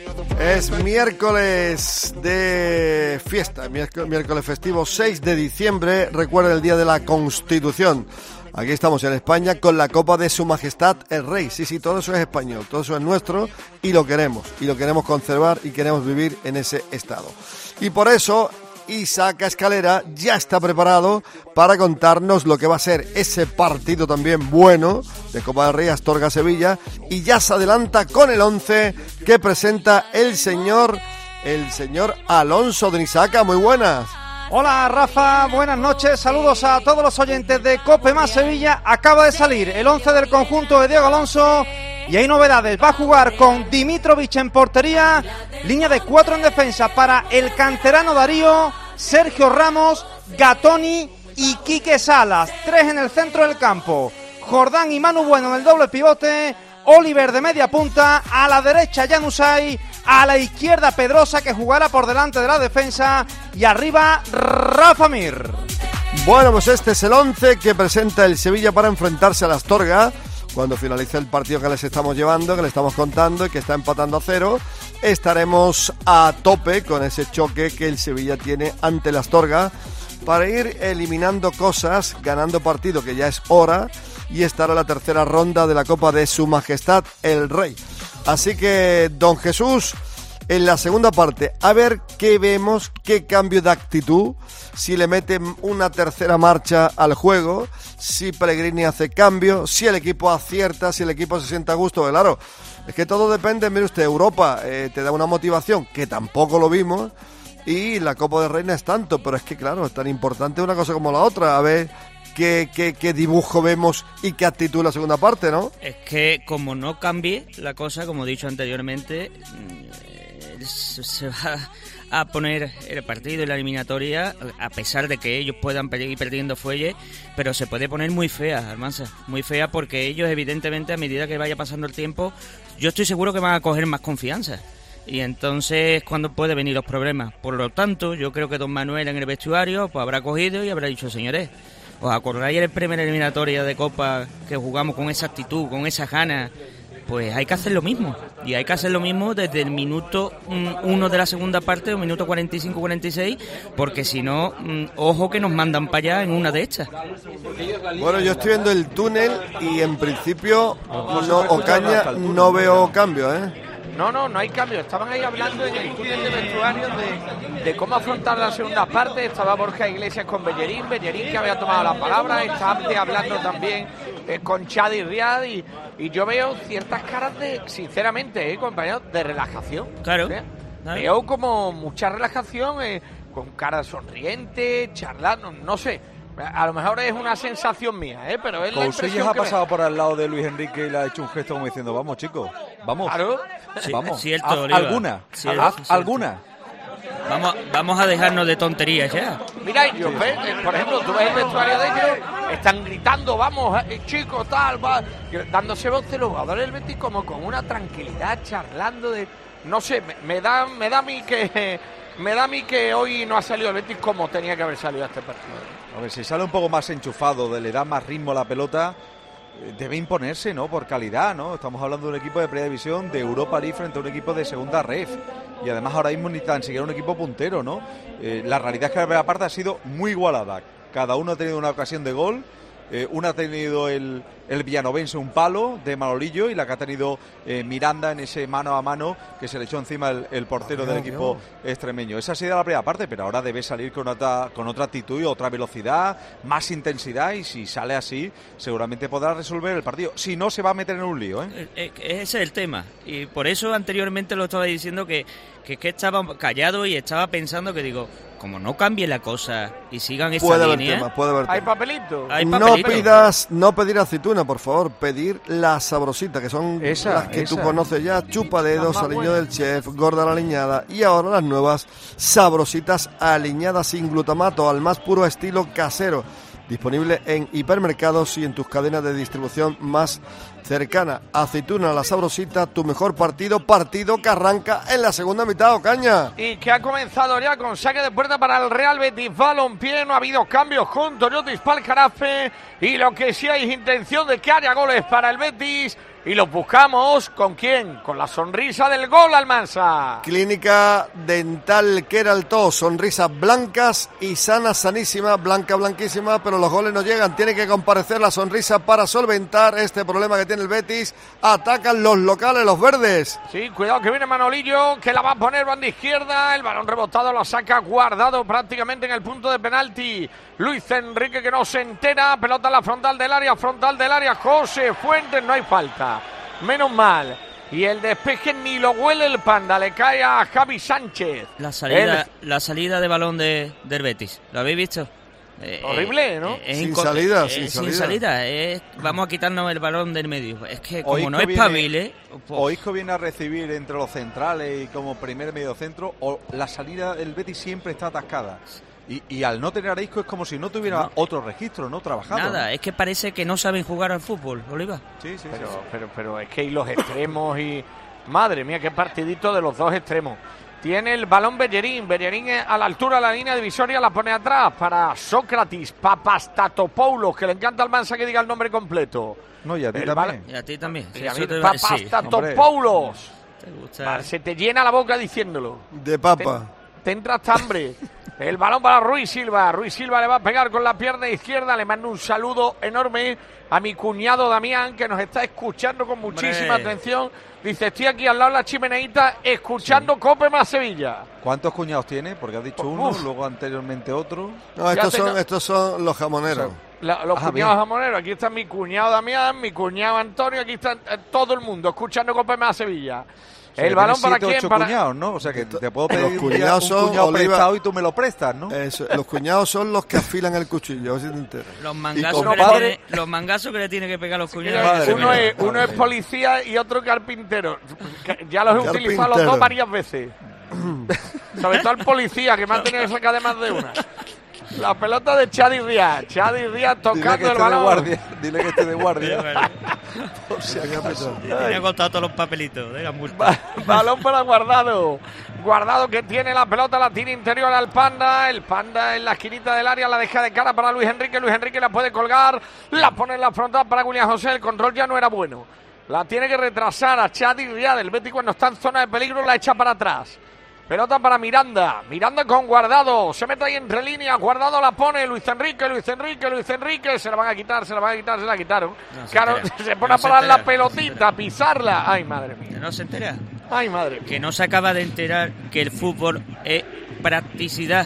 Es miércoles de fiesta, miércoles festivo seis de diciembre, recuerda el Día de la Constitución. Aquí estamos en España con la Copa de Su Majestad el Rey. Sí, sí, todo eso es español, todo eso es nuestro y lo queremos. Y lo queremos conservar y queremos vivir en ese estado. Y por eso Isaac Escalera ya está preparado para contarnos lo que va a ser ese partido también bueno de Copa del Rey Astorga-Sevilla. Y ya se adelanta con el once que presenta el señor el señor Alonso de Nisaca. Muy buenas.
Hola Rafa, buenas noches, saludos a todos los oyentes de Cope Más Sevilla. Acaba de salir el once del conjunto de Diego Alonso y hay novedades. Va a jugar con Dimitrovic en portería, línea de cuatro en defensa para el canterano Darío, Sergio Ramos, Gatoni y Quique Salas. Tres en el centro del campo, Jordán y Manu Bueno en el doble pivote, Oliver de media punta, a la derecha Januzaj, a la izquierda Pedrosa, que jugará por delante de la defensa, y arriba Rafa Mir.
Bueno, pues este es el once que presenta el Sevilla para enfrentarse a la Astorga cuando finalice el partido que les estamos llevando, que les estamos contando y que está empatando a cero. Estaremos a tope con ese choque que el Sevilla tiene ante la Astorga para ir eliminando cosas, ganando partido, que ya es hora, y estar a la tercera ronda de la Copa de Su Majestad el Rey. Así que, don Jesús, en la segunda parte, a ver qué vemos, qué cambio de actitud, si le meten una tercera marcha al juego, si Pellegrini hace cambio, si el equipo acierta, si el equipo se sienta a gusto. Claro, es que todo depende. Mire usted, Europa eh, te da una motivación, que tampoco lo vimos, y la Copa de Reina es tanto, pero es que claro, es tan importante una cosa como la otra. A ver qué, qué, qué dibujo vemos y qué actitud la segunda parte, ¿no?
Es que como no cambie la cosa, como he dicho anteriormente, se va a poner el partido y la eliminatoria, a pesar de que ellos puedan ir perdiendo fuelle, pero se puede poner muy fea, Almanza, muy fea, porque ellos evidentemente a medida que vaya pasando el tiempo, yo estoy seguro que van a coger más confianza. Y entonces, ¿cuándo puede venir los problemas? Por lo tanto, yo creo que don Manuel en el vestuario pues habrá cogido y habrá dicho, señores, ¿os acordáis del primer eliminatoria de Copa que jugamos con esa actitud, con esas ganas? Pues hay que hacer lo mismo. Y hay que hacer lo mismo desde el minuto uno de la segunda parte, o minuto cuarenta y cinco cuarenta y seis, porque si no, mmm, ojo que nos mandan para allá en una de estas.
Bueno, yo estoy viendo el túnel y en principio, no, Ocaña, no veo cambio, ¿eh?
No, no, no hay cambio. Estaban ahí hablando en el túnel de vestuarios de, de cómo afrontar la segunda parte. Estaba Borja Iglesias con Bellerín, Bellerín que había tomado la palabra. Está Abde hablando también eh, con Chadi Riad y, y yo veo ciertas caras de, sinceramente, eh, compañeros, de relajación.
Claro.
¿Sí? Claro. Veo como mucha relajación, eh, con cara sonriente, charlando, no sé. A lo mejor es una sensación mía, ¿eh? Pero es la impresión
ha
que
pasado
me...
por al lado de Luis Enrique y le ha hecho un gesto como diciendo, vamos chicos, vamos,
claro.
Sí,
vamos,
cierto,
haz
Oliva.
alguna,
Cierto,
haz
cierto.
alguna.
Vamos, vamos a dejarnos de tonterías ya.
Mira, yo, ve, eh, por ejemplo, tú ves el vestuario de ellos, están gritando, vamos, eh, chicos, tal, va, dándose voces los jugadores del Betis como con una tranquilidad, charlando de, no sé, me, me da, me da a mí que, me da a mí que hoy no ha salido el Betis como tenía que haber salido a este partido.
A ver, si sale un poco más enchufado, le da más ritmo a la pelota, debe imponerse, ¿no? Por calidad, ¿no? Estamos hablando de un equipo de primera división de Europa League frente a un equipo de segunda ref. Y además ahora mismo ni tan siquiera un equipo puntero, ¿no? Eh, la realidad es que la primera parte ha sido muy igualada. Cada uno ha tenido una ocasión de gol. Eh, una ha tenido el, el villanovense un palo de Manolillo y la que ha tenido eh, Miranda en ese mano a mano que se le echó encima el, el portero del equipo extremeño. Esa ha sido la primera parte, pero ahora debe salir con otra, con otra actitud y otra velocidad, más intensidad, y si sale así seguramente podrá resolver el partido. Si no, se va a meter en un lío, ¿eh?
Eh, Ese es el tema, y por eso anteriormente lo estaba diciendo que, que, que estaba callado y estaba pensando que digo, como no cambie la cosa y sigan esa
puede haber
línea...
tema, puede haber tema.
¿Hay papelito?
Hay
no
papelito.
pidas, no pedir aceituna, por favor, pedir la sabrosita, que son
esa,
las que
esa.
tú conoces ya, chupadedos, aliño del chef, gorda la aliñada, y ahora las nuevas sabrositas aliñadas sin glutamato, al más puro estilo casero, disponible en hipermercados y en tus cadenas de distribución más cercana. Aceituna, la sabrosita, tu mejor partido, partido que arranca en la segunda mitad, Ocaña.
Y que ha comenzado ya con saque de puerta para el Real Betis Balompié. No ha habido cambios con Toyota Ispalcarafe, y lo que sí hay es intención de que haya goles para el Betis, y los buscamos. ¿Con quién? Con la sonrisa del gol, Almansa.
Clínica Dental Queraltó, sonrisas blancas y sanas, sanísima, blanca, blanquísima, pero los goles no llegan. Tiene que comparecer la sonrisa para solventar este problema que tiene el Betis. Atacan los locales, los verdes.
Sí, cuidado que viene Manolillo, que la va a poner banda izquierda. El balón rebotado lo saca Guardado prácticamente en el punto de penalti. Luis Enrique, que no se entera. Pelota en la frontal del área, frontal del área. José Fuentes, no hay falta. Menos mal. Y el despeje ni lo huele el Panda, le cae a Javi Sánchez.
La salida,
el...
la salida de balón de, del Betis, ¿lo habéis visto? Eh,
Horrible, ¿no?
Eh,
sin, salida,
eh,
sin,
sin
salida,
salida. Eh, vamos a quitarnos el balón del medio. Es que como
Oisco
no es pabile...
O Isco viene a recibir entre los centrales y como primer medio centro, o la salida del Betis siempre está atascada. Y, y al no tener a Isco es como si no tuviera no. otro registro, no trabajado.
Nada,
¿no?
Es que parece que no saben jugar al fútbol, Oliva.
Sí, sí,
pero,
sí, sí.
Pero, pero es que hay los extremos y... Madre mía, qué partidito de los dos extremos. Tiene el balón Bellerín. Bellerín a la altura de la línea divisoria, la pone atrás para Sócrates Papastatopoulos, que le encanta al Mansa que diga el nombre completo.
No, y a ti
el
también.
Y a ti también.
Y a mí, Papastatopoulos. Sí, vale, se te llena la boca diciéndolo.
De papa.
Te, te entra hasta hambre. El balón para Ruiz Silva. Ruiz Silva le va a pegar con la pierna izquierda. Le mando un saludo enorme a mi cuñado Damián, que nos está escuchando con muchísima Hombre. atención. Dice, estoy aquí al lado de la chimeneita escuchando sí. Cope más Sevilla.
¿Cuántos cuñados tiene? Porque has dicho Uf. uno, luego anteriormente otro.
No, estos son, no... estos son los jamoneros.
O sea, la, los ah, cuñados bien. jamoneros. Aquí está mi cuñado Damián, mi cuñado Antonio. Aquí está eh, todo el mundo escuchando Cope más Sevilla. O sea, el balón para quién,
ocho
para
cuñados, ¿no? O sea que te puedo pedir
los
un,
cuñados
un
son
cuñado
Oliva,
prestado y tú me lo prestas, ¿no?
Eso, los cuñados son los que afilan el cuchillo, a ver si te enteras.
Los mangazos, que le tiene, los mangazos que le tiene que pegar los cuñados.
Sí, uno, es, uno es policía y otro carpintero. Ya los he utilizado los dos varias veces. Sobre todo el policía, que me ha tenido que sacar de más de una. La pelota de Chadi Díaz. Chadi Díaz tocando el balón.
Guardia. Dile que esté de guardia.
Por si acaso. Tiene contado todos los papelitos de la multa.
Balón para Guardado. Guardado que tiene la pelota, la tira interior al Panda. El Panda en la esquinita del área la deja de cara para Luis Enrique. Luis Enrique la puede colgar. La pone en la frontal para William José. El control ya no era bueno. La tiene que retrasar a Chadi Díaz. El Betis cuando está en zona de peligro la echa para atrás. Pelota para Miranda, Miranda con Guardado, se mete ahí entre líneas, Guardado la pone, Luis Enrique, Luis Enrique, Luis Enrique, se la van a quitar, se la van a quitar, se la quitaron. No se claro, entera. se pone no a parar la pelotita, a pisarla. Ay, madre mía.
Que no se entera.
Ay, madre mía.
Que no se acaba de enterar que el fútbol es practicidad.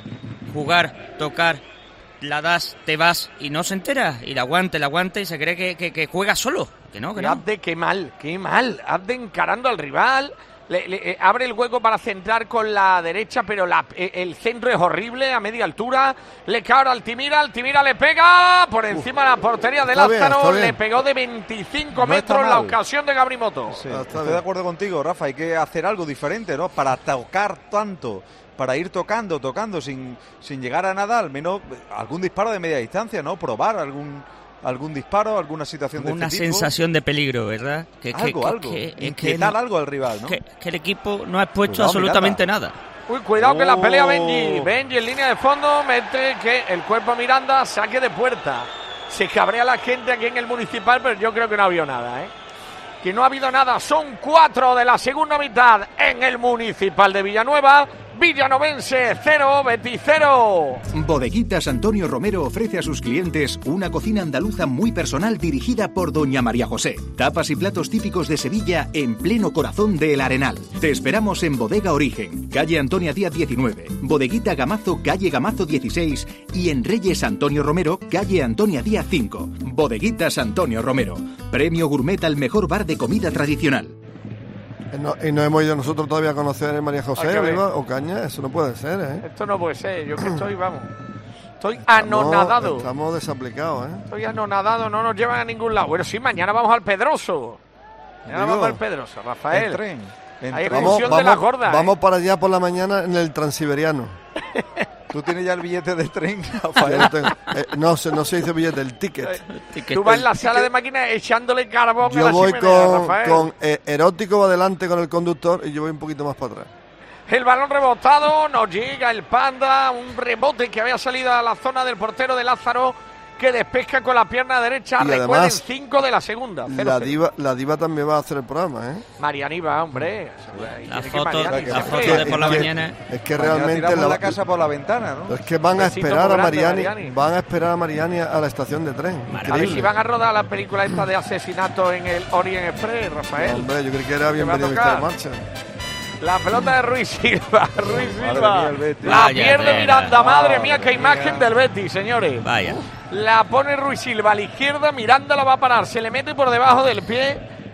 Jugar, tocar, la das, te vas y no se entera. Y la aguante, la aguante y se cree que, que, que juega solo. Que no, que no.
Abde, qué mal, qué mal. Abde encarando al rival. Le, le, eh, abre el hueco para centrar con la derecha, pero la, eh, el centro es horrible, a media altura. Le cae ahora Altimira, Altimira le pega por encima Uf. de la portería de Lázaro. Le pegó de veinticinco no metros la ocasión de Gabrimoto.
Sí, estoy de acuerdo contigo, Rafa. Hay que hacer algo diferente, ¿no? Para tocar tanto, para ir tocando, tocando sin, sin llegar a nada, al menos algún disparo de media distancia, ¿no? Probar algún... algún disparo, alguna situación de
una
este tipo.
sensación de peligro, ¿verdad?
Que, algo, que, algo. Que, Inquietar no, algo al rival, ¿no?
Que, que el equipo no ha expuesto cuidado, absolutamente Miranda. nada.
Uy, cuidado
oh.
que la pelea Benji. Benji en línea de fondo, mete que el cuerpo Miranda, saque de puerta. Se cabrea la gente aquí en el Municipal, pero yo creo que no ha habido nada, ¿eh? Que no ha habido nada. Son cuatro de la segunda mitad en el Municipal de Villanueva. Villanovense cero, Betis cero.
Bodeguitas Antonio Romero ofrece a sus clientes una cocina andaluza muy personal dirigida por doña María José. Tapas y platos típicos de Sevilla en pleno corazón de El Arenal. Te esperamos en Bodega Origen, calle Antonia Díaz diecinueve, Bodeguita Gamazo, calle Gamazo dieciséis y en Reyes Antonio Romero, calle Antonia Díaz cinco. Bodeguitas Antonio Romero, premio gourmet al mejor bar de comida tradicional.
No, y no hemos ido nosotros todavía a conocer a María José Oliva Ocaña, eso no puede ser, ¿eh?
Esto no puede ser, yo que estoy, vamos, estoy estamos, anonadado.
Estamos desaplicados, ¿eh?
Estoy anonadado, no nos llevan a ningún lado. Bueno, sí, mañana vamos al Pedroso. Mañana Digo, vamos al Pedroso, Rafael.
El tren. El
Hay
tren.
vamos,
vamos,
de la gorda.
Vamos
¿eh?
para allá por la mañana en el Transiberiano.
¿Tú tienes ya el billete del tren,
Rafael? eh, no, se, no se dice billete, el ticket.
ticket. Tú vas en la sala de máquinas echándole carbón
yo
a la
voy
chimenea,
con,
Rafael.
con eh, erótico adelante con el conductor y yo voy un poquito más para atrás.
El balón rebotado, nos llega el Panda, un rebote que había salido a la zona del portero de Lázaro, que despesca con la pierna derecha.
Y
recuerden, cinco de la segunda.
La diva, la diva también va a hacer el programa, ¿eh?
Marianiva, hombre.
La foto, la foto de por la mañana.
Es que realmente
la, la casa por la ventana, ¿no?
Es que van a esperar a Mariani, Mariani, van a esperar a Mariani a la estación de tren.
A ver si van a rodar la película esta de asesinato en el Orient Express, Rafael.
No, hombre, yo creí que era Bienvenido mister Marcha.
La pelota de Ruiz Silva, Ruiz Silva, mía, la Vaya pierde pena. Miranda, madre mía, qué imagen del Betis, señores.
Vaya.
La pone Ruiz Silva a la izquierda, Miranda la va a parar, se le mete por debajo del pie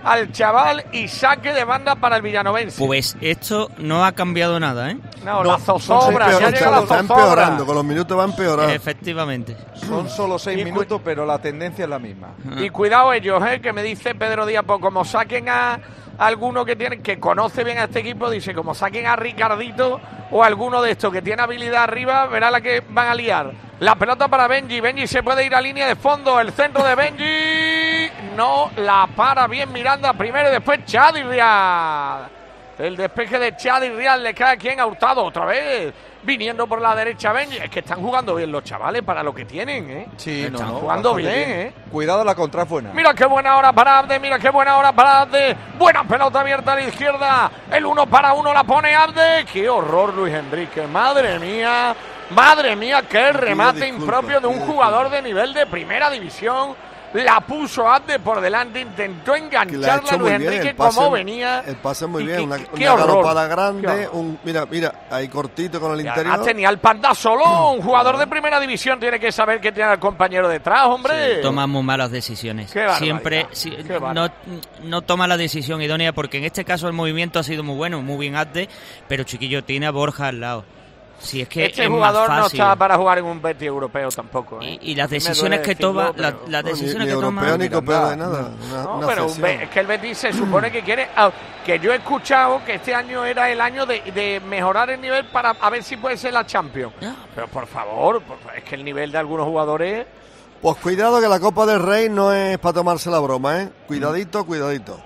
al chaval y saque de banda para el villanovense.
Pues esto no ha cambiado nada, ¿eh?
No, no la zozobra, ya llega la
está
zozobra.
empeorando, con los minutos va a empeorar.
Efectivamente.
Son solo seis minutos, pero la tendencia es la misma.
Y cuidado ellos, ¿eh? Que me dice Pedro Díaz, pues como saquen a alguno que tiene, que conoce bien a este equipo, dice, como saquen a Ricardito o alguno de estos que tiene habilidad arriba, verá la que van a liar. La pelota para Benji, Benji se puede ir a línea de fondo, el centro de Benji, no la para bien Miranda primero y después Chadi Rial. El despeje de Chadi Rial le cae aquí en Hurtado otra vez. Viniendo por la derecha Benji. Es que están jugando bien los chavales para lo que tienen, ¿eh?
Sí,
están
no, no,
jugando bien,
bien,
¿eh?
Cuidado, la contra es buena.
Mira qué buena hora para Abde, mira qué buena hora para Abde. Buena pelota abierta a la izquierda. El uno para uno la pone Abde. Qué horror, Luis Enrique. Madre mía, madre mía, qué remate impropio de un jugador de nivel de primera división. La puso Abde por delante, intentó engancharla a Luis Enrique como venía.
El pase muy bien, una,
qué
una
horror,
galopada grande, un, mira, mira, ahí cortito con el
y
interior.
Tenía el Panda solo, un jugador de primera división tiene que saber que tiene al compañero detrás, hombre.
Sí, toma muy malas decisiones.
Qué
Siempre si,
qué
no, no toma la decisión idónea, porque en este caso el movimiento ha sido muy bueno, muy bien Abde, pero chiquillo, tiene a Borja al lado. Si es que
este
es
jugador
más
no
fácil.
está para jugar en un Betis europeo tampoco, ¿eh?
Y, y las decisiones que toma, la, las decisiones
ni, ni
que toma.
europeo ni copeo de nada. Una,
no,
una
pero un, es que el Betis se supone que quiere. Que yo he escuchado que este año era el año de, de mejorar el nivel para a ver si puede ser la Champions.
No.
Pero por favor, por, es que el nivel de algunos jugadores.
Pues cuidado que la Copa del Rey no es para tomarse la broma, ¿eh? Cuidadito, cuidadito.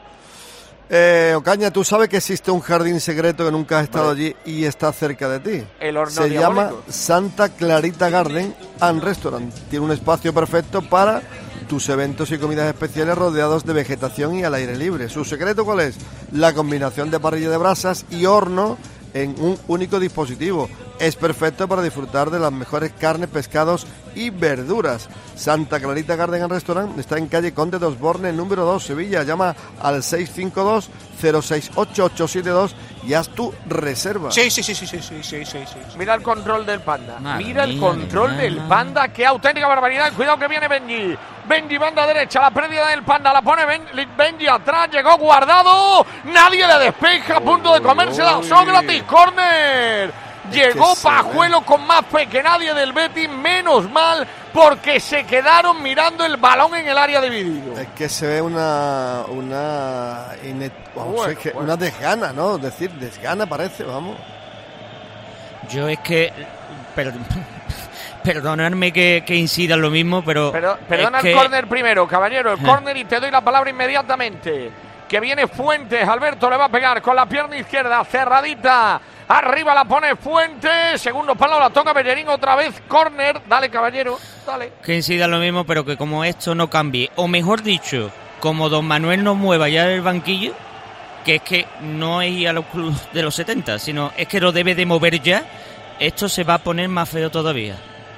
Eh, Ocaña, tú sabes que existe un jardín secreto que nunca has estado allí y está cerca de ti.
El horno
Se
diabólico.
llama Santa Clarita Garden and Restaurant. Tiene un espacio perfecto para tus eventos y comidas especiales rodeados de vegetación y al aire libre. ¿Su secreto cuál es? La combinación de parrilla de brasas y horno en un único dispositivo. Es perfecto para disfrutar de las mejores carnes, pescados y verduras. Santa Clarita Garden and Restaurant está en calle Conde de Osborne, número dos, Sevilla. Llama al seis cinco dos, cero seis ocho, ocho siete dos y haz tu reserva.
Sí, sí, sí, sí, sí, sí, sí, sí, sí.
Mira el control del Panda.
Madre
Mira el
mía,
control
mía,
del
mía.
Panda. Qué auténtica barbaridad. Cuidado que viene Benji. Benji, banda derecha. La pérdida del Panda. La pone ben, Benji atrás. Llegó Guardado. Nadie le despeja. A punto de comerse la Sócrates. Córner. Llegó Pajuelo con más fe que nadie del Betis, menos mal, porque se quedaron mirando el balón en el área dividido.
Es que se ve una una inet, vamos,
Bueno,
es que
bueno.
una desgana, ¿no? Es decir, desgana parece, vamos.
Yo es que. Pero, perdonadme que, que incida en lo mismo, pero.
Pero perdona
es
el
que-
córner primero, caballero, el
Eh.
córner y te doy la palabra inmediatamente. Que viene Fuentes, Alberto le va a pegar con la pierna izquierda, cerradita. Arriba la pone Fuentes, segundo palo la toca Bellerín otra vez, córner. Dale, caballero, dale.
Que incida en lo mismo, pero que como esto no cambie, o mejor dicho, como don Manuel no mueva ya el banquillo, que es que no es ir a los clubes de los setenta, sino es que lo debe de mover ya, esto se va a poner más feo todavía.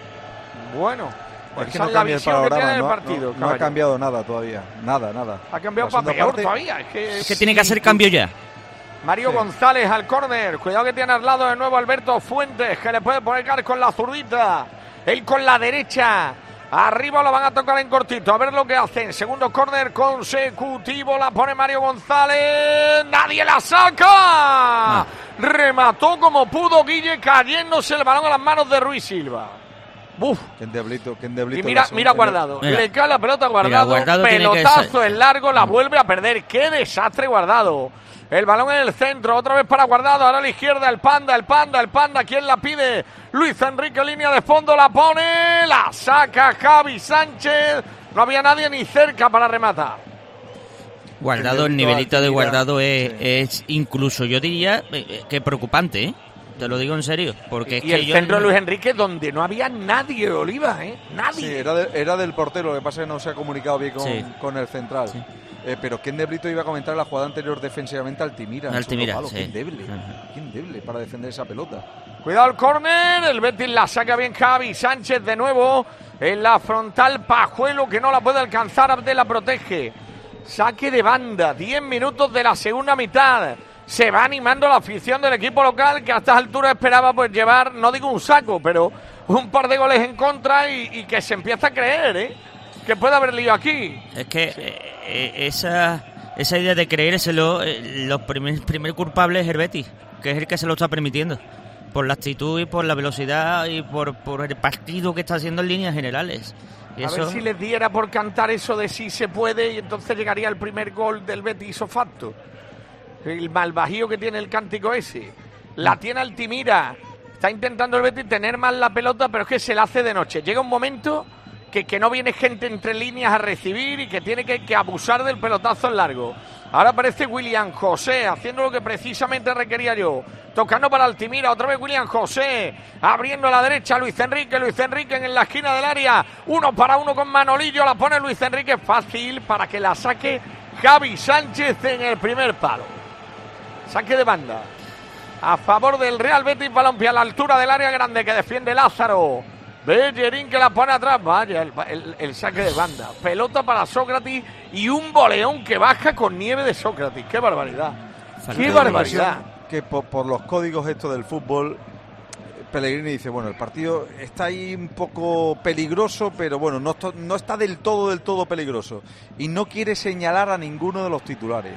Bueno, pues
Es que
esa
no
es la
cambia el
visión que
panorama,
tiene el
no, ha-
partido,
no- no ha
caballero.
cambiado nada todavía, nada, nada.
Ha cambiado
La
para
segunda
peor
parte-
todavía. Es que,
Es que tiene que hacer cambio ya.
Mario
Sí.
González al córner. Cuidado que tiene al lado de nuevo Alberto Fuentes, que le puede poner car con la zurdita. Él con la derecha. Arriba lo van a tocar en cortito. A ver lo que hacen. Segundo córner consecutivo. La pone Mario González. ¡Nadie la saca! Remató como pudo Guille, cayéndose el balón a las manos de Ruiz Silva. ¡Buf!
Qué endeblito, qué endeblito.
Y mira,
en la
mira
segunda-
Guardado.
Mira.
Le cae la pelota a
Mira,
Guardado.
Guardado tiene que
Pelotazo
ser-
en largo, la vuelve a perder. ¡Qué desastre Guardado! El balón en el centro, otra vez para Guardado. Ahora a la izquierda, el Panda, el Panda, el Panda. ¿Quién la pide? Luis Enrique, línea de fondo, la pone. La saca Javi Sánchez. No había nadie ni cerca para rematar.
Guardado, el
El
nivelito de
delito
Guardado
al
es,
sí.
es incluso, yo diría, eh, que preocupante, ¿eh? Te lo digo en serio, porque es
Y
que
el
yo
centro de
no-
Luis Enrique, donde no había nadie, Oliva, ¿eh?
Sí,
Nadie.
era, de- era del portero, lo que pasa es que no se ha comunicado bien con,
Sí.
con el central.
Sí.
Eh, pero qué endeblito iba a comentar la jugada anterior defensivamente Altimira. en el
Altimira,
segundo palo.
sí.
Qué endeble,
Ajá.
qué endeble para defender esa pelota.
Cuidado el córner, el Betis la saca bien Javi Sánchez de nuevo en la frontal. Pajuelo que no la puede alcanzar, Abde la protege. Saque de banda, diez minutos de la segunda mitad. Se va animando la afición del equipo local, que a estas alturas esperaba pues llevar, no digo un saco, pero un par de goles en contra y, y que se empieza a creer, ¿eh? Que puede haber lío aquí.
Es que eh, eh, esa, esa idea de creérselo, eh, los primer, primer culpable es el Betis, que es el que se lo está permitiendo, por la actitud y por la velocidad y por, por el partido que está haciendo en líneas generales. Y
a
eso...
ver si les diera por cantar eso de sí se puede y entonces llegaría el primer gol del Betis ipso facto. El malvajío que tiene el cántico ese. La tiene Altimira. Está intentando el Betis tener más la pelota, pero es que se la hace de noche. Llega un momento que, que no viene gente entre líneas a recibir y que tiene que, que abusar del pelotazo en largo. Ahora aparece William José haciendo lo que precisamente requería yo. Tocando para Altimira, otra vez William José. Abriendo a la derecha Luis Enrique. Luis Enrique en la esquina del área. Uno para uno con Manolillo. La pone Luis Enrique fácil para que la saque Javi Sánchez en el primer palo. Saque de banda a favor del Real Betis. Balompié a la altura del área grande que defiende Lázaro. Bellerín que la pone atrás. Vaya, el, el, el saque de banda. Pelota para Sócrates y un boleón que baja con nieve de Sócrates. ¡Qué barbaridad! ¡Qué
Tengo
barbaridad!
la impresión que por, por los códigos estos del fútbol, Pellegrini dice, bueno, el partido está ahí un poco peligroso, pero bueno, no, no está del todo, del todo peligroso. Y no quiere señalar a ninguno de los titulares.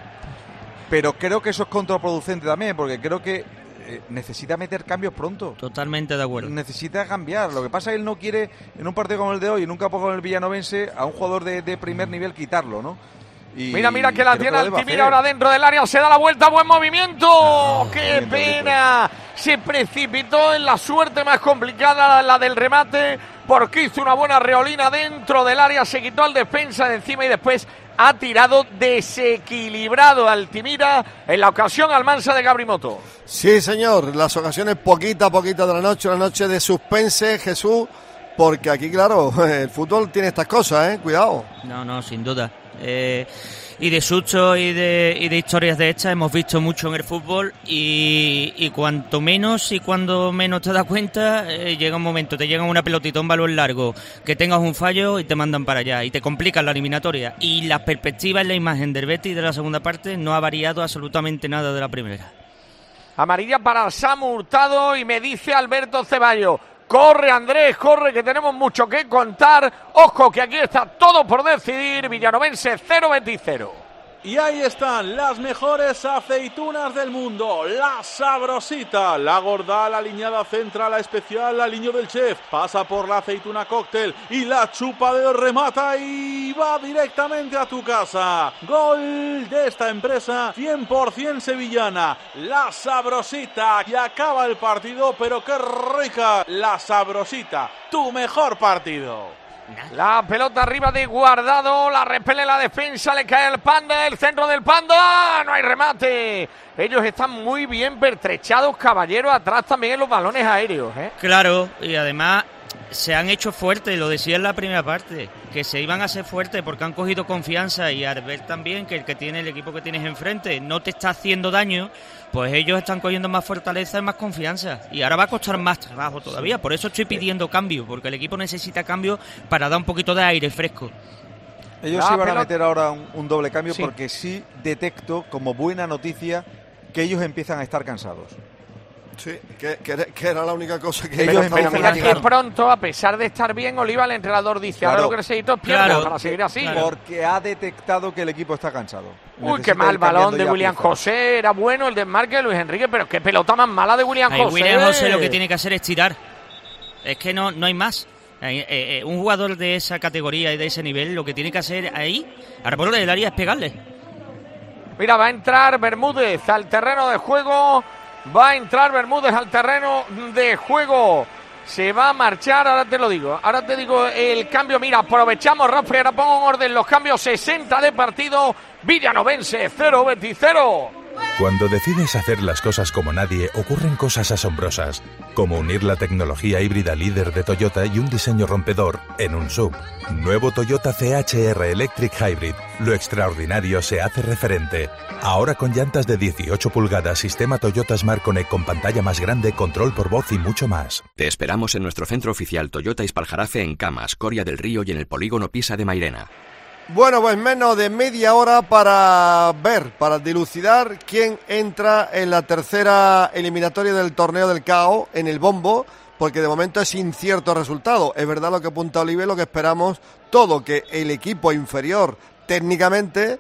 Pero creo que eso es contraproducente también, porque creo que eh, necesita meter cambios pronto.
Totalmente de acuerdo.
Necesita cambiar. Lo que pasa es que él no quiere, en un partido como el de hoy, en un campo como el villanovense, a un jugador de, de primer nivel quitarlo, ¿no? Y
mira, mira que la tiene Altimira
ahora
ahora dentro del área, se da la vuelta, buen movimiento. No, ¡qué pena! Se precipitó en la suerte más complicada, la del remate, porque hizo una buena reolina dentro del área, se quitó al defensa de encima y después ha tirado desequilibrado Altimira en la ocasión Almansa de Gabrimoto.
Sí, señor, las ocasiones poquita a poquita de la noche, una noche de suspense, Jesús, porque aquí, claro, el fútbol tiene estas cosas, ¿eh? Cuidado.
No, no, sin duda. Eh, y de sustos y de, y de historias de estas hemos visto mucho en el fútbol y, y cuanto menos y cuando menos te das cuenta, eh, llega un momento, te llega una pelotita, un balón largo, que tengas un fallo y te mandan para allá y te complican la eliminatoria. Y la perspectiva en la imagen del Betis de la segunda parte no ha variado absolutamente nada de la primera.
Amarilla para Samu Hurtado y me dice Alberto Ceballos: corre Andrés, corre, que tenemos mucho que contar. Ojo que aquí está todo por decidir. Villanovense cero Betis cero.
Y ahí están las mejores aceitunas del mundo. La Sabrosita, la gorda, la aliñada central, la especial, la aliño del chef. Pasa por la aceituna cóctel y la chupa de remata y va directamente a tu casa. Gol de esta empresa cien por ciento sevillana. La Sabrosita. Y acaba el partido, pero qué rica. La Sabrosita, tu mejor partido.
La pelota arriba de Guardado, la repele la defensa, le cae el Panda, el centro del Panda, no hay remate. Ellos están muy bien pertrechados, caballero, atrás también en los balones aéreos, ¿eh?
Claro, y además se han hecho fuertes, lo decía en la primera parte, que se iban a hacer fuertes porque han cogido confianza y al ver también que el que tiene el equipo que tienes enfrente no te está haciendo daño, pues ellos están cogiendo más fortaleza y más confianza. Y ahora va a costar más trabajo todavía. Por eso estoy pidiendo cambio, porque el equipo necesita cambio para dar un poquito de aire fresco.
Ellos se van a meter ahora un, un doble cambio, sí, porque sí detecto como buena noticia que ellos empiezan a estar cansados.
Sí, que, que, que era la única cosa que
ellos pero mira que pronto, a pesar de estar bien, Oliva, el entrenador dice, claro, ahora lo que necesito es pierna, claro, para seguir así.
Claro. Porque ha detectado que el equipo está cansado.
Uy, necesita qué mal balón de William José, era bueno el desmarque de Luis Enrique, pero qué pelota más mala de William José.
William José lo que tiene que hacer es tirar, es que no, no hay más. Eh, eh, un jugador de esa categoría y de ese nivel lo que tiene que hacer ahí, al borde del área, es pegarle.
Mira, va a entrar Bermúdez al terreno de juego. Va a entrar Bermúdez al terreno de juego. Se va a marchar, ahora te lo digo. Ahora te digo el cambio. Mira, aprovechamos, Rafa, ahora pongo en orden los cambios. sesenta de partido. Villanovense cero Betis cero.
Cuando decides hacer las cosas como nadie, ocurren cosas asombrosas, como unir la tecnología híbrida líder de Toyota y un diseño rompedor en un S U V. Nuevo Toyota C H R Electric Hybrid. Lo extraordinario se hace referente. Ahora con llantas de dieciocho pulgadas, sistema Toyota Smart Connect con pantalla más grande, control por voz y mucho más.
Te esperamos en nuestro centro oficial Toyota Ispaljarafe en Camas, Coria del Río y en el polígono Pisa de Mairena.
Bueno, pues menos de media hora para ver, para dilucidar quién entra en la tercera eliminatoria del torneo del C A O en el bombo, porque de momento es incierto el resultado. Es verdad lo que apunta Olive, lo que esperamos todo, que el equipo inferior técnicamente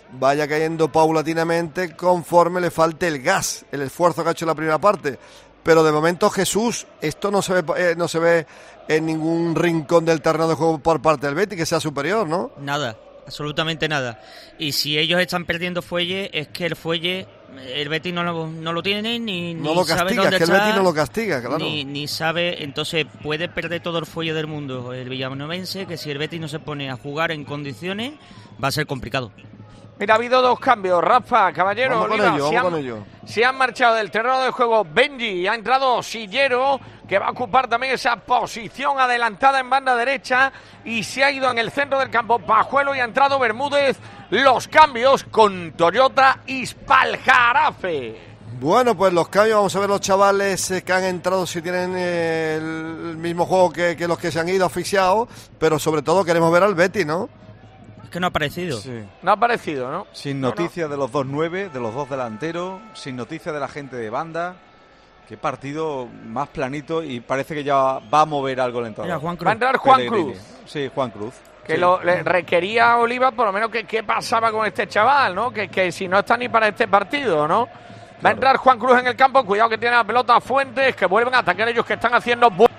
vaya cayendo paulatinamente conforme le falte el gas, el esfuerzo que ha hecho en la primera parte. Pero de momento, Jesús, esto no se ve, eh, no se ve en ningún rincón del terreno de juego por parte del Betis que sea superior, ¿no?
Nada, absolutamente nada. Y si ellos están perdiendo fuelle, es que el fuelle, el Betis no lo, no lo tiene ni,
no
ni
lo
sabe
castiga,
dónde
es que
está,
el Betis no lo castiga, claro.
Ni, ni sabe, entonces puede perder todo el fuelle del mundo el villanovense, que si el Betis no se pone a jugar en condiciones, va a ser complicado.
Mira, ha habido dos cambios, Rafa, Caballero,
vamos
Oliva,
con ello,
se,
vamos
han,
con ello.
se han marchado del terreno de juego Benji, ha entrado Sillero, que va a ocupar también esa posición adelantada en banda derecha, y se ha ido en el centro del campo Pajuelo y ha entrado Bermúdez. Los cambios con Toyota Ispaljarafe.
Bueno, pues los cambios, vamos a ver los chavales eh, que han entrado, si tienen eh, el mismo juego que, que los que se han ido asfixiados, pero sobre todo queremos ver al Betis, ¿no?
Es que no ha aparecido.
Sí.
No ha aparecido, ¿no?
Sin noticias no, no. de los dos nueve, de los dos delanteros, sin noticias de la gente de banda. Qué partido más planito, y parece que ya va a mover algo el entrenador.
Mira, Juan Cruz.
Va a entrar Juan
Pellegrini.
Cruz.
Sí, Juan Cruz.
Que
sí.
lo le requería Oliva, por lo menos, que qué pasaba con este chaval, ¿no? Que, que si no está ni para este partido, ¿no? Va claro. a entrar Juan Cruz en el campo, cuidado que tiene la pelota Fuentes, que vuelven a atacar ellos, que están haciendo bu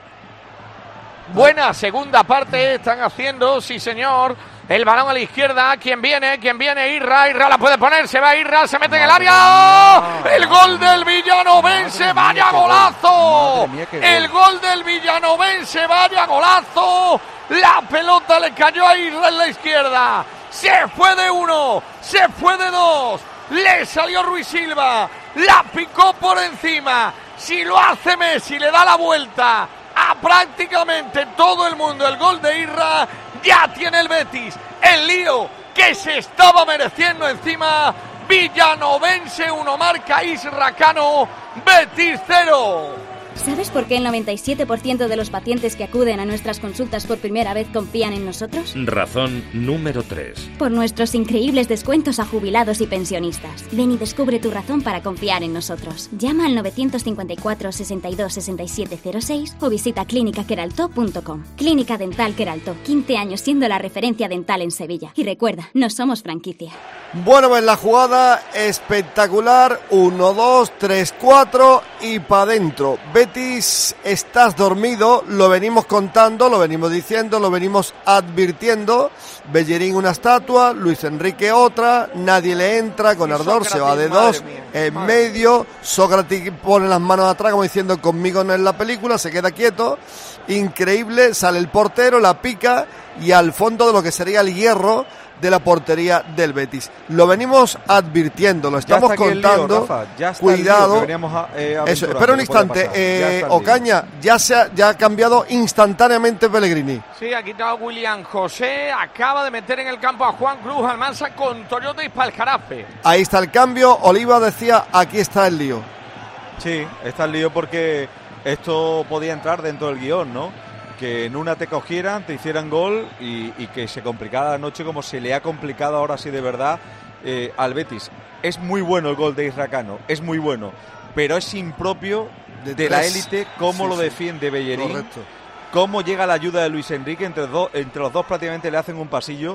buena segunda parte, están haciendo, sí señor. El balón a la izquierda, ¿quién viene? ¿Quién viene? Irra, Irra la puede poner, se va Irra, se mete en el área. El gol del villanovense, vaya golazo. El gol del villanovense, vaya golazo. La pelota le cayó a Irra en la izquierda. Se fue de uno, se fue de dos. Le salió Ruiz Silva, la picó por encima. Si lo hace Messi, le da la vuelta a prácticamente todo el mundo. El gol de Irra. Ya tiene el Betis el lío que se estaba mereciendo encima. Villanovense uno, marca Isra Cano, Betis cero.
¿Sabes por qué el noventa y siete por ciento de los pacientes que acuden a nuestras consultas por primera vez confían en nosotros?
Razón número tres.
Por nuestros increíbles descuentos a jubilados y pensionistas. Ven y descubre tu razón para confiar en nosotros. Llama al novecientos cincuenta y cuatro, sesenta y dos, sesenta y siete cero seis o visita clínica queraltó punto com. Clínica Dental Queraltó, quince años siendo la referencia dental en Sevilla. Y recuerda, no somos franquicia.
Bueno, pues la jugada espectacular, uno, dos, tres, cuatro y para adentro. Betis, estás dormido, lo venimos contando, lo venimos diciendo, lo venimos advirtiendo. Bellerín una estatua, Luis Enrique otra, nadie le entra, con ardor se va de dos, en medio, Sócrates pone las manos atrás como diciendo conmigo no es la película, se queda quieto, increíble, sale el portero, la pica y al fondo de lo que sería el hierro de la portería del Betis. Lo venimos advirtiendo, lo estamos contando. Lío, ya cuidado. A, eh, Eso, espera un instante, eh, Ocaña, ya se ha, ya ha cambiado instantáneamente Pellegrini.
Sí, ha quitado William José, acaba de meter en el campo a Juan Cruz Almansa con Toyota Ispaljarafe.
Ahí está el cambio, Oliva decía, aquí está el lío.
Sí, está el lío porque esto podía entrar dentro del guión, ¿no? Que en una te cogieran, te hicieran gol y, y que se complicara la noche como se le ha complicado ahora sí de verdad eh, al Betis. Es muy bueno el gol de Isra Cano, es muy bueno, pero es impropio de, de la élite cómo sí, lo defiende sí. Bellerín, correcto. Cómo llega la ayuda de Luis Enrique, entre, do, entre los dos prácticamente le hacen un pasillo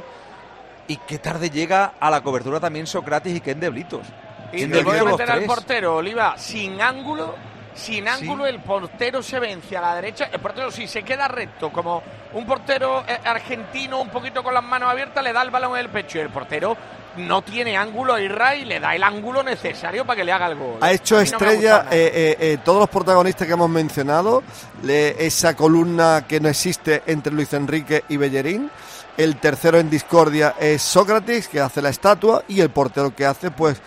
y qué tarde llega a la cobertura también Sócrates y Ken de Blitos.
Y te voy a meter al portero, Oliva, sin ángulo. Sin ángulo sí. El portero se vence a la derecha. El portero si se queda recto, como un portero argentino un poquito con las manos abiertas, le da el balón en el pecho. Y el portero no tiene ángulo a Irra y le da el ángulo necesario para que le haga el gol.
Ha hecho estrella no eh, eh, eh, todos los protagonistas que hemos mencionado. Le, esa columna que no existe entre Luis Enrique y Bellerín. El tercero en discordia es Sócrates, que hace la estatua, y el portero que hace, pues,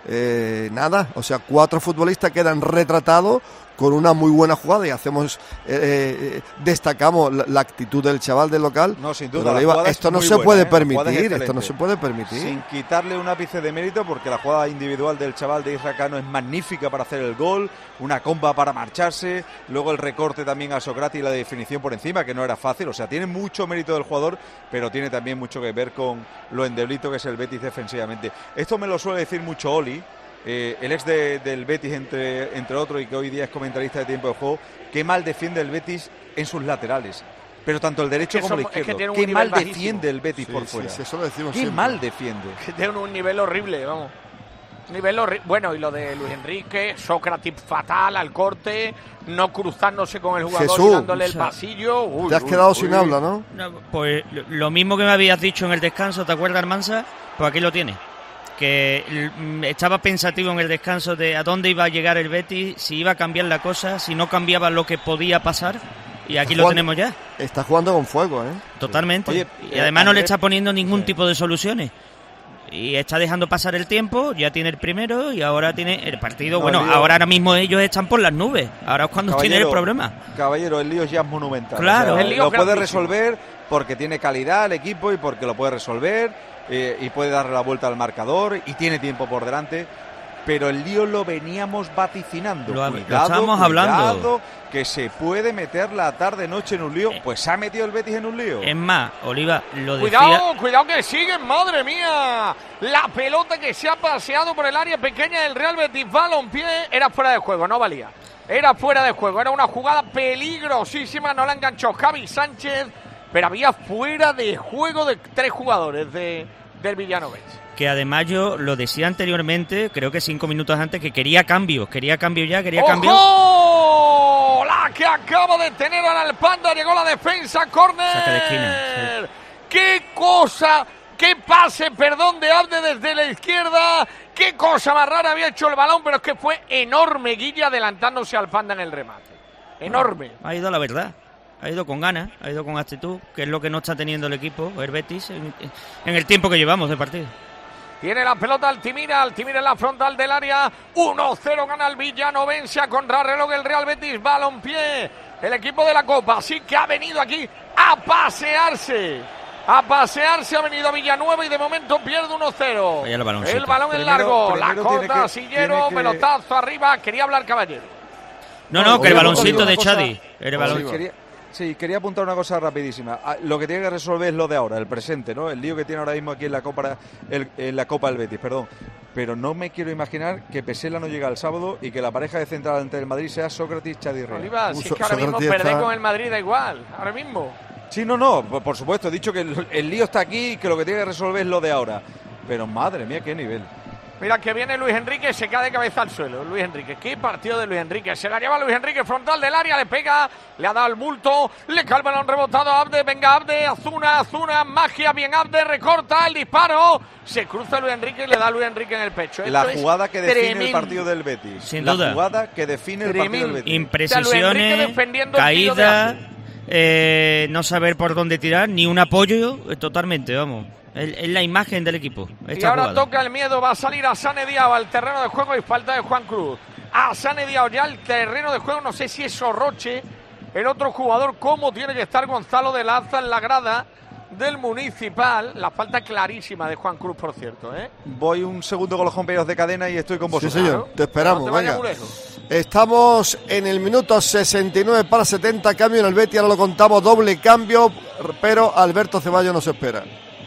eh, nada. O sea, cuatro futbolistas quedan retratados con una muy buena jugada y hacemos eh, eh, destacamos la, la actitud del chaval del local.
No, sin duda.
Iba, esto no se
buena,
puede
¿eh?
permitir, esto no se puede permitir.
Sin quitarle un ápice de mérito, porque la jugada individual del chaval de Isra Cano es magnífica para hacer el gol, una comba para marcharse, luego el recorte también a Sócrates y la definición por encima, que no era fácil. O sea, tiene mucho mérito del jugador, pero tiene también mucho que ver con lo endeblito que es el Betis defensivamente. Esto me lo suele decir mucho Oli, Eh, el ex de, del Betis entre, entre otros y que hoy día es comentarista de Tiempo de Juego, qué mal defiende el Betis en sus laterales. Pero tanto el derecho
Es que
como el
son- es que
izquierdo.
tiene un
Qué
nivel
mal
bajísimo.
defiende el Betis
Sí,
por
sí,
fuera.
sí, eso lo decimos
Qué
siempre.
mal defiende.
Que tiene un nivel horrible, vamos. Un nivel horrible. Bueno, y lo de Luis Enrique, Sócrates fatal al corte, no cruzándose con el jugador
Jesús,
y dándole
o
el
sea,
pasillo. Uy,
Te has
uy,
quedado
uy.
sin habla, ¿no?
No, pues lo- lo mismo que me habías dicho en el descanso, ¿te acuerdas, Armanza? Pues aquí lo tienes. Que mm, estaba pensativo en el descanso de a dónde iba a llegar el Betis, si iba a cambiar la cosa, si no cambiaba lo que podía pasar. Y aquí
Está
lo
jugando-
tenemos ya,
Está jugando con fuego, ¿eh?
totalmente.
Oye,
y
eh,
además no le
Andrés-
está poniendo ningún tipo de soluciones. Y está dejando pasar el tiempo, ya tiene el primero y ahora tiene el partido.
No,
bueno,
el lío-
ahora, ahora mismo ellos están por las nubes. Ahora es cuando tiene el
Caballero,
problema.
Caballero, el lío ya es monumental.
Claro.
O sea,
El
lío
lo puede
grandísimo.
resolver porque tiene calidad el equipo y porque lo puede resolver eh, y puede darle la vuelta al marcador y tiene tiempo por delante. Pero el lío lo veníamos vaticinando.
Lo- lo
cuidado,
estábamos
cuidado,
hablando.
que se puede meter la tarde-noche en un lío. Pues se ha metido el Betis en un lío.
Es más, Oliva, lo decía...
Cuidado, cuidado que siguen, madre mía. La pelota que se ha paseado por el área pequeña del Real Betis Balompié era fuera de juego, no valía. Era fuera de juego, era una jugada peligrosísima, no la enganchó Javi Sánchez, pero había fuera de juego de tres jugadores de, del Villanovense.
Que además yo lo decía anteriormente, creo que cinco minutos antes, que quería cambios, quería cambio ya, quería cambio.
¡Ojo! La que acaba de tener al Panda, llegó la defensa, córner.
Saque de esquina,
¡Qué cosa! ¡Qué pase, perdón, de Abde desde la izquierda! ¡Qué cosa más rara había hecho el balón! Pero es que fue enorme Guilla adelantándose al Panda en el remate. Enorme.
Ha ido a la verdad, ha ido con ganas, ha ido con actitud, que es lo que no está teniendo el equipo, el Betis, en, en el tiempo que llevamos de partido.
Tiene la pelota Altimira, Altimira en la frontal del área. uno cero gana el Villanovense a contrarreloj el Real Betis Balompié. El equipo de la Copa, así que ha venido aquí a pasearse. A pasearse ha venido a Villanueva y de momento pierde uno cero.
Vaya el baloncito.
El balón en
Primero-
largo, la
primero tiene
corta,
que-
Sillero,
tiene que-
pelotazo arriba. Quería hablar Caballero.
No, no, que el
Oye,
baloncito
una
de
cosa-
Chadi. El balón.
Sí, quería, sí, quería apuntar una cosa rapidísima. Ah, Lo que tiene que resolver es lo de ahora, el presente, ¿no? El lío que tiene ahora mismo aquí en la Copa, el- en la Copa del Betis, perdón. Pero no me quiero imaginar que Pesela no llega el sábado y que la pareja de central ante el Madrid sea Sócrates Chadi Rey.
Oliva, si es que ahora mismo perder con el Madrid da igual. Ahora mismo.
Sí, no, no, por, por supuesto. He dicho que el, el lío está aquí y que lo que tiene que resolver es lo de ahora. Pero madre mía, qué nivel.
Mira que viene Luis Enrique, se cae de cabeza al suelo. Luis Enrique, qué partido de Luis Enrique. Se la lleva Luis Enrique frontal del área, le pega, le ha dado el bulto, le cae el balón rebotado a Abde. Venga Abde, Azuna, Azuna, magia, bien Abde, recorta el disparo. Se cruza Luis Enrique y le da a Luis Enrique en el pecho.
La
Esto es
jugada que define
tremendo.
el partido del Betis.
Sin
la
duda.
jugada que define el partido del Betis.
Imprecisiones,
defendiendo el tiro de
caídas,
Abde.
eh, no saber por dónde tirar, ni un apoyo, eh, totalmente, vamos. Es, es la imagen del equipo.
Y
Esta
ahora
jugada.
toca el miedo, va a salir a Sane Diao al terreno de juego y falta de Juan Cruz. A Sane Diao ya al terreno de juego, no sé si es Sorroche, el otro jugador, cómo tiene que estar Gonzalo de Laza en la grada del Municipal. La falta clarísima de Juan Cruz, por cierto, ¿eh?
Voy un segundo con los compañeros de cadena y estoy con
Sí,
vosotros.
señor, te esperamos,
No te vayas
venga.
muy lejos.
Estamos en el minuto sesenta y nueve para setenta, cambio en el Betis, ahora lo contamos, doble cambio, pero Alberto Ceballos nos espera.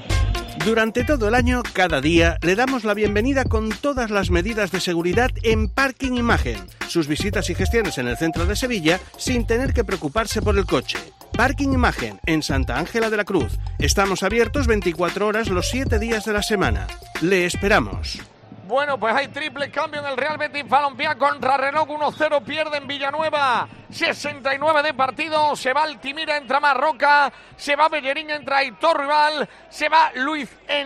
Durante todo el año, cada día, le damos la bienvenida con todas las medidas de seguridad en Parking Imagen. Sus visitas y gestiones en el centro de Sevilla sin tener que preocuparse por el coche. Parking Imagen, en Santa Ángela de la Cruz. Estamos abiertos veinticuatro horas los siete días de la semana. Le esperamos.
Bueno, pues hay triple cambio en el Real Betis Balompié contra reloj, uno cero pierde en Villanueva, sesenta y nueve de partido, se va Altimira, entra Marroca, se va Bellerín, entra Aitor Rival, se va Luis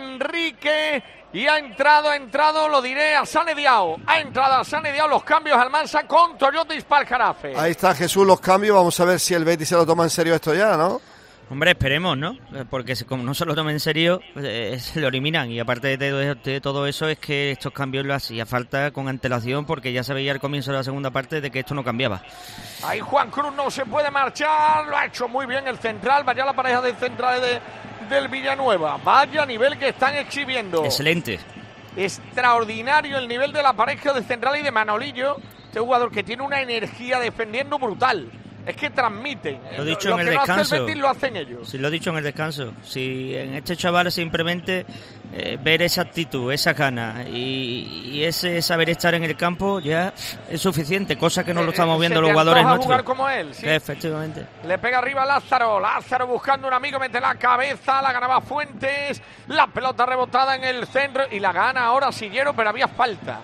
Enrique y ha entrado, ha entrado, lo diré, a Sane Diao, ha entrado a Sane Diao, los cambios Almansa con Toyota Ispalcarafe.
Ahí está Jesús, los cambios, vamos a ver si el Betis se lo toma en serio esto ya, ¿no?
Hombre, esperemos, ¿no? Porque si- como no se lo tomen en serio, eh, se lo eliminan. Y aparte de, de- de todo eso, es que estos cambios lo hacía falta con antelación, porque ya se veía al comienzo de la segunda parte de que esto no cambiaba.
Ahí Juan Cruz no se puede marchar, lo ha hecho muy bien el central, vaya la pareja de centrales de, del Villanueva, vaya nivel que están exhibiendo.
Excelente.
Extraordinario el nivel de la pareja de central y de Manolillo, este jugador que tiene una energía defendiendo brutal, Es que transmiten.
Lo he dicho
lo
en el
que no
descanso.
hace el Betis lo hacen ellos.
Sí, lo he dicho en el descanso. Si en este chaval simplemente eh, ver esa actitud, esa ganas y, y ese saber estar en el campo ya es suficiente, cosa que no lo estamos viendo los jugadores nuestros.
Jugar como él, sí.
Efectivamente.
Le pega arriba Lázaro, Lázaro buscando un amigo, mete la cabeza, la ganaba Fuentes, la pelota rebotada en el centro y la gana ahora Sillero, pero había falta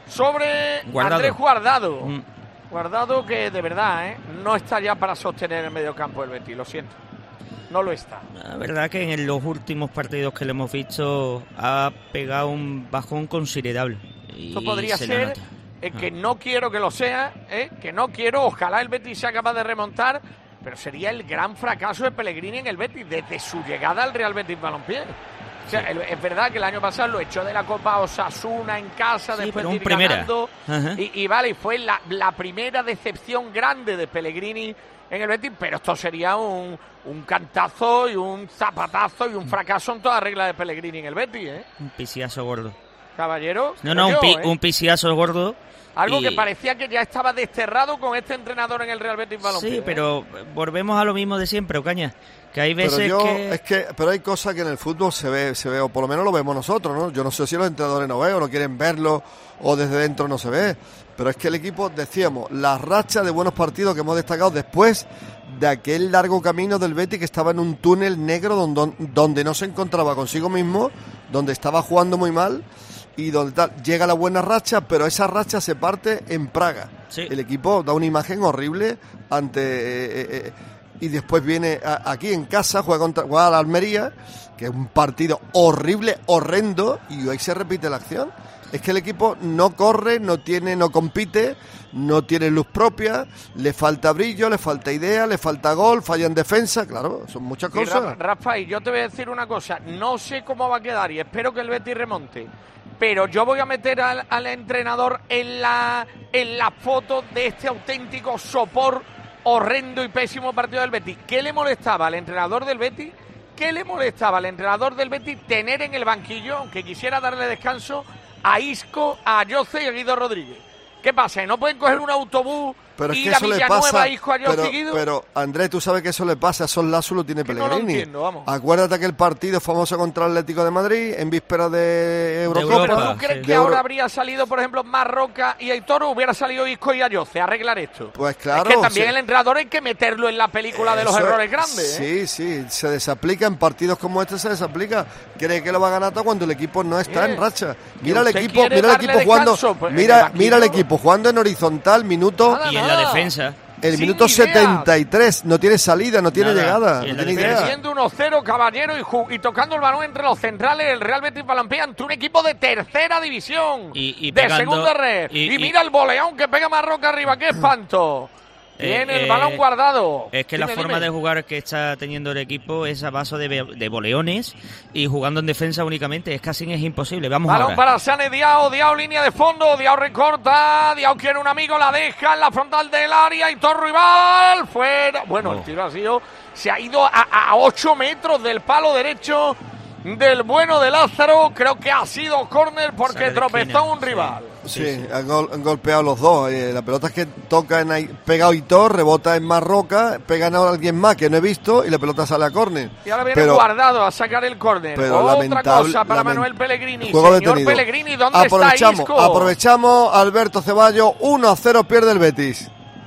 sobre
Guardado.
Andrés Guardado.
Mm.
Guardado que de verdad ¿eh? no está ya para sostener el mediocampo del Betis, lo siento. No lo está.
La verdad que en los últimos partidos que le hemos visto ha pegado un bajón considerable. Y
Esto podría
se le
ser
nota.
eh, que no quiero que lo sea, eh, que no quiero, ojalá el Betis sea capaz de remontar, pero sería el gran fracaso de Pellegrini en el Betis desde su llegada al Real Betis Balompié. O sea, el, es verdad que el año pasado lo echó de la Copa Osasuna en casa,
Sí,
después
pero
de
un
ir
primera.
ganando,
Ajá.
y, y vale, y fue la, la primera decepción grande de Pellegrini en el Betis, pero esto sería un, un cantazo y un zapatazo y un fracaso en toda regla de Pellegrini en el Betis, ¿eh?
Un pisiazo gordo.
Caballero.
No, no, un,
yo,
pi-
¿eh?
un pisiazo gordo.
Algo
y-
que parecía que ya estaba desterrado con este entrenador en el Real Betis Balompié.
Sí,
¿eh?
pero volvemos a lo mismo de siempre, Ocaña. Que hay veces
Pero yo,
que...
es que, pero hay cosas que en el fútbol se ve, se ve, o por lo menos lo vemos nosotros, ¿no? Yo no sé si los entrenadores no ven o no quieren verlo, o desde dentro no se ve. Pero es que el equipo, decíamos, la racha de buenos partidos que hemos destacado después de aquel largo camino del Betis que estaba en un túnel negro donde, donde no se encontraba consigo mismo, donde estaba jugando muy mal y donde tal, llega la buena racha, pero esa racha se parte en Praga.
Sí.
El equipo da una imagen horrible ante... eh, eh, y después viene a, aquí en casa, juega contra juega a la Almería, que es un partido horrible, horrendo, y hoy se repite la acción. Es que el equipo no corre, no tiene, no compite, no tiene luz propia, le falta brillo, le falta idea, le falta gol, falla en defensa, claro, son muchas
Y
cosas.
Rafa, Rafa, y yo te voy a decir una cosa, no sé cómo va a quedar y espero que el Betis remonte, pero yo voy a meter al, al entrenador en la, en la foto de este auténtico sopor horrendo y pésimo partido del Betis. ¿Qué le molestaba al entrenador del Betis? ¿Qué le molestaba al entrenador del Betis tener en el banquillo, aunque quisiera darle descanso, a Isco, a Ayoce y a Guido Rodríguez? ¿Qué pasa? ¿No pueden coger un autobús
Pero es que
ir a
eso le
Villanueva,
pasa,
Isco, Ayoce
pero,
y Guido?
pero Andrés, tú sabes que eso le pasa, Son Lazo lo tiene
Que no lo
Pellegrini.
entiendo, vamos.
Acuérdate que el partido famoso contra el Atlético de Madrid, en vísperas de Eurocopa.
¿Pero tú crees
de
que
Euro-
ahora habría salido, por ejemplo, Marroca y Aitor, o hubiera salido Isco y Ayoce a arreglar esto?
Pues claro.
Es que también
sí.
el entrenador hay que meterlo en la película de los
Eso-
errores grandes, ¿eh?
Sí, sí, se desaplica en partidos como este, se desaplica. Cree que lo va a ganar todo cuando el equipo no está
Eh,
en racha.
que
Mira el
usted
equipo,
quiere
mira el
darle
equipo jugando,
descanso, pues, en el
mira,
banquillo.
mira el equipo jugando en horizontal, minuto
Nada,
Y en
nada.
la defensa.
el
sin
minuto
idea.
setenta y tres, no tiene salida, no tiene
Nada.
llegada,
Y en
no
la
tiene
defensa.
idea.
Siendo uno cero, caballero, y, ju- y tocando el balón entre los centrales, el Real Betis Balompié ante un equipo de tercera división,
Y- y
de
pegando-
segunda red.
y-
Y,
y-
mira el boleón que pega Marroca arriba, qué espanto. Tiene
Eh,
el balón
eh,
guardado.
Es que la
Dime,
forma
dime.
de jugar que está teniendo el equipo es a base de, be- de boleones y jugando en defensa únicamente. Es casi es imposible. Vamos
Balón
ahora.
para Sane Diao, Diao línea de fondo, Diao recorta, Diao quiere un amigo, la deja en la frontal del área y todo rival, fuera. Bueno, el tiro ha sido, se ha ido a, a ocho metros del palo derecho del bueno de Lázaro, creo que ha sido córner porque
Sale de
tropezó
esquina,
un
sí.
rival.
Sí, Han, gol- han golpeado los dos. eh, la pelota es que toca en ahí, pega a Hitor, rebota en Marroca, pega a alguien más que no he visto y la pelota sale a córner.
Y ahora viene
Pero-
Guardado a sacar el córner.
pero
Otra
lamentable-
cosa para
lament-
Manuel Pellegrini.
Juego
Señor
detenido.
Pellegrini, ¿dónde
aprovechamos,
está Isco?
aprovechamos, Alberto Ceballos, uno a cero pierde el Betis.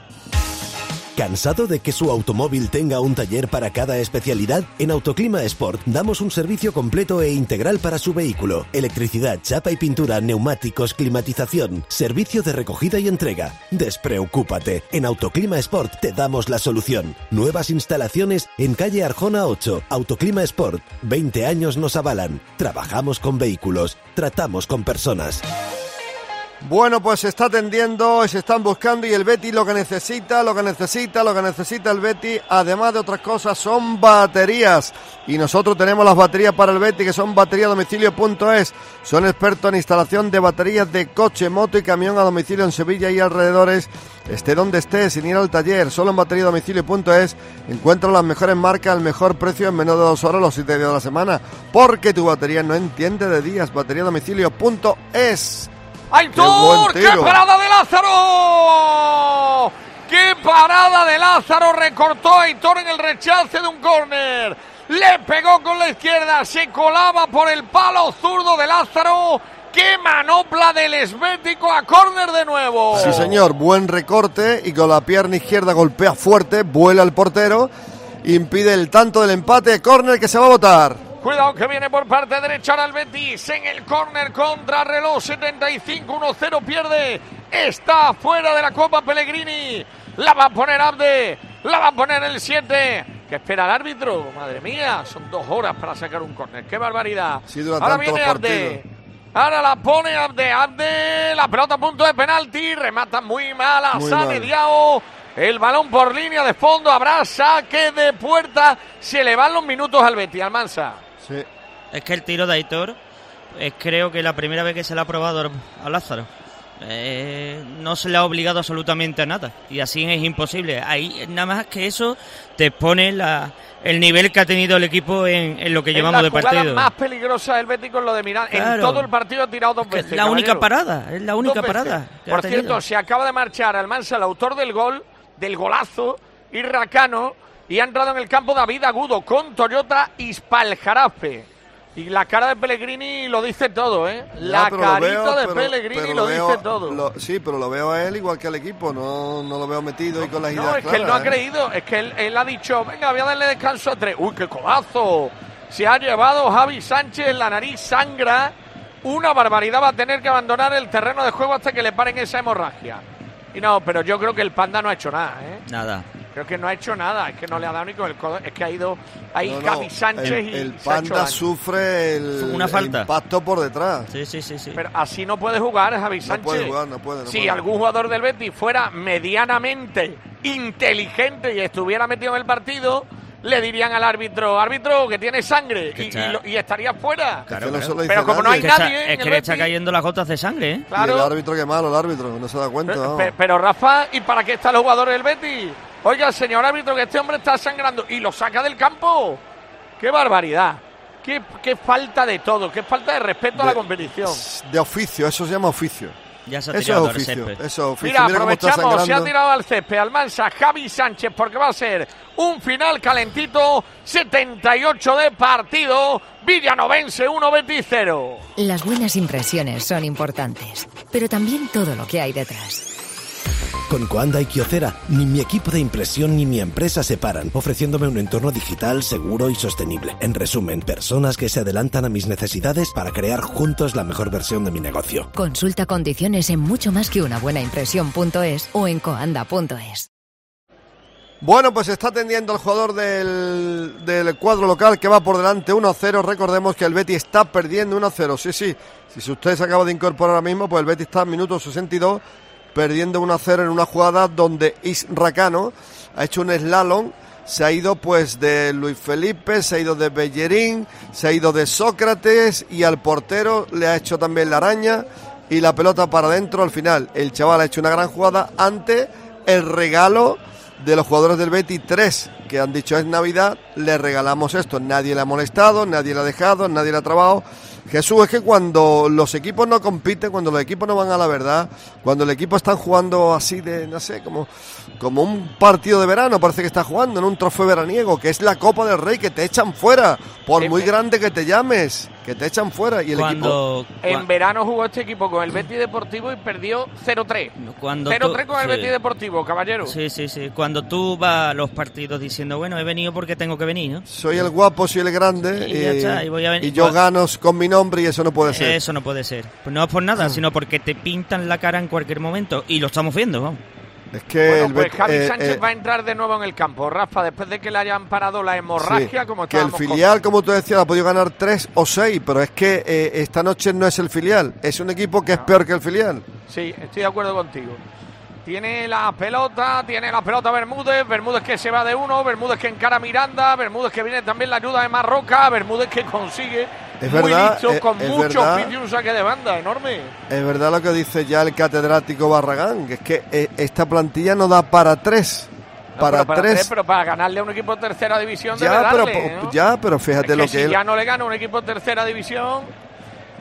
¿Cansado de que su automóvil tenga un taller para cada especialidad? En Autoclima Sport damos un servicio completo e integral para su vehículo. Electricidad, chapa y pintura, neumáticos, climatización, servicio de recogida y entrega. Despreocúpate, en Autoclima Sport te damos la solución. Nuevas instalaciones en calle Arjona ocho. Autoclima Sport, veinte años nos avalan. Trabajamos con vehículos, tratamos con personas.
Bueno, pues se está atendiendo, se están buscando y el Betis lo que necesita, lo que necesita, lo que necesita el Betis, además de otras cosas, son baterías. Y nosotros tenemos las baterías para el Betis, que son batería domicilio punto es. Son expertos en instalación de baterías de coche, moto y camión a domicilio en Sevilla y alrededores. Esté donde esté, sin ir al taller, solo en batería domicilio punto es. Encuentra las mejores marcas al mejor precio en menos de dos horas los siete días de la semana. Porque tu batería no entiende de días. batería domicilio punto es.
¡Aitor! ¡Qué,
¡Qué buen tiro!
parada de Lázaro! ¡Qué parada! Parada de Lázaro, recortó a Aitor en el rechace de un córner. Le pegó con la izquierda, se colaba por el palo zurdo de Lázaro. ¡Qué manopla del esbético a córner de nuevo!
Sí, señor, buen recorte y con la pierna izquierda golpea fuerte, vuela el portero, impide el tanto del empate, córner que se va a botar.
Cuidado que viene por parte derecha ahora el Betis en el córner contra reloj, setenta y cinco, uno cero pierde. Está fuera de la Copa Pellegrini. La va a poner Abde, la va a poner el siete. ¿Qué espera el árbitro? Madre mía, son dos horas para sacar un córner. ¡Qué barbaridad!
Sí,
ahora viene Abde. Ahora la pone Abde, Abde, la pelota a punto de penalti, remata muy mal a Sane Diao. El balón por línea de fondo, habrá saque de puerta. Se le van los minutos al Betis, Almansa.
Sí.
Es que el tiro de Aitor es creo que la primera vez que se le ha probado a Lázaro. Eh, no se le ha obligado absolutamente a nada y así es imposible. Ahí nada más que eso te pone la, el nivel que ha tenido el equipo en, en lo que
en
llevamos de partido.
La jugada más peligrosa del Betis con lo de Miranda. Claro. En todo el partido ha tirado dos veces.
Es la única parada, es la única
dos
parada.
Por cierto, se acaba de marchar Almansa, el autor del gol, del golazo, Irracano, y ha entrado en el campo David Agudo con Toyota Ispaljarafe. Y la cara de Pellegrini lo dice todo, ¿eh? La
no,
carita
veo,
de
pero,
Pellegrini
pero
lo,
lo veo,
dice todo.
Lo, sí, pero lo veo a él igual que al equipo, no, no lo veo metido y con las
no,
ideas
es
claras.
que él no ha
¿eh?
creído, es que él, él ha dicho, venga, voy a darle descanso a tres. ¡Uy, qué codazo! Se ha llevado Javi Sánchez, la nariz sangra. Una barbaridad, va a tener que abandonar el terreno de juego hasta que le paren esa hemorragia. Y no, pero yo creo que el Panda no ha hecho nada, ¿eh?
Nada.
Creo que no ha hecho nada, es que no le ha dado ni con el codo, es que ha ido ahí
no, no,
Javi Sánchez
el,
y
el
se ha hecho
Panda
daño.
sufre el,
Una falta.
el impacto por detrás.
Sí, sí, sí, sí.
Pero así no puede jugar Javi Sánchez.
No puede jugar, no puede. No
si
puede.
algún jugador del Betis fuera medianamente inteligente y estuviera metido en el partido, le dirían al árbitro, árbitro, que tiene sangre, y, y, lo, y estaría fuera.
Claro,
es que no
pero como
nadie.
no hay nadie
está,
en
es que
el
le está
Betis,
cayendo las gotas de sangre, ¿eh?
Claro.
Y el árbitro, qué malo el árbitro, no se da cuenta.
Pero,
no.
pero Rafa, ¿y para qué están los jugadores del Betis? Oiga, señor árbitro, que este hombre está sangrando y lo saca del campo. ¡Qué barbaridad! ¡Qué, qué falta de todo! ¡Qué falta de respeto
de,
a la competición!
De oficio, eso se llama oficio.
Ya se ha
eso
tirado
es oficio,
al césped.
eso es oficio.
Mira,
Mira
aprovechamos, se ha tirado al césped Almansa, Javi Sánchez, porque va a ser un final calentito, setenta y ocho de partido, Villanovense uno, Betis cero.
Las buenas impresiones son importantes, pero también todo lo que hay detrás.
Con Coanda y Kyocera, ni mi equipo de impresión ni mi empresa se paran, ofreciéndome un entorno digital seguro y sostenible. En resumen, personas que se adelantan a mis necesidades para crear juntos la mejor versión de mi negocio.
Consulta condiciones en mucho más que una buena impresión punto es o en coanda punto es.
Bueno, pues está atendiendo el jugador del, del cuadro local que va por delante uno a cero. Recordemos que el Betis está perdiendo uno a cero. Sí, sí, si usted se acaba de incorporar ahora mismo, pues el Betis está en minuto sesenta y dos perdiendo uno a cero en una jugada donde Isracano ha hecho un slalom, se ha ido pues de Luis Felipe, se ha ido de Bellerín, se ha ido de Sócrates y al portero le ha hecho también la araña y la pelota para adentro. Al final el chaval ha hecho una gran jugada ante el regalo de los jugadores del Betis, tres que han dicho es Navidad, le regalamos esto. Nadie le ha molestado, nadie le ha dejado, nadie le ha trabado. Jesús, es que cuando los equipos no compiten, cuando los equipos no van a la verdad, cuando el equipo está jugando así de, no sé, como, como un partido de verano, parece que está jugando en un trofeo veraniego, que es la Copa del Rey, que te echan fuera, por muy grande que te llames, que te echan fuera. Y el
cuando,
equipo...
En verano jugó este equipo con el Betis Deportivo y perdió cero tres. cero tres con el
sí.
Betis Deportivo, caballero.
Sí, sí, sí. Cuando tú vas a los partidos diciendo, bueno, he venido porque tengo que venir, ¿no?
Soy el guapo, soy el grande,
y,
y,
ya está, y, voy a venir.
y yo gano con mi nombre y eso no puede ser.
Eso no puede ser. Pues no es por nada, sino porque te pintan la cara en cualquier momento y lo estamos viendo, vamos.
Es que
bueno,
el
pues
Bet-
Javi
eh,
Sánchez
eh,
va a entrar de nuevo en el campo, Rafa, después de que le hayan parado la hemorragia,
sí,
como
que el
estábamos
filial, como tú decías, ha podido ganar tres o seis, pero es que eh, esta noche no es el filial, es un equipo que es peor que el filial.
Sí, estoy de acuerdo contigo. Tiene la pelota, tiene la pelota Bermúdez, Bermúdez que se va de uno, Bermúdez que encara a Miranda, Bermúdez que viene también la ayuda de Marroca, Bermúdez que consigue
Es
muy
verdad,
listo,
es-
con
es
mucho
verdad.
oficio, un saque de banda enorme.
Es verdad lo que dice ya el catedrático Barragán, que es que eh, esta plantilla no da para tres.
No,
para,
pero para
tres.
tres, pero para ganarle a un equipo de tercera división
ya,
debe
pero,
darle, ¿no?
ya, pero fíjate
Es que
lo que
si
él...
ya no le gana un equipo de tercera división,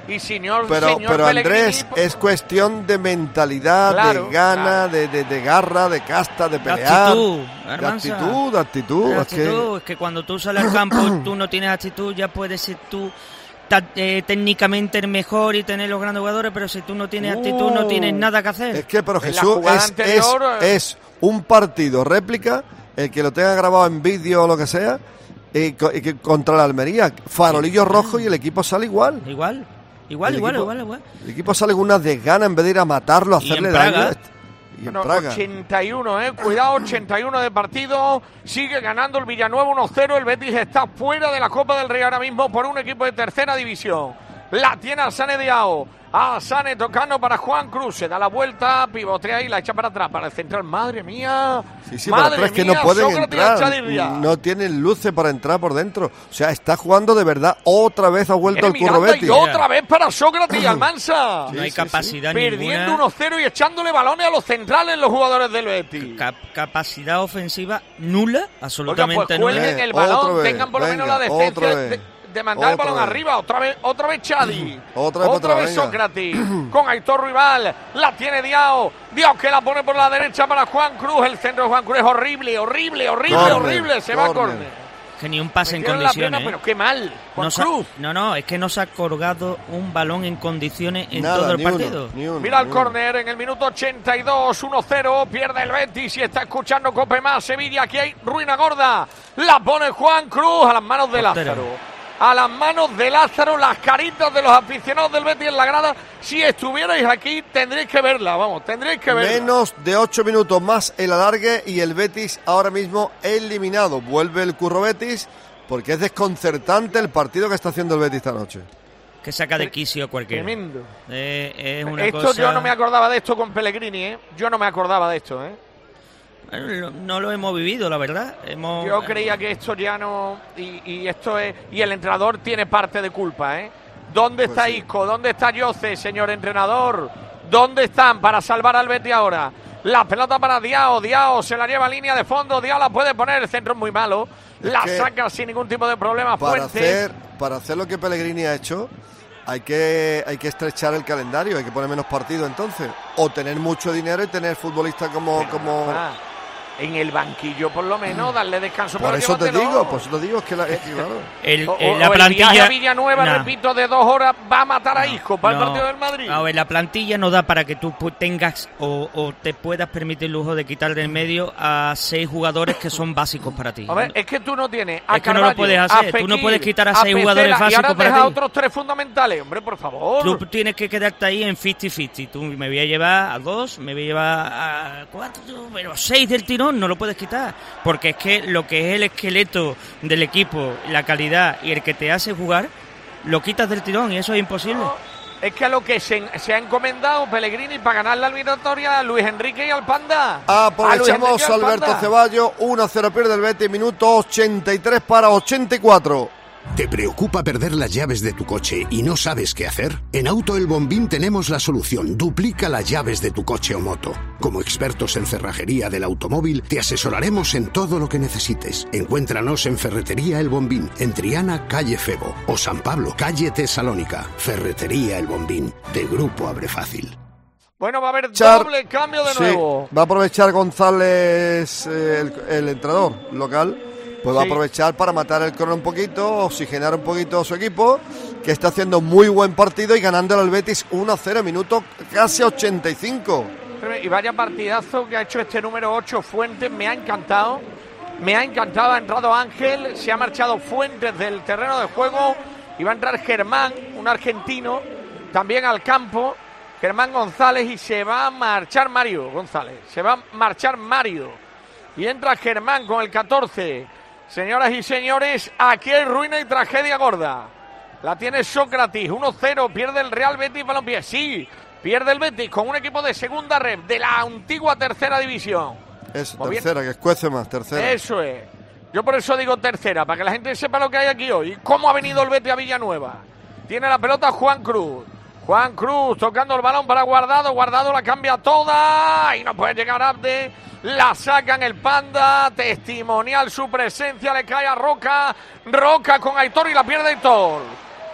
Y señor,
pero,
señor
pero Andrés,
Pellegrini,
es cuestión de mentalidad,
Claro,
de gana,
claro.
de, de, de garra, de casta, de
De
pelear.
actitud,
de
Armanza.
actitud, de actitud.
De
es que-
actitud, es que cuando tú sales al campo tú no tienes actitud, ya puedes ser tú ta- eh, técnicamente el mejor y tener los grandes jugadores, pero si tú no tienes actitud no tienes nada que hacer.
Es que, pero
En la
Jesús,
jugada
es,
anterior,
es,
eh.
es un partido réplica, el que lo tenga grabado en vídeo o lo que sea, y, co- y que contra la Almería, farolillo rojo y el equipo sale igual.
Igual, igual,
El
igual,
equipo-
igual, igual.
El equipo sale con una desgana en vez de ir a matarlo, a
Y
hacerle
en Praga.
daño. Y en
Bueno,
Praga.
ochenta y uno, eh. Cuidado, ochenta y uno de partido. Sigue ganando el Villanueva uno cero. El Betis está fuera de la Copa del Rey ahora mismo por un equipo de tercera división. La tiene Alsane Diao. Alsane tocando para Juan Cruz. Se da la vuelta, pivotea y la echa para atrás. Para el central. Madre mía.
Sí, sí, pero
Madre
es que
mía,
no pueden
Sócrates
entrar.
Chadirria.
No tienen luces para entrar por dentro. O sea, está jugando de verdad. Otra vez ha vuelto
Viene
el Curro
Miranda
Betis.
y otra vez para Sócrates y Almansa.
No hay capacidad
Perdiendo
ninguna.
uno cero y echándole balones a los centrales los jugadores del Betis.
Cap- capacidad ofensiva nula,
Oiga,
absolutamente
pues
nula.
cuelguen el
Otra
balón,
vez,
tengan por lo menos
venga,
la decencia
otra vez.
de, de mandar el
Otra
balón
vez.
arriba. Otra vez, otra vez Chadi.
Otra vez
Otra
otra,
vez
venga.
Sócrates. Con Aitor Rival. La tiene Diao. Diao que la pone por la derecha para Juan Cruz. El centro de Juan Cruz es horrible, horrible, horrible,
Córner,
horrible. Se va a
córner.
córner.
Que ni un pase en
Metieron la
condiciones.
pierna,
¿eh?
pero qué mal. Juan
No, se ha-
Cruz.
no, no, es que no se ha colgado un balón en condiciones en
Nada,
todo el
ni uno,
partido.
ni uno,
Mira el
ni uno.
córner en el minuto ochenta y dos, uno cero, pierde el Betis y está escuchando Cope Más Sevilla. Aquí hay ruina gorda. La pone Juan Cruz a las manos de
Portero.
Lázaro. A las manos de Lázaro, las caritas de los aficionados del Betis en la grada. Si estuvierais aquí, tendréis que verla, vamos, tendréis que verla.
Menos de ocho minutos más el alargue y el Betis ahora mismo eliminado. Vuelve el Curro Betis porque es desconcertante el partido que está haciendo el Betis esta noche.
Que saca de quicio a cualquiera.
Tremendo.
Eh, es una
Esto
cosa...
yo no me acordaba de esto con Pellegrini, ¿eh? Yo no me acordaba de esto, ¿eh?
Bueno, lo- no lo hemos vivido, la verdad. Hemos...
Yo creía que esto ya no... Y, y esto es... Y el entrenador tiene parte de culpa, ¿eh? ¿Dónde está Isco? ¿Dónde está Jose, señor entrenador? ¿Dónde están para salvar al Betis ahora? La pelota para Diao. Diao se la lleva a línea de fondo. Diao la puede poner. El centro es muy malo.
Es
La
que
saca sin ningún tipo de problema.
Para
Fuentes.
hacer, para hacer lo que Pellegrini ha hecho, hay que, hay que estrechar el calendario, hay que poner menos partidos entonces. O tener mucho dinero y tener futbolistas como... como
Ah, en el banquillo, por lo menos, darle descanso.
por
pero
eso te
llévatelo.
digo, por eso te digo, es que, la, es que claro.
El,
O,
el-
o
la
el
plantilla...
viaje a Villanueva,
Nah.
repito, de dos horas va a matar a Isco para
No.
el partido del Madrid.
A ver, la plantilla no da para que tú pu- tengas o, o te puedas permitir el lujo de quitar del medio a seis jugadores que son básicos para ti.
A ver, es que tú no tienes a
Es que no lo
Carvalho,
puedes
a
hacer, tú no
Fekir,
puedes quitar a
a
seis
Pesela,
jugadores
y ahora
básicos para
deja
ti.
a otros tres fundamentales, hombre, por favor.
Tú tienes que quedarte ahí en cincuenta cincuenta. Tú me voy a llevar a dos, me voy a llevar a cuatro, pero a seis del tirón no lo puedes quitar. Porque es que lo que es el esqueleto del equipo, la calidad y el que te hace jugar, lo quitas del tirón y eso es imposible.
Es que a lo que se, se ha encomendado Pellegrini para ganar la eliminatoria a Luis Enrique y al Panda. A Luis
Aprovechamos
Enrique y al
Alberto
Panda.
Ceballos, uno a cero pierde el Betis, minuto ochenta y tres para ochenta y cuatro.
¿Te preocupa perder las llaves de tu coche y no sabes qué hacer? En Auto El Bombín tenemos la solución. Duplica las llaves de tu coche o moto. Como expertos en cerrajería del automóvil, te asesoraremos en todo lo que necesites. Encuéntranos en Ferretería El Bombín, en Triana, calle Febo, o San Pablo, calle Tesalónica. Ferretería El Bombín, de Grupo Abre Fácil.
Bueno, va a haber
Char-
doble cambio de
Sí,
nuevo.
va a aprovechar González, eh, el, el entrenador local, pues va a
Sí.
aprovechar para matar el crono un poquito, oxigenar un poquito su equipo, que está haciendo muy buen partido y ganándole al Betis uno a cero, minuto casi ochenta y cinco.
Y vaya partidazo que ha hecho este número ocho, Fuentes, me ha encantado. Me ha encantado, ha entrado Ángel, se ha marchado Fuentes del terreno de juego y va a entrar Germán, un argentino, también al campo, Germán González, y se va a marchar Mario González, se va a marchar Mario. Y entra Germán con el catorce. Señoras y señores, aquí hay ruina y tragedia gorda. La tiene Sócrates, uno cero, pierde el Real Betis Balompié. Sí, pierde el Betis con un equipo de segunda red, de la antigua tercera división.
Es
O bien-
tercera, que escuece más, tercera.
Eso es. Yo por eso digo tercera, para que la gente sepa lo que hay aquí hoy. ¿Cómo ha venido el Betis a Villanueva? Tiene la pelota Juan Cruz. Juan Cruz tocando el balón para Guardado. Guardado la cambia toda. Y no puede llegar Abde. La sacan el Panda. Testimonial su presencia. Le cae a Roca. Roca con Aitor y la pierde Aitor.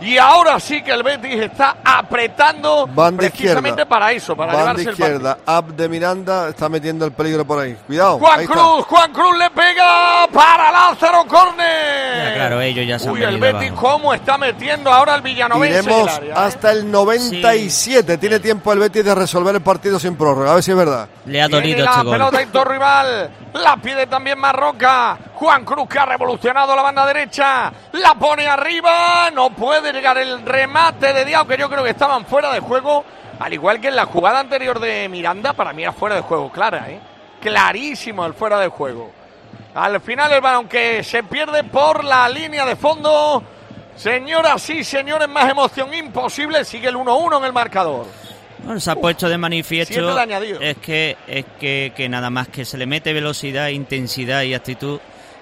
y ahora sí que el Betis está apretando
Banda
precisamente
izquierda.
para eso, para
Banda
llevarse
izquierda,
el partido.
Abde Miranda está metiendo el peligro por ahí. Cuidado.
Juan
ahí
Cruz,
está.
Juan Cruz le pega para Lázaro, córner.
Ya, claro, ellos ya se han
Uy, el
venido
Betis
abajo.
cómo está metiendo ahora el Villanovense.
Iremos
en el área, ¿eh?
hasta el noventa y siete. Tiene tiempo el Betis de resolver el partido sin prórroga. A ver si es verdad.
Le ha dolido
Tiene
este
la
gol.
pelota Héctor Rival, la pide también Marroca. Juan Cruz, que ha revolucionado la banda derecha, la pone arriba, no puede llegar el remate de Diao, que yo creo que estaban fuera de juego, al igual que en la jugada anterior de Miranda. Para mí era fuera de juego, clara, ¿eh? Clarísimo el fuera de juego. Al final el balón que se pierde por la línea de fondo. Señoras y señores, más emoción imposible, sigue el uno uno en el marcador.
Bueno, se ha puesto de manifiesto
siete de añadido.
es que es que, que nada más que se le mete velocidad, intensidad y actitud,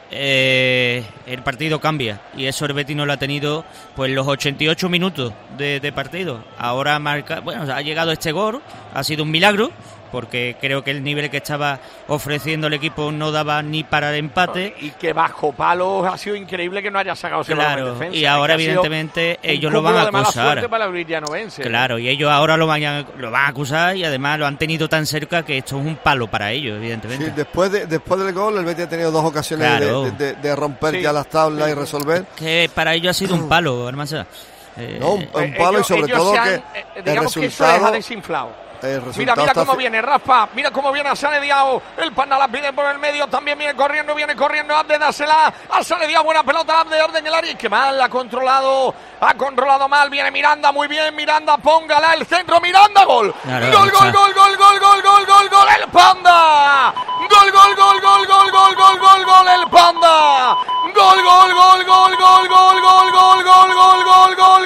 eh, el partido cambia, y eso el Betis no lo ha tenido pues los ochenta y ocho minutos de, de partido. Ahora marca, bueno, ha llegado este gol, ha sido un milagro, porque creo que el nivel que estaba ofreciendo el equipo no daba ni para el empate.
Y que bajo palos ha sido increíble que no haya sacado ese balón en
Claro,
defensa,
y ahora
que ha sido
evidentemente
un
ellos lo van a
cúmulo de mala
acusar.
suerte para el villanovense.
Claro, y ellos ahora lo van, a, lo van a acusar, y además lo han tenido tan cerca que esto es un palo para ellos, evidentemente.
Sí, después, de, después del gol, el Betis ha tenido dos ocasiones
Claro.
de, de- de romper
Sí.
ya las tablas y resolver.
Que para ellos ha sido un palo, Armanza. Eh,
No, un, un
Eh,
palo
ellos-
y sobre
ellos
todo
se han,
que
eh,
el
digamos que eso les ha
resultado...
desinflado.
El
Mira,
resultado
mira
está
cómo
fi-
viene Rafa, mira cómo viene a Sane Diao, el Panda la pide por el medio, también viene corriendo, viene corriendo Abde, dásela a Sane Diao, buena pelota, Abde, orden en el área, y que mal, ha controlado, ha controlado mal, viene Miranda, muy bien, Miranda, póngala, el centro, Miranda, gol,
Claro,
gol, gol, gol, gol, gol, gol, gol, gol, gol, el Panda, gol, gol, gol, gol, gol, gol, gol, gol, gol, el Panda, gol, gol, gol, gol, gol, gol, gol, gol, gol, gol, gol, gol,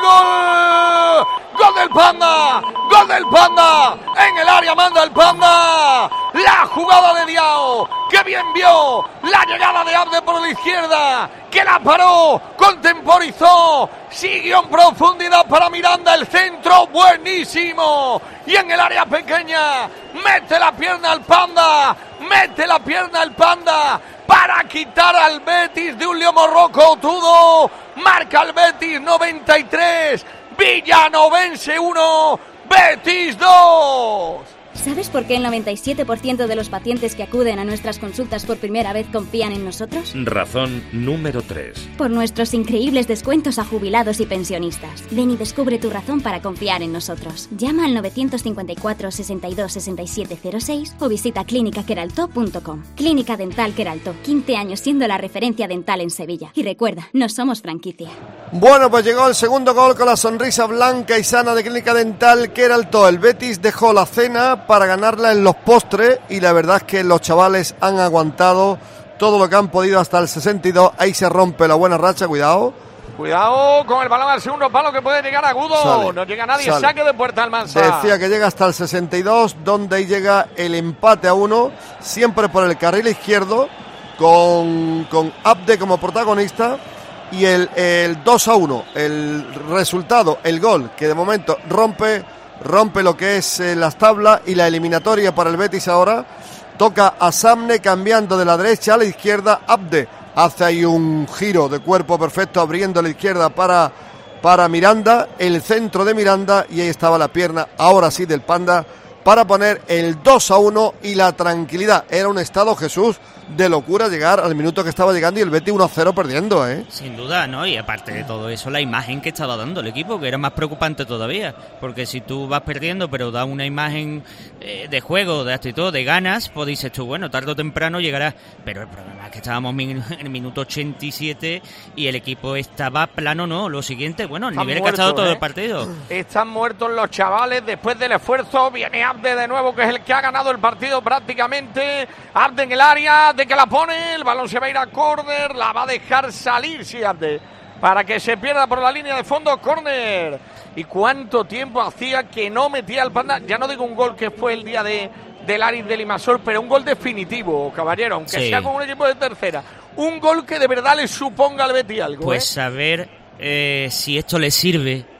gol, gol del Panda, gol del Panda, en el área manda el Panda, la jugada de Diao, que bien vio, la llegada de Abde por la izquierda, que la paró, contemporizó, siguió en profundidad para Miranda, el centro buenísimo, y en el área pequeña, mete la pierna al Panda, mete la pierna al Panda, para quitar al Betis de un Leo Morroco Tudo, marca el Betis noventa y tres, Villanovense uno, Betis dos.
¿Sabes por qué el noventa y siete por ciento de los pacientes que acuden a nuestras consultas por primera vez confían en nosotros?
Razón número tres.
Por nuestros increíbles descuentos a jubilados y pensionistas. Ven y descubre tu razón para confiar en nosotros. Llama al novecientos cincuenta y cuatro, sesenta y dos, sesenta y siete cero seis o visita clínica queralto punto com. Clínica Dental Queralto, quince años siendo la referencia dental en Sevilla. Y recuerda, no somos franquicia.
Bueno, pues llegó el segundo gol con la sonrisa blanca y sana de Clínica Dental Queralto. El Betis dejó la cena para ganarla en los postres y la verdad es que los chavales han aguantado todo lo que han podido hasta el sesenta y dos. Ahí se rompe la buena racha, cuidado.
Cuidado con el balón al segundo palo, que puede llegar agudo.
Sale,
no llega nadie,
sale.
saque de puerta Almansa.
Decía que llega hasta el sesenta y dos, donde ahí llega el empate a uno, siempre por el carril izquierdo, con, con Abde como protagonista, y el, el dos a uno, el resultado, el gol, que de momento rompe, rompe lo que es eh, las tablas y la eliminatoria para el Betis ahora. Toca a Samne cambiando de la derecha a la izquierda. Abde hace ahí un giro de cuerpo perfecto, abriendo a la izquierda para, para Miranda, el centro de Miranda, y ahí estaba la pierna, ahora sí, del Panda, para poner el dos a uno y la tranquilidad. Era un estado, Jesús, de locura llegar al minuto que estaba llegando y el Betis uno a cero perdiendo, ¿eh?
Sin duda, ¿no? Y aparte de todo eso, la imagen que estaba dando el equipo, que era más preocupante todavía, porque si tú vas perdiendo pero da una imagen eh, de juego, de actitud, de ganas, pues dices tú, bueno, tarde o temprano llegará, pero el problema es que estábamos en el minuto ochenta y siete y el equipo estaba plano, ¿no? Lo siguiente, bueno, el
Están
nivel que ha estado
muertos,
todo
¿eh?
el partido.
Están muertos los chavales después del esfuerzo. Viene Abde de nuevo, que es el que ha ganado el partido prácticamente. Abde en el área, de que la pone, el balón se va a ir a córner, la va a dejar salir, sí, Abde, para que se pierda por la línea de fondo, córner. ¿Y cuánto tiempo hacía que no metía el Panda? Ya no digo un gol que fue el día de del Aris de Limasol, pero un gol definitivo, caballero, aunque
Sí.
sea con un equipo de tercera. Un gol que de verdad le suponga al Betis algo.
Pues
¿eh?
saber eh, si esto le sirve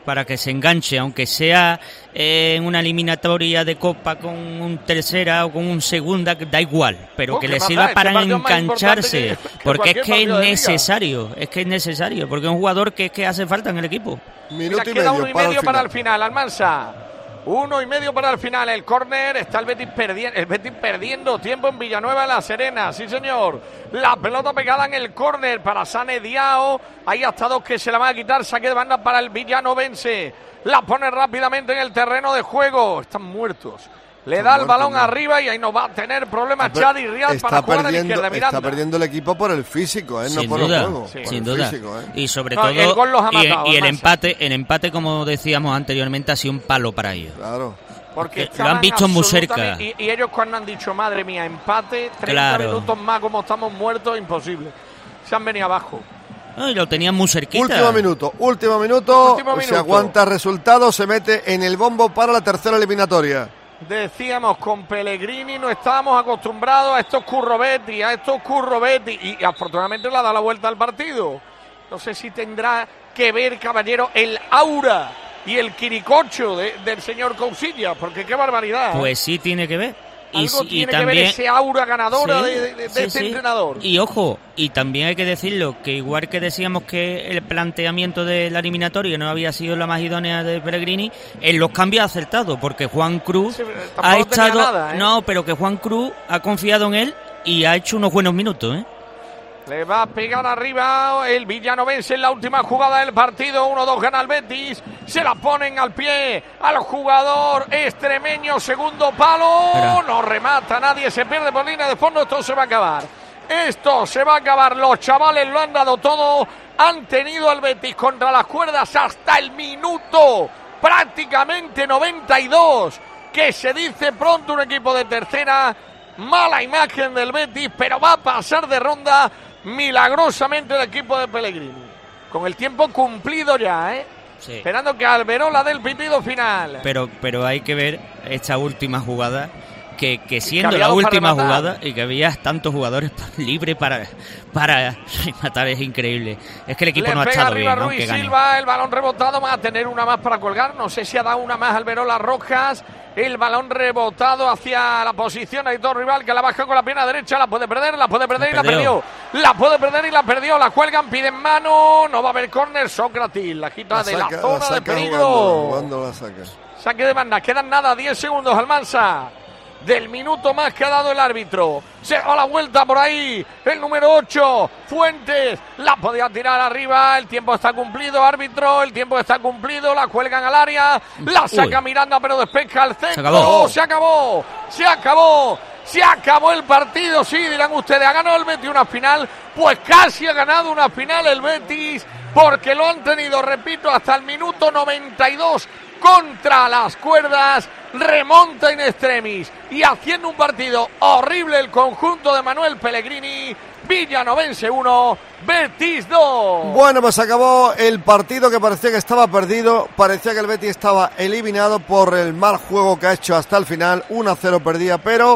para que se enganche, aunque sea eh, en una eliminatoria de Copa con un tercera o con un segunda, da igual, pero
Oh,
que
¿qué
le
más
sirva
da?
para
Este partido es más
engancharse,
importante que- que
porque es
cualquier
que es
partido de liga.
necesario, es que es necesario, porque es un jugador que es que hace falta en el equipo.
Mira, queda uno y medio para el final, Almansa. Uno y medio para el final, el córner, está el Betis perdiendo, el Betis perdiendo tiempo en Villanueva de la Serena, sí señor. La pelota pegada en el córner para Sane Diao, hay hasta dos que se la van a quitar, saque de banda para el villanovense. La pone rápidamente en el terreno de juego, están muertos. Le
Están
da el
muertos,
balón
¿no?
arriba y ahí no va a tener problemas
Está
Chadi Riad para jugar a la
perdiendo,
izquierda, Miranda.
está perdiendo el equipo por el físico, ¿eh? no
Sin
por
duda,
el juego.
sí.
por
sin
el
duda.
físico, ¿eh?
Y sobre
No,
todo,
el gol los ha
y,
matado,
y el
Almansa.
empate, el empate, como decíamos anteriormente, ha sido un palo para ellos.
Claro.
Porque
Lo han visto muy cerca.
absolutamente- Y, y ellos cuando han dicho, madre mía, empate, treinta
Claro.
minutos más como estamos muertos, imposible. Se han venido abajo.
No, y lo tenían muy cerquita.
Último minuto, último minuto,
Último
se
minuto.
aguanta resultado, se mete en el bombo para la tercera eliminatoria.
Decíamos, con Pellegrini no estábamos acostumbrados a estos currobetti, a estos currobetti, y, y afortunadamente le ha dado la vuelta al partido. No sé si tendrá que ver, caballero, el aura y el quiricocho de- del señor Cousillas, porque qué barbaridad.
Pues sí tiene que ver. Y,
Algo
y
tiene
también,
que ver ese aura ganadora
Sí,
de, de- de
sí,
este
sí.
entrenador.
Y ojo, y también hay que decirlo, que igual que decíamos que el planteamiento de la eliminatoria no había sido la más idónea de Pellegrini, en los cambios ha acertado, porque Juan Cruz
tampoco
ha
tenía
echado...
nada, ¿eh?
No, pero que Juan Cruz ha confiado en él y ha hecho unos buenos minutos, ¿eh?
Le va a pegar arriba el villanovense en la última jugada del partido. uno dos gana el Betis. Se la ponen al pie al jugador extremeño. Segundo palo.
Espera.
No remata nadie. Se pierde por línea de fondo. Esto se va a acabar. Esto se va a acabar. Los chavales lo han dado todo. Han tenido al Betis contra las cuerdas hasta el minuto prácticamente noventa y dos. Que se dice pronto un equipo de tercera. Mala imagen del Betis, pero va a pasar de ronda milagrosamente el equipo de Pellegrini. Con el tiempo cumplido ya, ¿eh?
Sí.
Esperando que Alberola dé el pitido final.
Pero, pero hay que ver esta última jugada, que, que siendo
había
la
dos para
última
rematar.
jugada y que había tantos jugadores libres para, para rematar, es increíble. Es que el equipo
Le
no ha
pega
estado
arriba
bien,
Ruiz
aunque gane.
Silva, el balón rebotado, va a tener una más para colgar. No sé si ha dado una más Alberola Rojas. El balón rebotado hacia la posición de todo rival, que la baja con la pierna derecha, la puede perder, la puede perder
La
y la
perdió.
perdió. La puede perder y la perdió, la cuelgan, piden mano, no va a haber córner. Sócrates la quita de la
saca-
zona de
saca
peligro.
jugando, jugando la saca.
Saque de banda, quedan nada, diez segundos, Almansa. Del minuto más que ha dado el árbitro. Se da la vuelta por ahí. El número ocho, Fuentes. La podía tirar arriba. El tiempo está cumplido, árbitro. El tiempo está cumplido. La cuelgan al área. La saca
Uy.
Miranda, pero despeja al centro.
Se acabó.
Se acabó. Se acabó. Se acabó el partido. Sí, dirán ustedes. ¿Ha ganado el Betis una final? Pues casi ha ganado una final el Betis. Porque lo han tenido, repito, hasta el minuto noventa y dos. Contra las cuerdas, remonta in extremis y haciendo un partido horrible el conjunto de Manuel Pellegrini. Villanovense uno, Betis dos.
Bueno, pues acabó el partido que parecía que estaba perdido, parecía que el Betis estaba eliminado por el mal juego que ha hecho hasta el final, uno a cero perdía, pero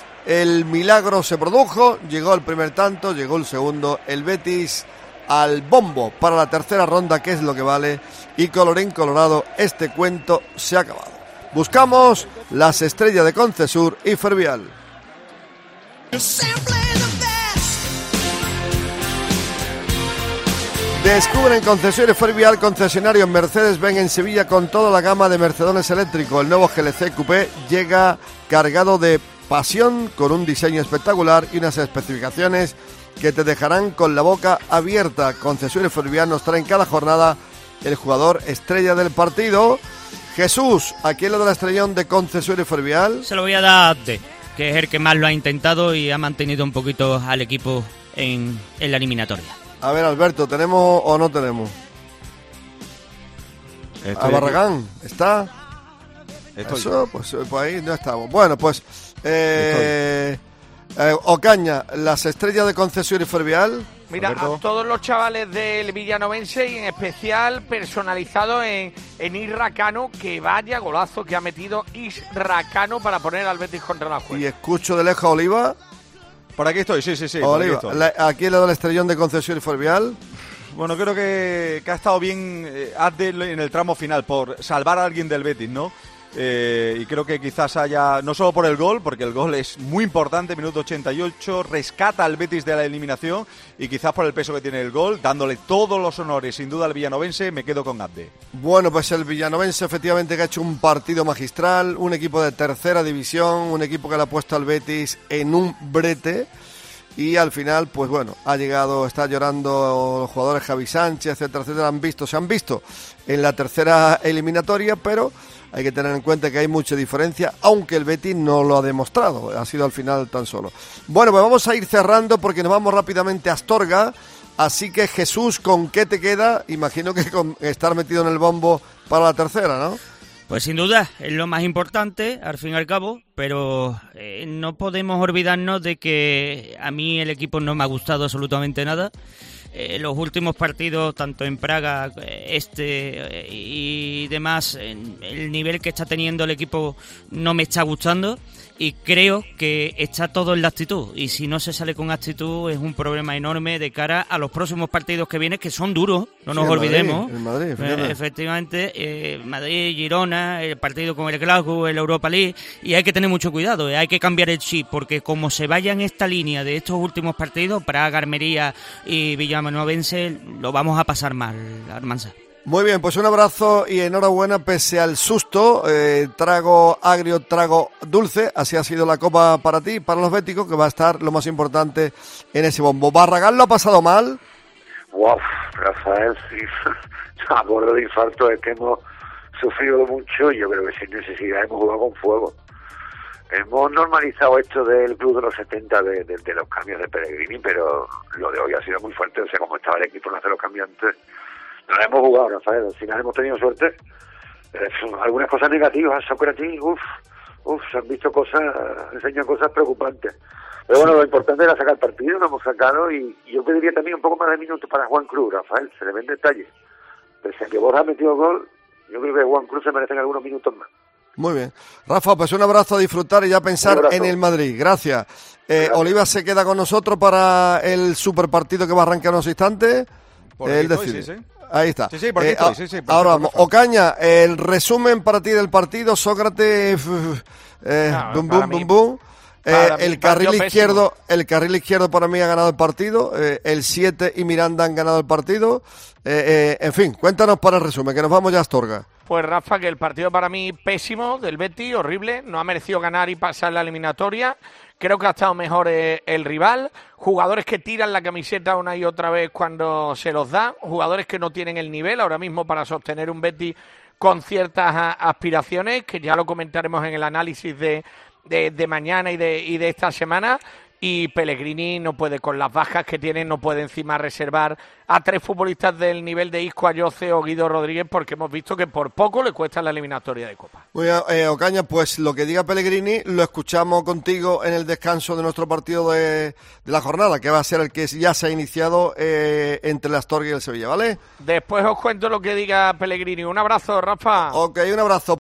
el milagro se produjo, llegó el primer tanto, llegó el segundo, el Betis al bombo para la tercera ronda, que es lo que vale, y colorín colorado, este cuento se ha acabado. Buscamos las estrellas de Concesur y Fervial. Descubre en Concesur y Fervial, concesionario en Mercedes-Benz en Sevilla, con toda la gama de Mercedones eléctrico. El nuevo G L C Coupé llega cargado de pasión, con un diseño espectacular y unas especificaciones que te dejarán con la boca abierta. Concesur y Fervial nos traen cada jornada el jugador estrella del partido. Jesús, ¿a quién le da la estrellón de Concesur y Fervial?
Se lo voy a dar a Abde, que es el que más lo ha intentado y ha mantenido un poquito al equipo en, en la eliminatoria.
A ver, Alberto, ¿tenemos o no tenemos?
Estoy
A Barragán, ¿está?
Estoy.
Eso, pues, pues ahí no estamos. Bueno, pues eh, eh, Ocaña, las estrellas de Concesur y Fervial.
Mira,
Alberto.
a todos los chavales del Villanovense y en especial personalizado en, en Isra Cano, que vaya golazo que ha metido Isra Cano para poner al Betis contra la
Y
cuerda.
escucho de lejos a Oliva.
Por aquí estoy, sí, sí, sí. por aquí
Oliva,
estoy.
la- ¿a quién le da la estrellón de Concesur y Fervial?
Bueno, creo que, que ha estado bien eh, Abde en el tramo final por salvar a alguien del Betis, ¿no? Eh, y creo que quizás haya, no solo por el gol, porque el gol es muy importante, minuto ochenta y ocho, rescata al Betis de la eliminación, y quizás por el peso que tiene el gol, dándole todos los honores, sin duda, al villanovense, me quedo con Abde.
Bueno, pues el villanovense efectivamente que ha hecho un partido magistral, un equipo de tercera división, un equipo que le ha puesto al Betis en un brete, y al final, pues bueno, ha llegado, está llorando los jugadores Javi Sánchez, etcétera, etcétera, han visto, se han visto en la tercera eliminatoria, pero hay que tener en cuenta que hay mucha diferencia, aunque el Betis no lo ha demostrado, ha sido al final tan solo. Bueno, pues vamos a ir cerrando porque nos vamos rápidamente a Astorga, así que Jesús, ¿con qué te queda? Imagino que con estar metido en el bombo para la tercera, ¿no?
Pues sin duda, es lo más importante, al fin y al cabo, pero eh, no podemos olvidarnos de que a mí el equipo no me ha gustado absolutamente nada. Eh, los últimos partidos, tanto en Praga, este eh, y demás, en el nivel que está teniendo el equipo no me está gustando y creo que está todo en la actitud. Y si no se sale con actitud es un problema enorme de cara a los próximos partidos que vienen, que son duros, no nos
sí,
olvidemos.
Madrid, el Madrid,
eh, efectivamente, eh, Madrid, Girona, el partido con el Glasgow, el Europa League, y hay que tener mucho cuidado, eh, hay que cambiar el chip, porque como se vaya en esta línea de estos últimos partidos, Praga, Almería y Villanovense, lo vamos a pasar mal, Armanza.
Muy bien, pues un abrazo y enhorabuena pese al susto, eh, trago agrio, trago dulce, así ha sido la Copa para ti, para los béticos, que va a estar lo más importante en ese bombo. ¿Barragán lo ha pasado mal?
Wow, Rafael, sí, a bordo de infarto es que hemos sufrido mucho y yo creo que sin necesidad hemos jugado con fuego. Hemos normalizado esto del club de los setenta de, de, de los cambios de Pellegrini, pero lo de hoy ha sido muy fuerte, o sea, como estaba el equipo en hacer los cambios antes. No la hemos jugado, Rafael, al final hemos tenido suerte. Eh, algunas cosas negativas, Sócrates, uff, uff, se han visto cosas, enseñan cosas preocupantes. Pero bueno, lo importante era sacar partido, lo hemos sacado y, y yo pediría también un poco más de minutos para Juan Cruz, Rafael, se le ven detalles. Pese a que Borja ha metido gol, yo creo que Juan Cruz se merecen algunos minutos más.
Muy bien. Rafa, pues un abrazo a disfrutar y ya pensar en el Madrid. Gracias. Eh, Gracias. Oliva se queda con nosotros para el super partido que va a arrancar unos instantes.
Por
Él
estoy,
decide.
sí, sí.
Ahí está.
Sí, sí, por
eh,
estoy, sí, sí,
ahora vamos.
Rafa.
Ocaña, el resumen para ti del partido. Sócrates, eh,
no,
bum, bum, bum, bum. Eh, el carril izquierdo, pésimo. el carril izquierdo para mí ha ganado el partido. Eh, el siete y Miranda han ganado el partido. Eh, eh, en fin, cuéntanos para el resumen, que nos vamos ya a Astorga.
Pues Rafa, que el partido para mí pésimo del Betis, horrible, no ha merecido ganar y pasar la eliminatoria. Creo que ha estado mejor eh, el rival, jugadores que tiran la camiseta una y otra vez cuando se los da, jugadores que no tienen el nivel ahora mismo para sostener un Betis con ciertas a, aspiraciones, que ya lo comentaremos en el análisis de, de, de mañana y de, y de esta semana. Y Pellegrini no puede, con las bajas que tiene, no puede encima reservar a tres futbolistas del nivel de Isco, Ayoce o Guido Rodríguez, porque hemos visto que por poco le cuesta la eliminatoria de Copa.
Muy bien, eh, Ocaña, pues lo que diga Pellegrini lo escuchamos contigo en el descanso de nuestro partido de, de la jornada, que va a ser el que ya se ha iniciado eh, entre el Astorga y el Sevilla, ¿vale?
Después os cuento lo que diga Pellegrini. Un abrazo, Rafa.
Ok, un abrazo.